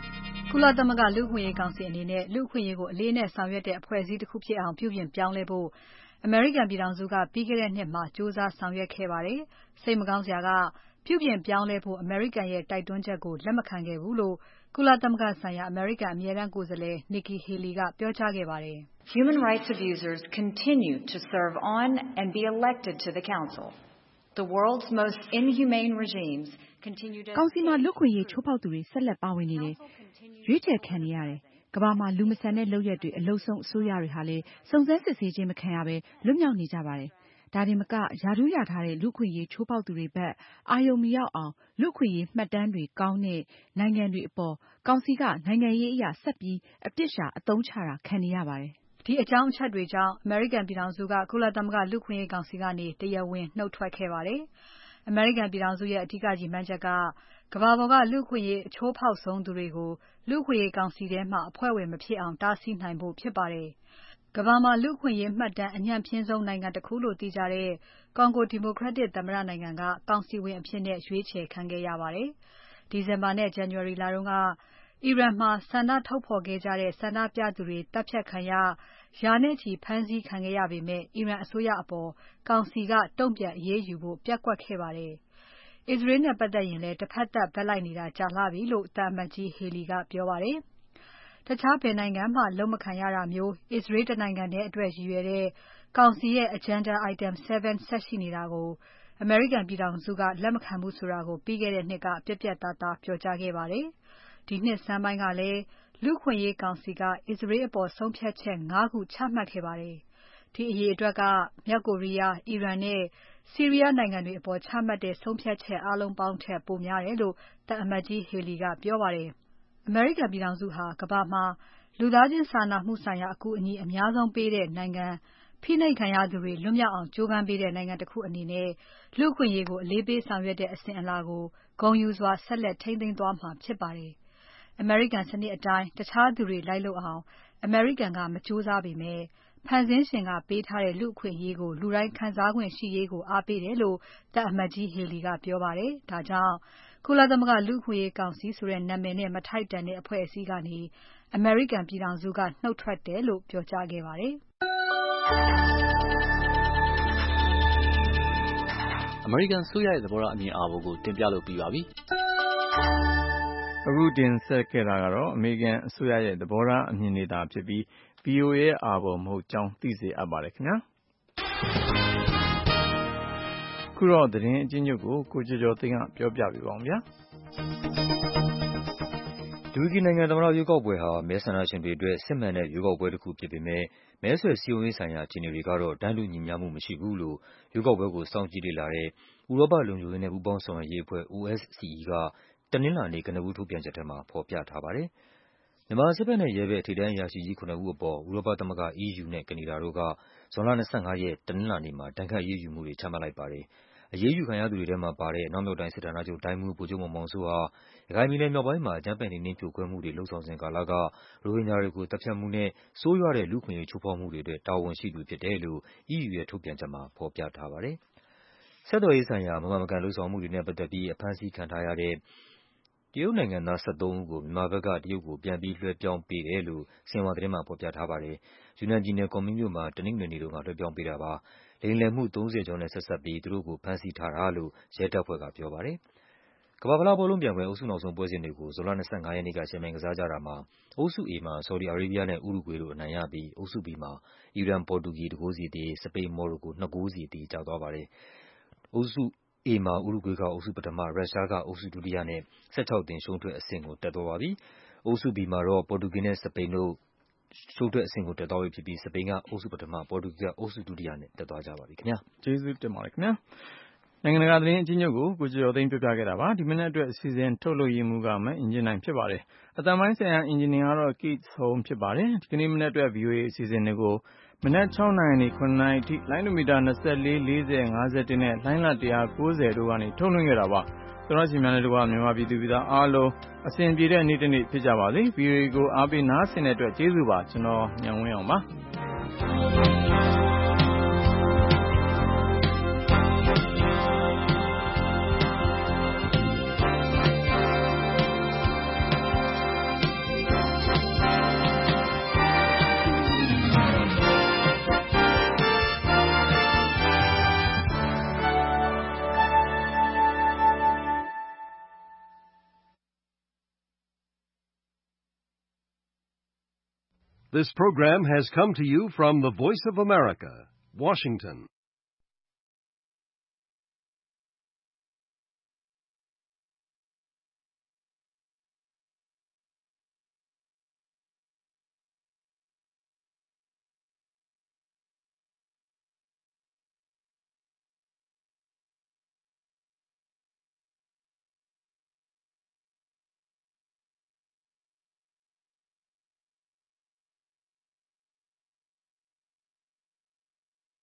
ကုလသမဂ္ဂလူ့အခွင့်အရေးကောင်စီအနေနဲ့လူ့အခွင့်အရေးကိုအလေးအနက်ဆောင်ရွက်တဲ့အဖွဲ့အစည်းတစ်ခုဖြစ်အောင်ပြုပြင်ပြောင်းလဲဖို့အမေရိကန်ပြည်ထောင်စုကပြီးခဲ့တဲ့နှစ်မှာစ조사ဆောင်ရွက်ခဲ့ပါတယ်။စိတ်မကောင်းစရာကပြုပြင်ပြောင်းလဲဖို့အမေရိကန်ရဲ့တိုက်တွန်းချက်ကိုလက်မခံခဲ့ဘူးလို့ကုလသမဂ္ဂဆိုင်ရာအမေရိကန်အမြဲတမ်းကိုယ်စားလှယ် Nikki Haley ကပြောကြားခဲ့ပါတယ်။ Human rights abusers continue to serve on and be elected to the council. The world's most inhumane regimes continue to ကောင်စီမှာလူ့ခွင့်ရေးချိုးဖောက်သူတွေဆက်လက်ပါဝင်နေတယ်။ရွေးချယ်ခံနေရတယ်။ကမ္ဘာမှာလူမဆန်တဲ့လုပ်ရက်တွေအလုံးစုံအစိုးရတွေဟာလည်းစုံစမ်းစစ်ဆေးခြင်းမခံရဘဲလွတ်မြောက်နေကြပါတယ်။ဒါတင်မကယာထူးရထားတဲ့လူ့ခွင့်ရေးချိုးဖောက်သူတွေဘက်အာယုံမရောက်အောင်လူ့ခွင့်ရေးမှတ်တမ်းတွေကောင်းတဲ့နိုင်ငံတွေအပေါ်ကောင်စီကနိုင်ငံရေးအရာဆက်ပြီးအပြစ်ရှာအသုံးချတာခံနေရပါတယ်။ဒီအကြောင်းအချက်တွေကြောင့်အမေရိကန်ပြည်ထောင်စုကကုလသမဂ္ဂလူ့ခွင့်ရေးကောင်စီကနေတရားဝင်နှုတ်ထွက်ခဲ့ပါတယ်။အမေရိကန်ပြည်ထောင်စုရဲ့အဓိကကြီးမှန်းချက်ကကမ္ဘာပေါ်ကလူ့ခွင့်ရေးအချိုးဖောက်ဆုံးသူတွေကိုလူ့ခွင့်ရေးကောင်စီထဲမှာအဖွဲ့ဝင်မဖြစ်အောင်တားဆီးနိုင်ဖို့ဖြစ်ပါတယ်။ကမ္ဘာမှာလူ့ခွင့်ရေးမှတ်တမ်းအညံ့ဖျင်းဆုံးနိုင်ငံတစ်ခုလို့သိကြတဲ့ Congo Democratic သမ္မတနိုင်ငံကကောင်စီဝင်အဖြစ်နဲ့ရွေးချယ်ခံခဲ့ရပါတယ်။ဒီဇင်ဘာနဲ့ဇန်နဝါရီလတုန်းကအီရန်မှာဆန္ဒထုတ်ဖော်ခဲ့ကြတဲ့ဆန္ဒပြသူတွေတပ်ဖြတ်ခံရရာနဲ့ချီဖမ်းဆီးခံခဲ့ရပေမဲ့အီရန်အစိုးရအပေါ်ကောင်စီကတုံ့ပြန်အရေးယူဖို့ပျက်ကွက်ခဲ့ပါတယ်။အစ္စရေးနဲ့ပတ်သက်ရင်လည်းတစ်ဖက်သက်ဘက်လိုက်နေတာကြာလှပြီလို့သံအမတ်ကြီး Haley ကပြောပါတယ်။တခြားဘယ်နိုင်ငံမှလက်မခံရတာမျိုးအစ္စရေးတနိုင်ငံတည်းအတွက်ရည်ရွယ်တဲ့ကောင်စီရဲ့ Agenda Item 7 ဆက်ရှိနေတာကိုအမေရိကန်ပြည်ထောင်စုကလက်မခံဘူးဆိုတာကိုပြီးခဲ့တဲ့နှစ်ကပြတ်ပြတ်သားသားပြောကြားခဲ့ပါတယ်။ဒီနှစ်ဆန်းပိုင်းကလည်းလူ့ခွင့်ရေးကောင်စီကအစ္စရေးအပေါ်ဆုံးဖြတ်ချက် ၅ ခုချမှတ်ခဲ့ပါတယ်။ဒီအရေအတွက်ကမြောက်ကိုရီးယား၊အီရန်နဲ့ဆီးရီးယားနိုင်ငံတွေအပေါ်ချမှတ်တဲ့ဆုံးဖြတ်ချက်အားလုံးပေါင်းထက်ပိုများတယ်လို့သံအမတ်ကြီး Haley ကပြောပါတယ်။အမေရိကန်ပြည်ထောင်စုဟာကမ္ဘာမှာလူသားချင်းစာနာမှုဆိုင်ရာအကူအညီအများဆုံးပေးတဲ့နိုင်ငံဖိနှိပ်ခံရသူတွေလွတ်မြောက်အောင်ကြိုးပမ်းပေးတဲ့နိုင်ငံတစ်ခုအနေနဲ့လူ့အခွင့်အရေးကိုအလေးပေးဆောင်ရွက်တဲ့အစဉ်အလာကိုဂုဏ်ယူစွာဆက်လက်ထိန်းသိမ်းသွားမှာဖြစ်ပါတယ်။အမေရိကန်စနစ်အတိုင်းတခြားသူတွေလိုက်လုပ်အောင်အမေရိကန်ကမကြိုးစားပေမဲ့ဖန်ဆင်းရှင်ကပေးထားတဲ့လူ့အခွင့်အရေးကိုလူတိုင်းခံစားခွင့်ရှိရေးကိုအားပေးတယ်လို့သံအမတ်ကြီး Haley ကပြောပါတယ်။ဒါကြောင့်ကုလသမဂ္ဂလူ့အခွင့်အရေးကောင်စီဆိုတဲ့နာမည်နဲ့မထိုက်တန်တဲ့အဖွဲ့အစည်းကနေအမေရိကန်ပြည်ထောင်စုကနှုတ်ထွက်တယ်လို့ပြောကြားခဲ့ပါတယ်။အမေရိကန်ဆိုရရဲ့သဘောထားအမြင်အာဘော်ကိုတင်ပြလို့ပြီးပါပြီ။အခုတင်ဆက်ခဲ့တာကတော့အမေရိကန်အစိုးရရဲ့သဘောထားအမြင်တွေသာဖြစ်ပြီး V O A ရဲ့အာဘော်မဟုတ်ကြောင်းသိစေအပ်ပါတယ်ခင်ဗျာ။ခုတော့သတင်းအကျဉ်းချုပ်ကိုကိုကျော်ကျော်သိန်းကပြောပြပေးပါဦးဗျာ။တူရကီနိုင်ငံသမ္မတရွေးကောက်ပွဲဟာမဲဆန္ဒရှင်တွေအတွက်စစ်မှန်တဲ့ရွေးကောက်ပွဲတစ်ခုဖြစ်ပေမဲ့မဲဆွယ်စည်းရုံးရေးဆိုင်ရာအခြေအနေတွေကတော့တန်းတူညီမျှမှုမရှိဘူးလို့ရွေးကောက်ပွဲကိုစောင့်ကြည့်လေ့လာတဲ့ဥရောပလုံခြုံရေးနဲ့ပူးပေါင်းဆောင်ရွက်ရေးအဖွဲ့ O S C E ကတနင်္လာနေ့ကနဦးထုတ်ပြန်ချက်ထဲမှာဖော်ပြထားပါတယ်။မြန်မာစစ်ဘက်နဲ့ရဲဘက်ထိပ်တန်းအရာရှိကြီးခုနစ်ဦးအပေါ်ဥရောပသမဂ္ဂ E U နဲ့ကနေဒါတို့ကဇွန်လ၂၅ရက်တနင်္လာနေ့မှာဒဏ်ခတ်အရေးယူမှုတွေချမှတ်လိုက်ပါတယ်။အရေးယူခံရသူတွေထဲမှာပါတဲ့အနောက်မြောက်တိုင်းစစ်ဌာနချုပ်တိုင်းမှူးဗိုလ်ချုပ်မောင်မောင်စိုးဟာရခိုင်ပြည်နယ်မြောက်ပိုင်းမှာအကြမ်းဖက်နှိမ်နင်းဖြိုခွဲမှုတွေလုပ်ဆောင်စဉ်ကာလကရိုဟင်ဂျာတွေကိုသတ်ဖြတ်မှုနဲ့ဆိုးရွားတဲ့လူ့အခွင့်အရေးချိုးဖောက်မှုတွေအတွက်တာဝန်ရှိသူဖြစ်တယ်လို့ E U ရဲ့ထုတ်ပြန်ချက်မှာဖော်ပြထားပါတယ်။ဆက်သွယ်ရေးဆိုင်ရာမမှန်မကန်လုပ်ဆောင်မှုတွေနဲ့ပတ်သက်ပြီးအဖမ်းဆီးခံထားရတဲ့တရုတ်နိုင်ငံသား၁၃ဦးကိုမြန်မာဘက်ကတရုတ်ကိုပြန်ပြီးလွှဲပြောင်းပေးတယ်လို့ဆင်ဟွာသတင်းမှာဖော်ပြထားပါတယ်။ယူနန်ပြည်နယ်ကွန်မင်းမြို့မှာတနင်္ဂနွေနေ့တုန်းကလွှဲပြောင်းပေးတာပါ။လိမ်လည်မှုသုံးဆယ်ကျော်နဲ့ဆက်စပ်ပြီးသူတို့ကိုဖမ်းဆီးထားတာလို့ရဲတပ်ဖွဲ့ကပြောပါတယ်။ကမ္ဘာ့ဖလားဘောလုံးပြိုင်ပွဲအုပ်စုနောက်ဆုံးပွဲစဉ်တွေကိုဇွန်လ၂၅ရက်နေ့ကယှဉ်ပြိုင်ကစားကြတာမှာအုပ်စု A မှာဆော်ဒီအာရေးဗီးယားနဲ့ဥရုဂွေတို့အနိုင်ရပြီးအုပ်စု B မှာအီရန်၊ပေါ်တူဂီတစ်ဂိုးစီအသရေ၊စပိန်၊မော်ရိုကိုနှစ်ဂိုးစီအသရေကျသွားပါတယ်။အုပ်စု A မှာဥရုဂွေးကအုပ်စုပထမ၊ရုရှားကအုပ်စုဒုတိယနဲ့၁၆သင်းရှုံးထွက်အဆင့်ကိုတက်သွားပါပြီ။အုပ်စု B မှာတော့ပေါ်တူဂီနဲ့စပိန်တို့ရှုံးထွက်အဆင့်ကိုတက်သွားပြီဖြစ်ပြီးစပိန်ကအုပ်စုပထမ၊ပေါ်တူဂီကအုပ်စုဒုတိယနဲ့တက်သွားကြပါပြီခင်ဗျာ။ကျေးဇူးတင်ပါတယ်ခင်ဗျာ။နိုင်ငံတကာသတင်းအကျဉ်းချုပ်ကိုကိုကျော်ကျော်သိန်းပြောပြခဲ့တာပါ။ဒီမနက်အတွက်အစီအစဉ်ထုတ်လုပ်ရေးမှူးကမအင်ဂျင်နိုင်ဖြစ်ပါတယ်။အသံပိုင်းဆိုင်ရာအင်ဂျင်နီယာကတော့ Keith Holmes ဖြစ်ပါတယ်။ဒီကနေ့မနက်အတွက် V O A အစီအစဉ်တွေကိုမနက်၆နာရီနေ၇နာရီအထိလိုင်းဒိုမီတာ၂၄၊၄၀၊၅၁နဲ့လိုင်းလ၁၉၀တို့ကနေထုတ်လွှင့်ခဲ့တာပါ။သောရရှင်များနဲ့တကွမြန်မာပြည်သူပြည်သားအားလုံးအစဉ်ပြေတဲ့နေ့တစ်နေ့ဖြစ်ကြပါစေ။ V O A ကိုအားပေးနားဆင်တဲ့အတွက်ကျေးဇူးပါ။ကျွန်တော်ညံဝင်းအောင်ပါ။ This program has come to you from the Voice of America, Washington.